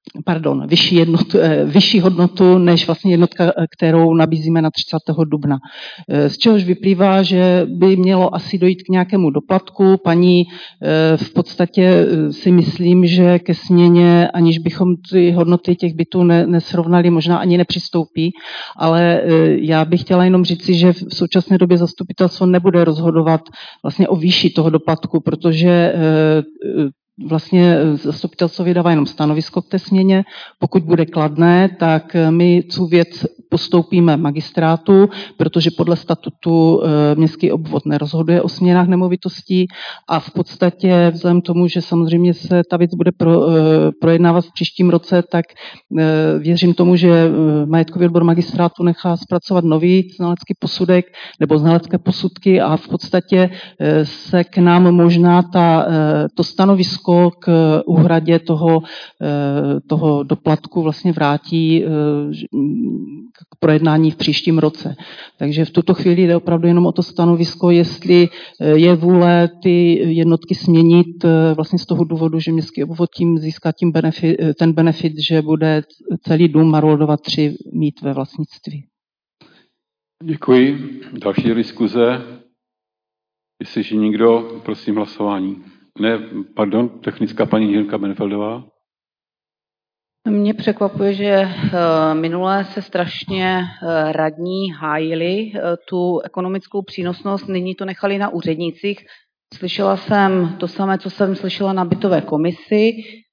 Q: vyšší hodnotu než vlastně jednotka, kterou nabízíme na 30. dubna. Z čehož vyplývá, že by mělo asi dojít k nějakému doplatku. Paní v podstatě si myslím, že ke směně, aniž bychom ty hodnoty těch bytů nesrovnali, možná ani nepřistoupí, ale já bych chtěla jenom říci, že v současné době zastupitelstvo nebude rozhodovat vlastně o výši toho doplatku, protože vlastně zastupitelstvo vydává jenom stanovisko k té směně. Pokud bude kladné, tak my tu věc postoupíme magistrátu, protože podle statutu městský obvod nerozhoduje o směnách nemovitostí a v podstatě vzhledem tomu, že samozřejmě se ta věc bude projednávat v příštím roce, tak věřím tomu, že majetkový odbor magistrátu nechá zpracovat nový znalecký posudek nebo znalecké posudky a v podstatě se k nám možná to stanovisko k úhradě toho doplatku vlastně vrátí k projednání v příštím roce. Takže v tuto chvíli jde opravdu jenom o to stanovisko, jestli je vůle ty jednotky směnit vlastně z toho důvodu, že městský obvod tím získá ten benefit, že bude celý dům Maroldova 3 mít ve vlastnictví.
A: Děkuji. Další diskuze. Jestliže nikdo, prosím hlasování. Technická paní Jirka Benefeldová.
C: Mě překvapuje, že minule se strašně radní hájili tu ekonomickou přínosnost, nyní to nechali na úřednících. Slyšela jsem to samé, co jsem slyšela na bytové komisi.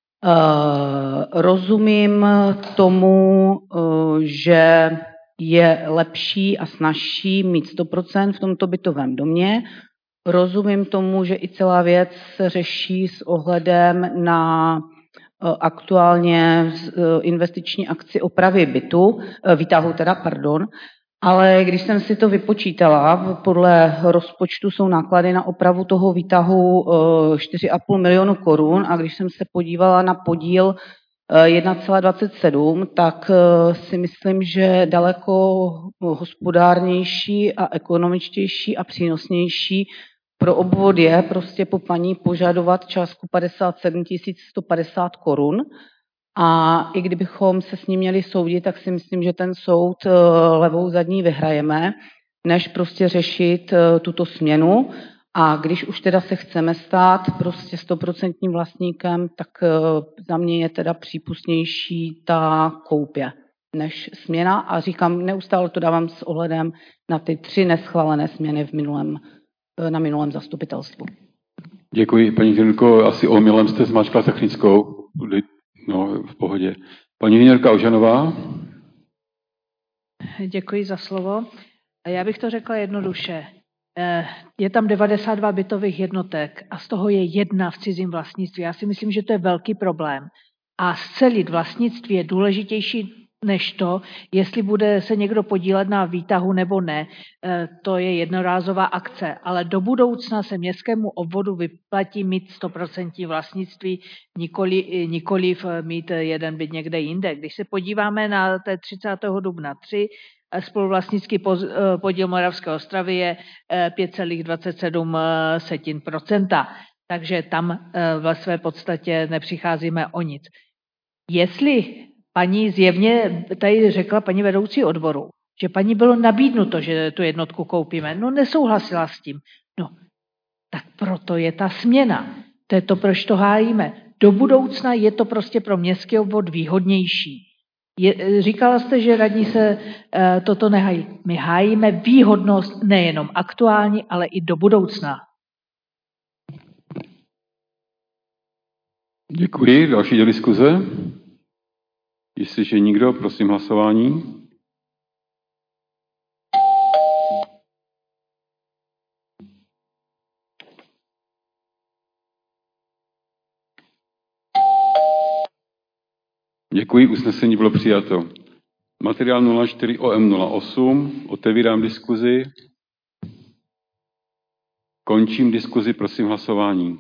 C: Rozumím tomu, že je lepší a snazší mít 100% v tomto bytovém domě. Rozumím tomu, že i celá věc se řeší s ohledem na aktuálně investiční akci opravy výtahu, ale když jsem si to vypočítala, podle rozpočtu jsou náklady na opravu toho výtahu 4,5 milionu korun a když jsem se podívala na podíl 1,27, tak si myslím, že daleko hospodárnější a ekonomičtější a přínosnější pro obvod je prostě po paní požadovat částku 57 150 korun. A i kdybychom se s ním měli soudit, tak si myslím, že ten soud levou zadní vyhrajeme, než prostě řešit tuto směnu. A když už teda se chceme stát prostě 100% vlastníkem, tak za mě je teda přípustnější ta koupě než směna. A říkám, neustále to dávám s ohledem na ty 3 neschválené směny na minulém zastupitelstvu.
A: Děkuji, paní Žilko. Asi omylem jste zmáčkla technickou. No, v pohodě. Paní inženýrka Ožanová.
K: Děkuji za slovo. Já bych to řekla jednoduše. Je tam 92 bytových jednotek a z toho je 1 v cizím vlastnictví. Já si myslím, že to je velký problém. A scelit vlastnictví je důležitější než to, jestli bude se někdo podílet na výtahu nebo ne. To je jednorázová akce, ale do budoucna se městskému obvodu vyplatí mít 100% vlastnictví, nikoliv mít jeden byt někde jinde. Když se podíváme na té 30. dubna 3, spoluvlastnický podíl Moravské Ostravy je 5,27%. Takže tam ve své podstatě nepřicházíme o nic. Jestli paní zjevně tady řekla paní vedoucí odboru, že paní bylo nabídnuto, že tu jednotku koupíme, no nesouhlasila s tím. No, tak proto je ta směna. To je to, proč to hájíme. Do budoucna je to prostě pro městský obvod výhodnější. Říkala jste, že radní se toto nehají. My hájíme výhodnost nejenom aktuální, ale i do budoucna.
A: Děkuji. Další do diskuze. Jestliže nikdo, prosím hlasování. Děkuji, usnesení bylo přijato. Materiál 04 OM08, otevírám diskuzi. Končím diskuzi, prosím hlasování.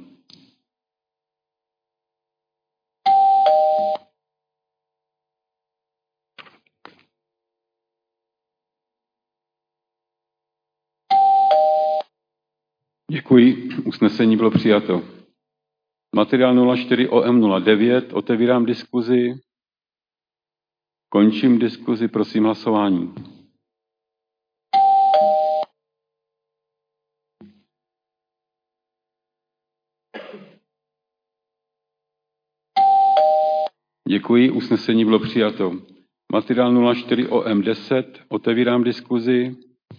A: Děkuji, usnesení bylo přijato. Materiál 04 OM09, otevírám diskuzi. Končím diskuzi, prosím hlasování. Děkuji, usnesení bylo přijato. Materiál 04 OM10, otevírám diskuzi.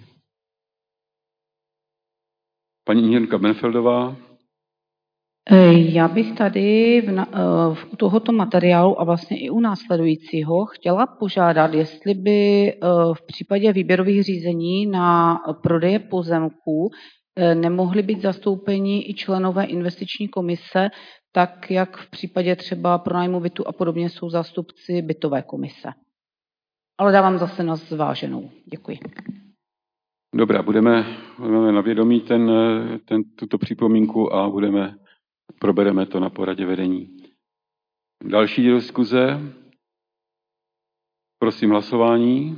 A: Paní inženýrka Benfeldová.
C: Já bych tady u tohoto materiálu a vlastně i u následujícího chtěla požádat, jestli by v případě výběrových řízení na prodeje pozemků nemohli být zastoupeni i členové investiční komise, tak jak v případě třeba pronájmu bytu a podobně jsou zástupci bytové komise. Ale dávám zase na zváženou. Děkuji.
A: Dobrá, budeme na vědomí tuto připomínku a probereme to na poradě vedení. Další diskuze. Prosím hlasování.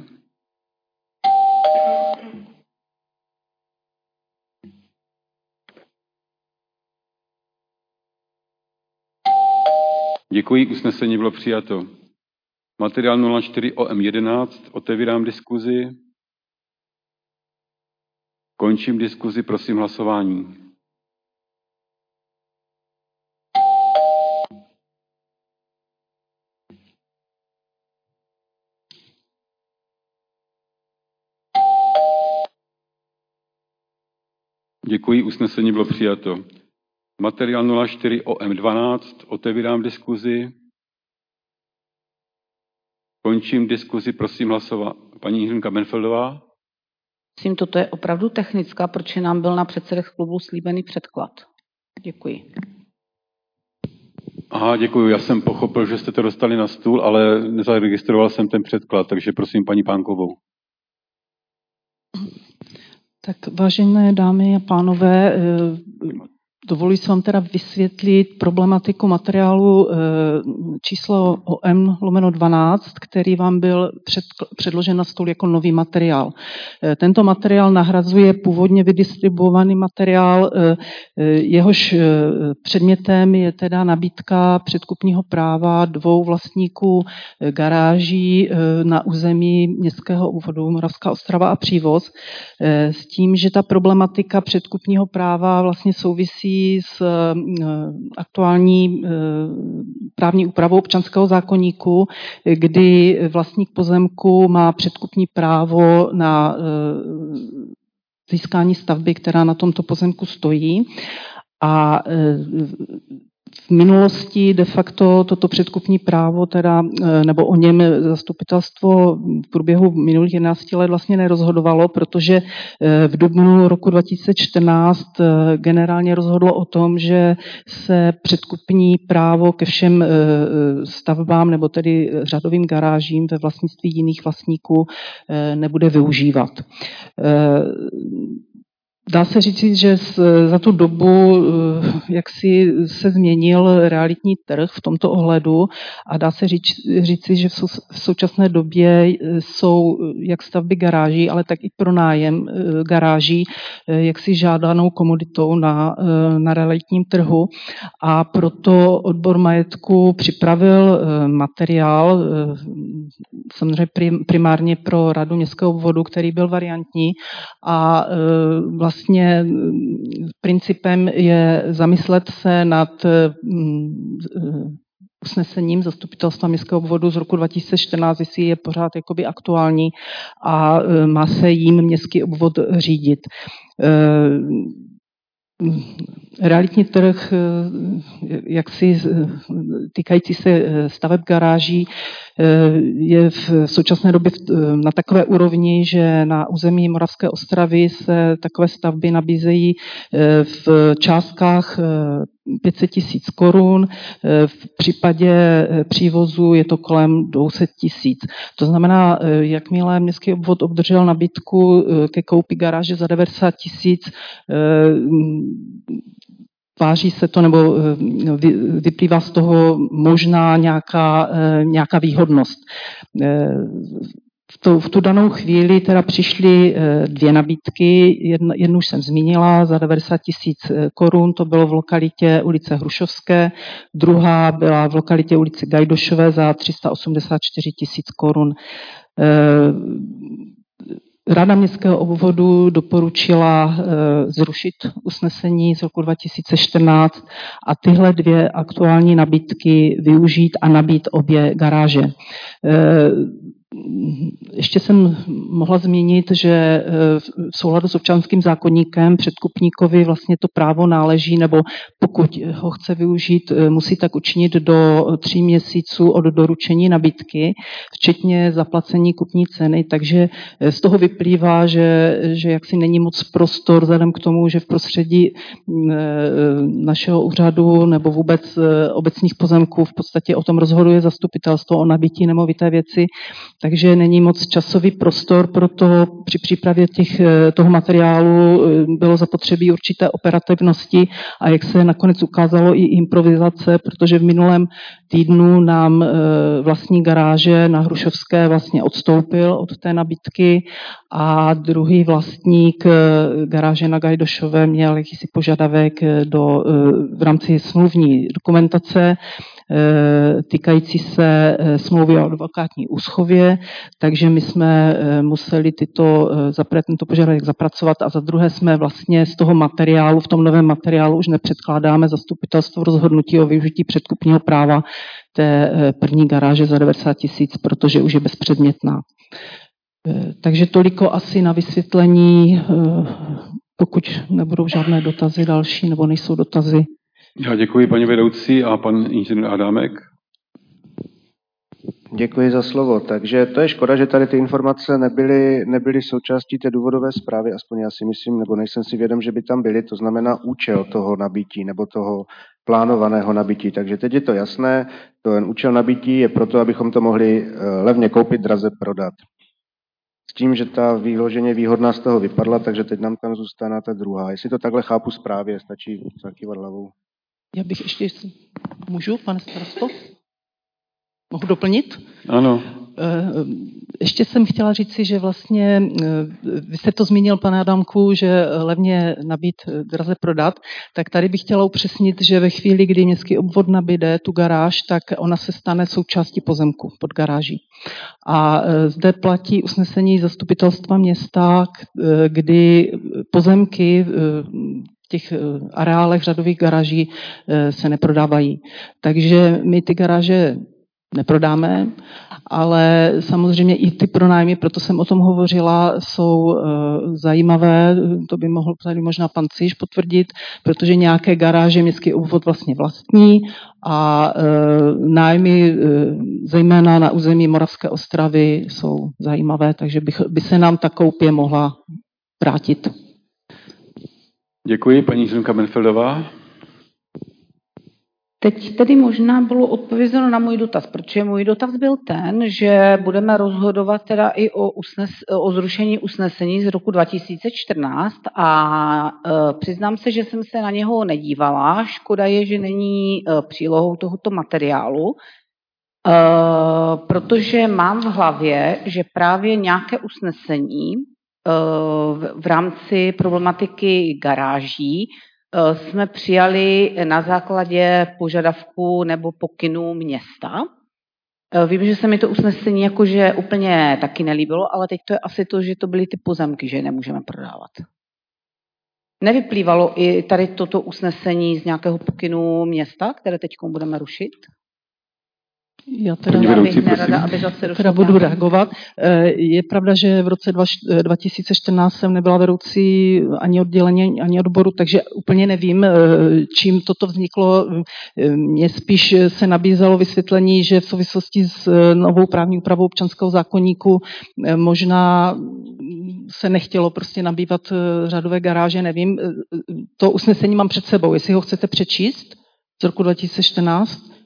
A: Děkuji, usnesení bylo přijato. Materiál 04 OM11, otevírám diskuzi. Končím diskuzi, prosím hlasování. Děkuji, usnesení bylo přijato. Materiál 04 OM12, otevírám diskuzi. Končím diskuzi, prosím hlasovat. Paní inženýrka Benfeldová.
C: Myslím, toto je opravdu technická, protože nám byl na předsedech klubu slíbený předklad. Děkuji.
A: Aha, děkuji. Já jsem pochopil, že jste to dostali na stůl, ale nezaregistroval jsem ten předklad, takže prosím paní Pánkovou.
Q: Tak vážené dámy a pánové, dovoluji se vám teda vysvětlit problematiku materiálu číslo OM/12, který vám byl předložen na stůl jako nový materiál. Tento materiál nahrazuje původně vydistribuovaný materiál, jehož předmětem je teda nabídka předkupního práva 2 vlastníků garáží na území městského obvodu Moravská Ostrava a Přívoz, s tím, že ta problematika předkupního práva vlastně souvisí s aktuální právní úpravou občanského zákoníku, kdy vlastník pozemku má předkupní právo na získání stavby, která na tomto pozemku stojí. A v minulosti de facto toto předkupní právo, nebo o něm zastupitelstvo v průběhu minulých 11 let vlastně nerozhodovalo, protože v dubnu roku 2014 generálně rozhodlo o tom, že se předkupní právo ke všem stavbám nebo tedy řadovým garážím ve vlastnictví jiných vlastníků nebude využívat. Dá se říci, že za tu dobu jaksi se změnil realitní trh v tomto ohledu a dá se říci, že v současné době jsou jak stavby garáží, ale tak i pronájem garáží jaksi žádanou komoditou na realitním trhu a proto odbor majetku připravil materiál, samozřejmě primárně pro radu městského obvodu, který byl variantní a vlastně principem je zamyslet se nad usnesením zastupitelstva městského obvodu z roku 2014, jestli je pořád jakoby aktuální a má se jím městský obvod řídit. Realitní trh, jaksi týkající se staveb garáží, je v současné době na takové úrovni, že na území Moravské Ostravy se takové stavby nabízejí v částkách 500 000 korun, v případě přívozu je to kolem 200 000. To znamená, jakmile městský obvod obdržel nabídku ke koupi garáže za 90 000, váží se to, nebo vyplývá z toho možná nějaká výhodnost. v tu danou chvíli teda přišly dvě nabídky. Jednu už jsem zmínila za 90 000 korun, to bylo v lokalitě ulice Hrušovské, druhá byla v lokalitě ulice Gajdošové za 384 000 korun. Rada městského obvodu doporučila zrušit usnesení z roku 2014 a tyhle dvě aktuální nabídky využít a nabít obě garáže. Ještě jsem mohla zmínit, že v souladu s občanským zákoníkem předkupníkovi vlastně to právo náleží, nebo pokud ho chce využít, musí tak učinit do 3 měsíců od doručení nabídky, včetně zaplacení kupní ceny, takže z toho vyplývá, že jaksi není moc prostor vzhledem k tomu, že v prostředí našeho úřadu nebo vůbec obecních pozemků v podstatě o tom rozhoduje zastupitelstvo o nabití nemovité věci, takže není moc časový prostor, proto při přípravě toho materiálu bylo zapotřebí určité operativnosti a jak se nakonec ukázalo i improvizace, protože v minulém týdnu nám vlastní garáže na Hrušovské vlastně odstoupil od té nabídky a druhý vlastník garáže na Gajdošové měl jakýsi požadavek v rámci smluvní dokumentace týkající se smlouvy o advokátní úschově, takže my jsme museli tento požadavek zapracovat a za druhé jsme vlastně z toho materiálu, v tom novém materiálu už nepředkládáme zastupitelstvo rozhodnutí o využití předkupního práva té první garáže za 90 000, protože už je bezpředmětná. Takže toliko asi na vysvětlení, pokud nebudou žádné dotazy další nebo nejsou dotazy.
A: Já děkuji, paní vedoucí, a pan inženýr Adámek.
G: Děkuji za slovo. Takže to je škoda, že tady ty informace nebyly součástí té důvodové zprávy, aspoň já si myslím, nebo nejsem si vědom, že by tam byly, to znamená účel toho nabití nebo toho plánovaného nabití. Takže teď je to jasné, ten účel nabití je proto, abychom to mohli levně koupit, draze prodat. S tím, že ta výloženě výhodná z toho vypadla, takže teď nám tam zůstane ta druhá. Jestli to takhle chápu správně, stačí zakývat hlavou.
Q: Já bych ještě, můžu, pane starosto? Mohu doplnit?
A: Ano.
Q: Ještě jsem chtěla říci, že vlastně, vy jste to zmínil, pane Adamku, že levně nabít, draze prodat, tak tady bych chtěla upřesnit, že ve chvíli, kdy městský obvod nabíde tu garáž, tak ona se stane součástí pozemku pod garáží. A zde platí usnesení zastupitelstva města, kdy pozemky v těch areálech řadových garáží se neprodávají. Takže my ty garáže neprodáme, ale samozřejmě i ty pronájmy, proto jsem o tom hovořila, jsou zajímavé, to by mohl tady možná pan Cíš potvrdit, protože nějaké garáže městský obvod vlastně vlastní a nájmy zejména na území Moravské Ostravy jsou zajímavé, takže by se nám ta koupě mohla vrátit.
A: Děkuji, paní Zdenka Benfeldová.
C: Teď tedy možná bylo odpovězeno na můj dotaz, protože můj dotaz byl ten, že budeme rozhodovat teda i o zrušení usnesení z roku 2014 a přiznám se, že jsem se na něho nedívala. Škoda je, že není přílohou tohoto materiálu, protože mám v hlavě, že právě nějaké usnesení v rámci problematiky garáží jsme přijali na základě požadavku nebo pokynů města. Vím, že se mi to usnesení jakože úplně taky nelíbilo, ale teď to je asi to, že to byly ty pozemky, že je nemůžeme prodávat. Nevyplývalo i tady toto usnesení z nějakého pokynu města, které teď budeme rušit?
Q: Já teda budu reagovat. Je pravda, že v roce 2014 jsem nebyla vedoucí ani oddělení, ani odboru, takže úplně nevím, čím toto vzniklo. Mně spíš se nabízelo vysvětlení, že v souvislosti s novou právní úpravou občanského zákoníku možná se nechtělo prostě nabývat řadové garáže, nevím. To usnesení mám před sebou, jestli ho chcete přečíst z roku 2014.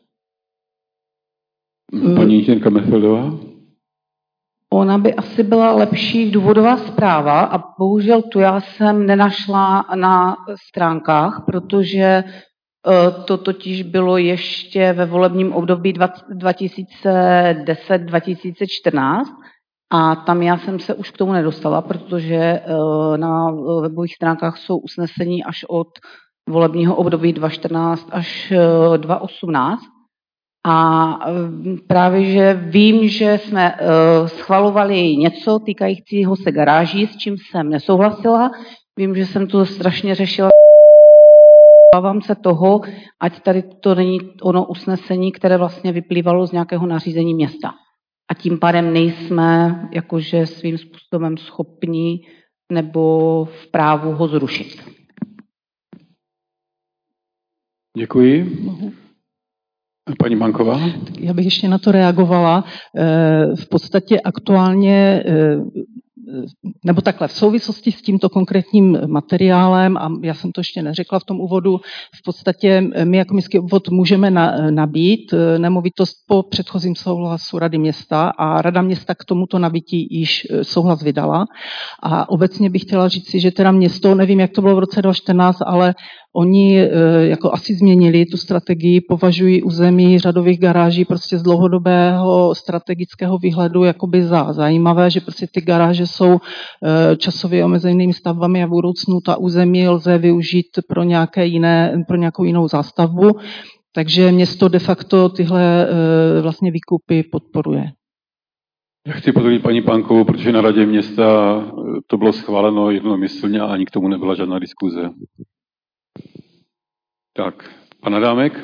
A: Paní inženýrka Benfeldová?
C: Ona by asi byla lepší důvodová zpráva a bohužel tu já jsem nenašla na stránkách, protože to totiž bylo ještě ve volebním období 2010-2014 A tam já jsem se už k tomu nedostala, protože na webových stránkách jsou usnesení až od volebního období 2014 až 2018. A právě, že vím, že jsme schvalovali něco týkajícího se garáží, s čím jsem nesouhlasila. Vím, že jsem to strašně řešila. Obávám se toho, ať tady to není ono usnesení, které vlastně vyplývalo z nějakého nařízení města. A tím pádem nejsme jakože svým způsobem schopni nebo v právu ho zrušit.
A: Děkuji. Paní Manková?
Q: Já bych ještě na to reagovala. V podstatě aktuálně, nebo takhle, v souvislosti s tímto konkrétním materiálem, a já jsem to ještě neřekla v tom úvodu, v podstatě my jako městský obvod můžeme nabít nemovitost po předchozím souhlasu Rady města a Rada města k tomuto nabití již souhlas vydala. A obecně bych chtěla říct si, že teda město, nevím, jak to bylo v roce 2014, ale oni jako asi změnili tu strategii, považují území řadových garáží prostě z dlouhodobého strategického výhledu jakoby za zajímavé, že prostě ty garáže jsou časově omezenými stavbami a v budoucnu ta území lze využít pro nějakou jinou zástavbu. Takže město de facto tyhle vlastně výkupy podporuje.
A: Já chci potvrdit paní Pánkovou, protože na radě města to bylo schváleno jednomyslně a ani k tomu nebyla žádná diskuze. Tak, pan Adámek?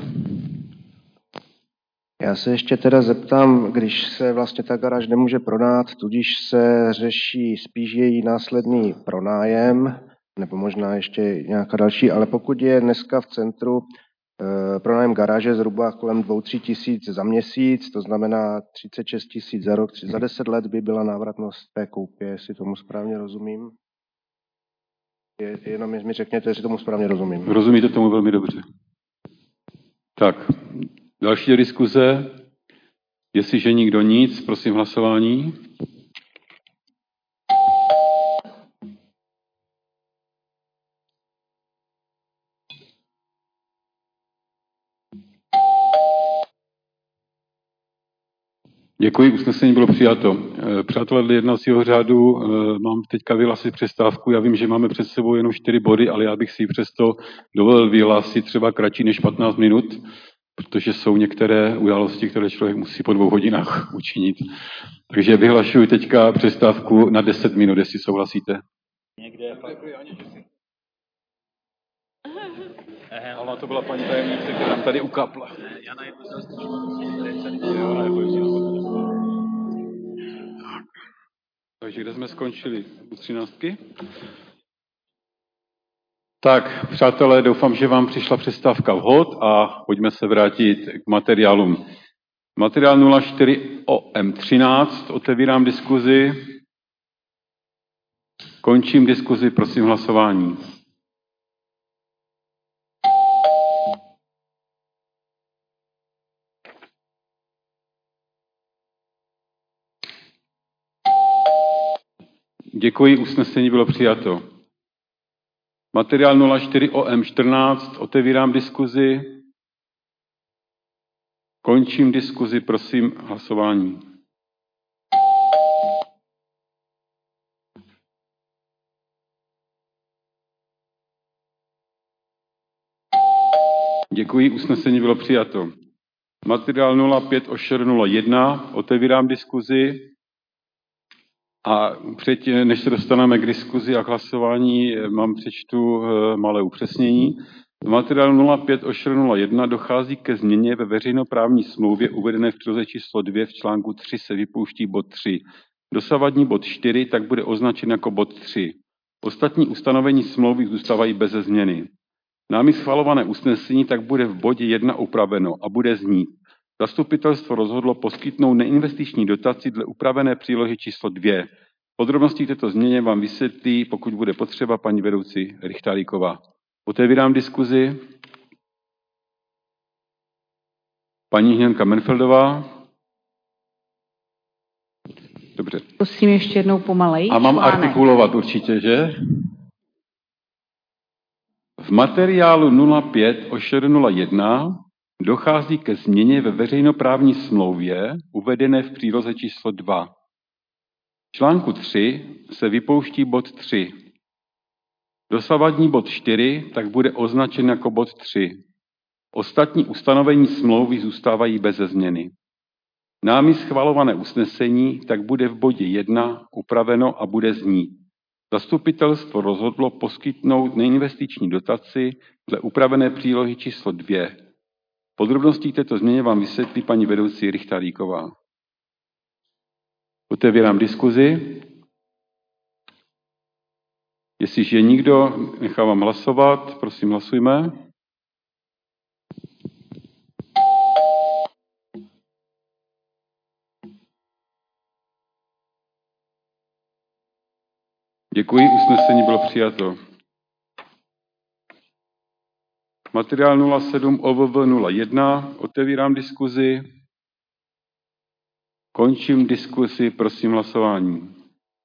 G: Já se ještě teda zeptám, když se vlastně ta garáž nemůže prodat, tudíž se řeší spíš její následný pronájem, nebo možná ještě nějaká další, ale pokud je dneska v centru pronájem garáže zhruba kolem 2-3 tisíc za měsíc, to znamená 36 tisíc za rok, za 10 let by byla návratnost té koupě, jestli tomu správně rozumím. Jenom mi řekněte, jestli tomu správně rozumím.
A: Rozumíte tomu velmi dobře. Tak, další diskuze. Jestliže nikdo nic, prosím hlasování. Děkuji, usnesení bylo přijato. Přátelé, dle jednacího řádu mám teďka vyhlásit přestávku. Já vím, že máme před sebou jenom 4 body, ale já bych si přesto dovolil vyhlásit třeba kratší než 15 minut, protože jsou některé události, které člověk musí po 2 hodinách učinit. Takže vyhlašuji teďka přestávku na 10 minut, jestli souhlasíte. Někde ale to byla paní tajemnice, která nám tady ukápla. Takže kde jsme skončili? U 13? Tak, přátelé, doufám, že vám přišla přestávka vhod a pojďme se vrátit k materiálům. Materiál 04 o M13, otevírám diskuzi. Končím diskuzi, prosím hlasování. Děkuji, usnesení bylo přijato. Materiál 04 o M14, otevírám diskuzi. Končím diskuzi, prosím hlasování. Děkuji, usnesení bylo přijato. Materiál 05 o ŠR 01, otevírám diskuzi. A předtím, než se dostaneme k diskuzi a k hlasování, přečtu malé upřesnění. V materiálu 05 o ŠR 01 dochází ke změně ve veřejnoprávní smlouvě uvedené v příloze číslo 2 v článku 3 se vypouští bod 3. Dosavadní bod 4 tak bude označen jako bod 3. Ostatní ustanovení smlouvy zůstávají beze změny. Námi schvalované usnesení tak bude v bodě 1 upraveno a bude znít. Zastupitelstvo rozhodlo poskytnout neinvestiční dotaci dle upravené přílohy číslo 2. Podrobnosti této změně vám vysvětlí, pokud bude potřeba, paní vedoucí Richtáríková. Otevírám diskuzi. Paní Hněnka Menfeldová. Dobře.
C: Prosím ještě jednou pomalej.
A: A mám artikulovat určitě, že? V materiálu 05 o ŠR 01 dochází ke změně ve veřejnoprávní smlouvě uvedené v příloze číslo 2. článku 3 se vypouští bod 3. Dosavadní bod 4 tak bude označen jako bod 3. Ostatní ustanovení smlouvy zůstávají beze změny. Námi schvalované usnesení tak bude v bodě 1 upraveno a bude znít: Zastupitelstvo rozhodlo poskytnout neinvestiční dotaci dle upravené přílohy číslo 2. Podrobnosti této změně vám vysvětlí paní vedoucí Richtaríková. Otevírám diskuzi. Jestliže nikdo, nechávám hlasovat. Prosím, hlasujme. Děkuji, usnesení bylo přijato. Materiál 07 OVV 01, otevírám diskuzi. Končím diskuzi, prosím hlasování.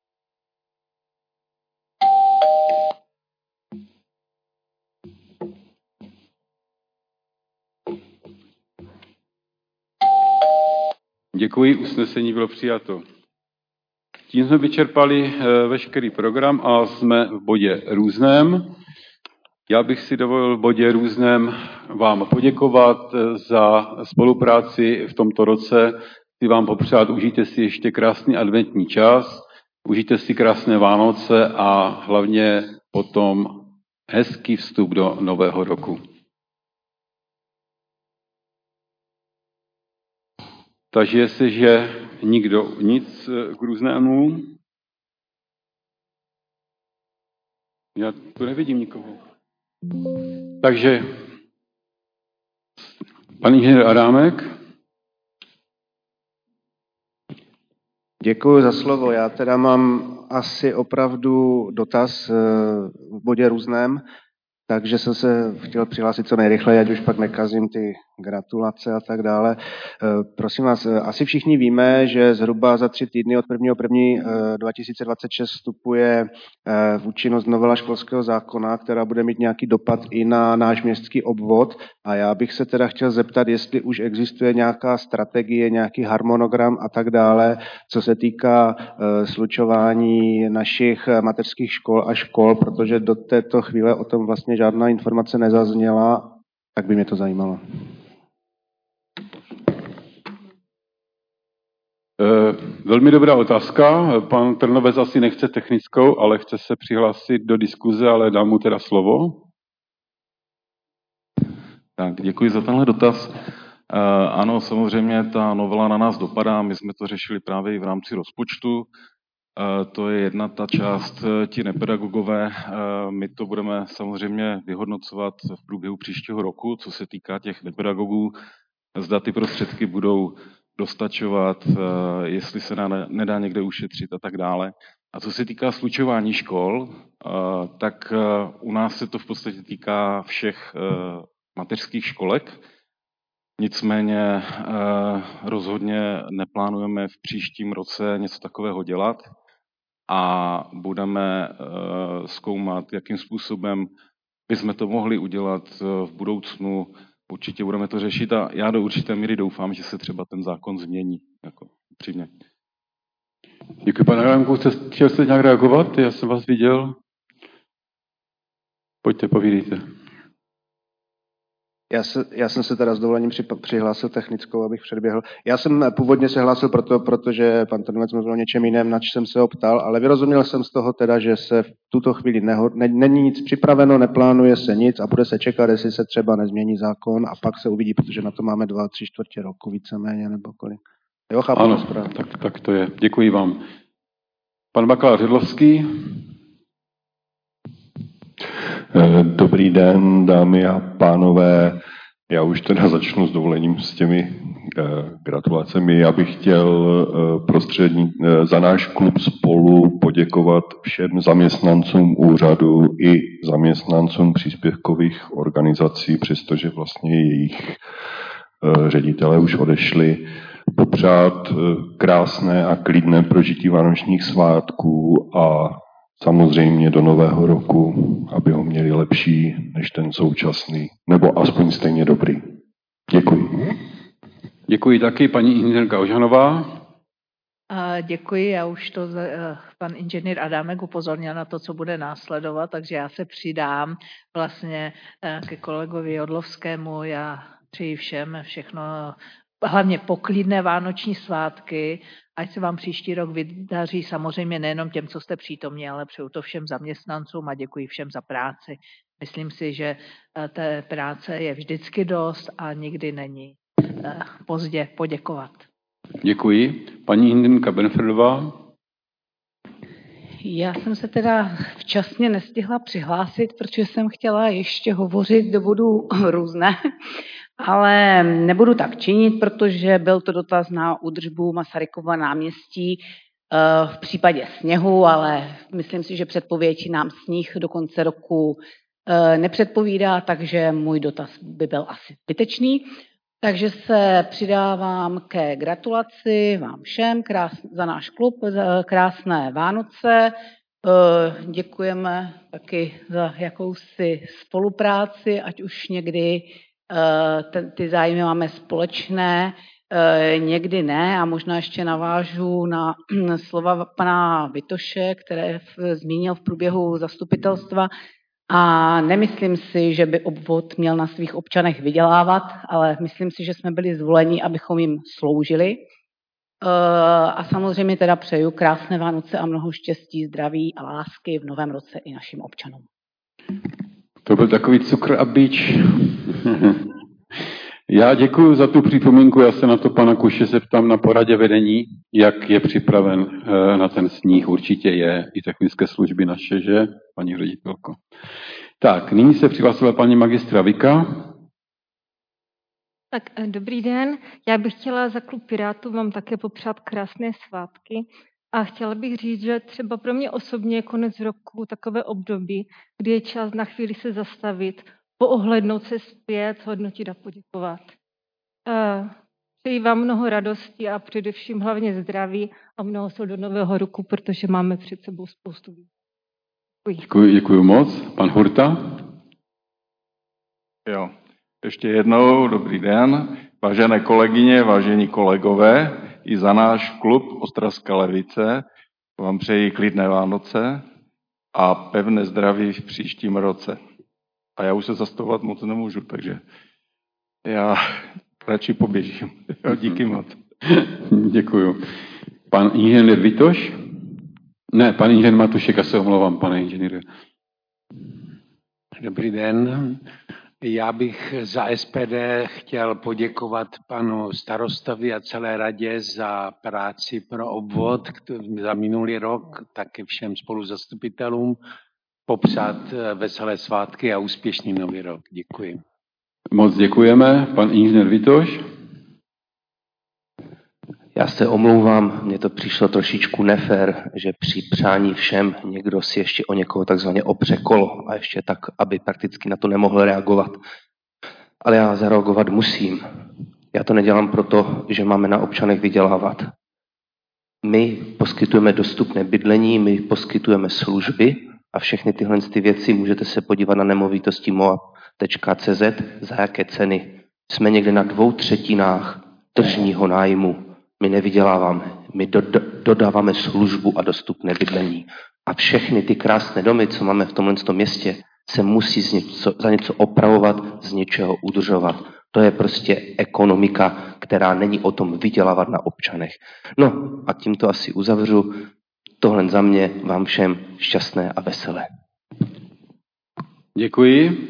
A: Děkuji, usnesení bylo přijato. Tím jsme vyčerpali veškerý program a jsme v bodě různém. Já bych si dovolil v bodě různém vám poděkovat za spolupráci v tomto roce. Chci vám popřát, užijte si ještě krásný adventní čas, užijte si krásné Vánoce a hlavně potom hezký vstup do nového roku. Takže jestliže nikdo nic k různému, já tu nevidím nikoho. Takže pan inženýr Adámek.
G: Děkuji za slovo. Já teda mám asi opravdu dotaz v bodě různém, takže jsem se chtěl přihlásit co nejrychleji, ať už pak nekazím ty gratulace a tak dále. Prosím vás, asi všichni víme, že zhruba za 3 týdny od 1.1.2026 vstupuje v účinnost novela školského zákona, která bude mít nějaký dopad i na náš městský obvod. A já bych se teda chtěl zeptat, jestli už existuje nějaká strategie, nějaký harmonogram a tak dále, co se týká slučování našich mateřských škol a škol, protože do této chvíle o tom vlastně žádná informace nezazněla, tak by mě to zajímalo.
A: Velmi dobrá otázka. Pan Trnovec asi nechce technickou, ale chce se přihlásit do diskuze, ale dám mu teda slovo.
F: Tak, děkuji za tenhle dotaz. Ano, samozřejmě ta novela na nás dopadá. My jsme to řešili právě i v rámci rozpočtu. To je jedna ta část, ti nepedagogové. My to budeme samozřejmě vyhodnocovat v průběhu příštího roku, co se týká těch nepedagogů. Zda ty prostředky budou dostačovat, jestli se nedá někde ušetřit a tak dále. A co se týká slučování škol, tak u nás se to v podstatě týká všech mateřských školek. Nicméně rozhodně neplánujeme v příštím roce něco takového dělat a budeme zkoumat, jakým způsobem bychom to mohli udělat v budoucnu. Určitě budeme to řešit a já do určité míry doufám, že se třeba ten zákon změní. Jako upřímně.
A: Děkuji, pane Adamku. Chtěl jste nějak reagovat? Já jsem vás viděl. Pojďte, povídejte.
G: Já jsem se teda s dovolením přihlásil technickou, abych předběhl. Já jsem původně se hlásil protože pan Trnovec mluvil o něčem jiném, nač jsem se ho ptal, ale vyrozuměl jsem z toho teda, že se v tuto chvíli není nic připraveno, neplánuje se nic a bude se čekat, jestli se třeba nezmění zákon a pak se uvidí, protože na to máme 2-3/4 roku víceméně nebo kolik. Jo, chápu.
A: Ano, tak to je. Děkuji vám. Pan bakalář Hedlovský.
S: Dobrý den, dámy a pánové. Já už teda začnu s dovolením s těmi gratulacemi. Já bych chtěl za náš klub Spolu poděkovat všem zaměstnancům úřadu i zaměstnancům příspěvkových organizací, přestože vlastně jejich ředitelé už odešli. Popřát krásné a klidné prožití vánočních svátků a samozřejmě do nového roku, aby ho měli lepší než ten současný, nebo aspoň stejně dobrý. Děkuji.
A: Děkuji taky, paní inženýrka Ožanová.
K: Děkuji, já už to pan inženýr Adámek upozornil na to, co bude následovat, takže já se přidám vlastně ke kolegovi Jodlovskému. Já přeji všem všechno, hlavně poklidné vánoční svátky, ať se vám příští rok vydaří, samozřejmě nejenom těm, co jste přítomní, ale přeju to všem zaměstnancům a děkuji všem za práci. Myslím si, že té práce je vždycky dost a nikdy není pozdě poděkovat.
A: Děkuji. Paní Hindenka Benfredová.
C: Já jsem se teda včasně nestihla přihlásit, protože jsem chtěla ještě hovořit do bodu různé, ale nebudu tak činit, protože byl to dotaz na údržbu Masarykova náměstí v případě sněhu, ale myslím si, že předpověď nám sníh do konce roku nepředpovídá, takže můj dotaz by byl asi zbytečný. Takže se přidávám ke gratulaci vám všem za náš klub, za krásné Vánoce. Děkujeme taky za jakousi spolupráci, ať už někdy ty zájmy máme společné, někdy ne. A možná ještě navážu na slova pana Vitoše, které zmínil v průběhu zastupitelstva. A nemyslím si, že by obvod měl na svých občanech vydělávat, ale myslím si, že jsme byli zvoleni, abychom jim sloužili. A samozřejmě teda přeju krásné Vánoce a mnoho štěstí, zdraví a lásky v novém roce i našim občanům.
A: To byl takový cukr a bič. Já děkuji za tu připomínku, já se na to pana Kuše zeptám na poradě vedení, jak je připraven na ten sníh. Určitě je i technické služby naše, že, paní ředitelko? Tak, nyní se přihlásila paní magistra Vika.
T: Tak dobrý den, já bych chtěla za klub Pirátů vám také popřát krásné svátky a chtěla bych říct, že třeba pro mě osobně je konec roku takové období, kdy je čas na chvíli se zastavit, poohlednout se zpět, hodnotit a poděkovat. Přeji vám mnoho radosti a především hlavně zdraví a mnoho sil do nového roku, protože máme před sebou spoustu věcí.
A: Děkuji moc. Pan Hurta?
L: Jo, ještě jednou dobrý den. Vážené kolegyně, vážení kolegové, i za náš klub Ostravská levice vám přeji klidné Vánoce a pevné zdraví v příštím roce. A já už se zastavovat moc nemůžu, takže já radši poběžím. Díky moc.
A: Děkuju. Pan inženýr Vitoš? Ne, pan inženýr Matušek, já se omlouvám, pane inženýře.
U: Dobrý den. Já bych za SPD chtěl poděkovat panu starostovi a celé radě za práci pro obvod za minulý rok, taky všem spoluzastupitelům popřát veselé svátky a úspěšný nový rok. Děkuji.
A: Moc děkujeme. Pan inženýr Vitoš.
J: Já se omlouvám, mně to přišlo trošičku nefér, že při přání všem někdo si ještě o někoho takzvaně opře kolo a ještě tak, aby prakticky na to nemohl reagovat. Ale já zareagovat musím. Já to nedělám proto, že máme na občanech vydělávat. My poskytujeme dostupné bydlení, my poskytujeme služby a všechny tyhle věci můžete se podívat na nemovitosti moab.cz, za jaké ceny. Jsme někde na 2/3 tržního nájmu. My nevyděláváme, my dodáváme službu a dostupné bydlení. A všechny ty krásné domy, co máme v tomhle městě, se musí za něco opravovat, z něčeho udržovat. To je prostě ekonomika, která není o tom vydělávat na občanech. No a tímto asi uzavřu. Tohle za mě vám všem šťastné a veselé.
A: Děkuji.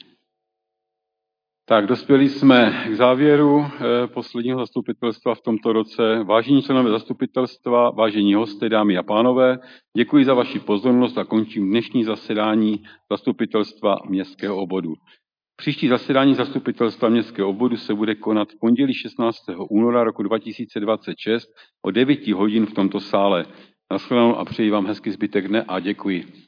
A: Tak, dospěli jsme k závěru posledního zastupitelstva v tomto roce. Vážení členové zastupitelstva, vážení hosté, dámy a pánové, děkuji za vaši pozornost a končím dnešní zasedání zastupitelstva městského obvodu. Příští zasedání zastupitelstva městského obvodu se bude konat v pondělí 16. února roku 2026 o 9 hodin v tomto sále. Naschledanou a přeji vám hezký zbytek dne a děkuji.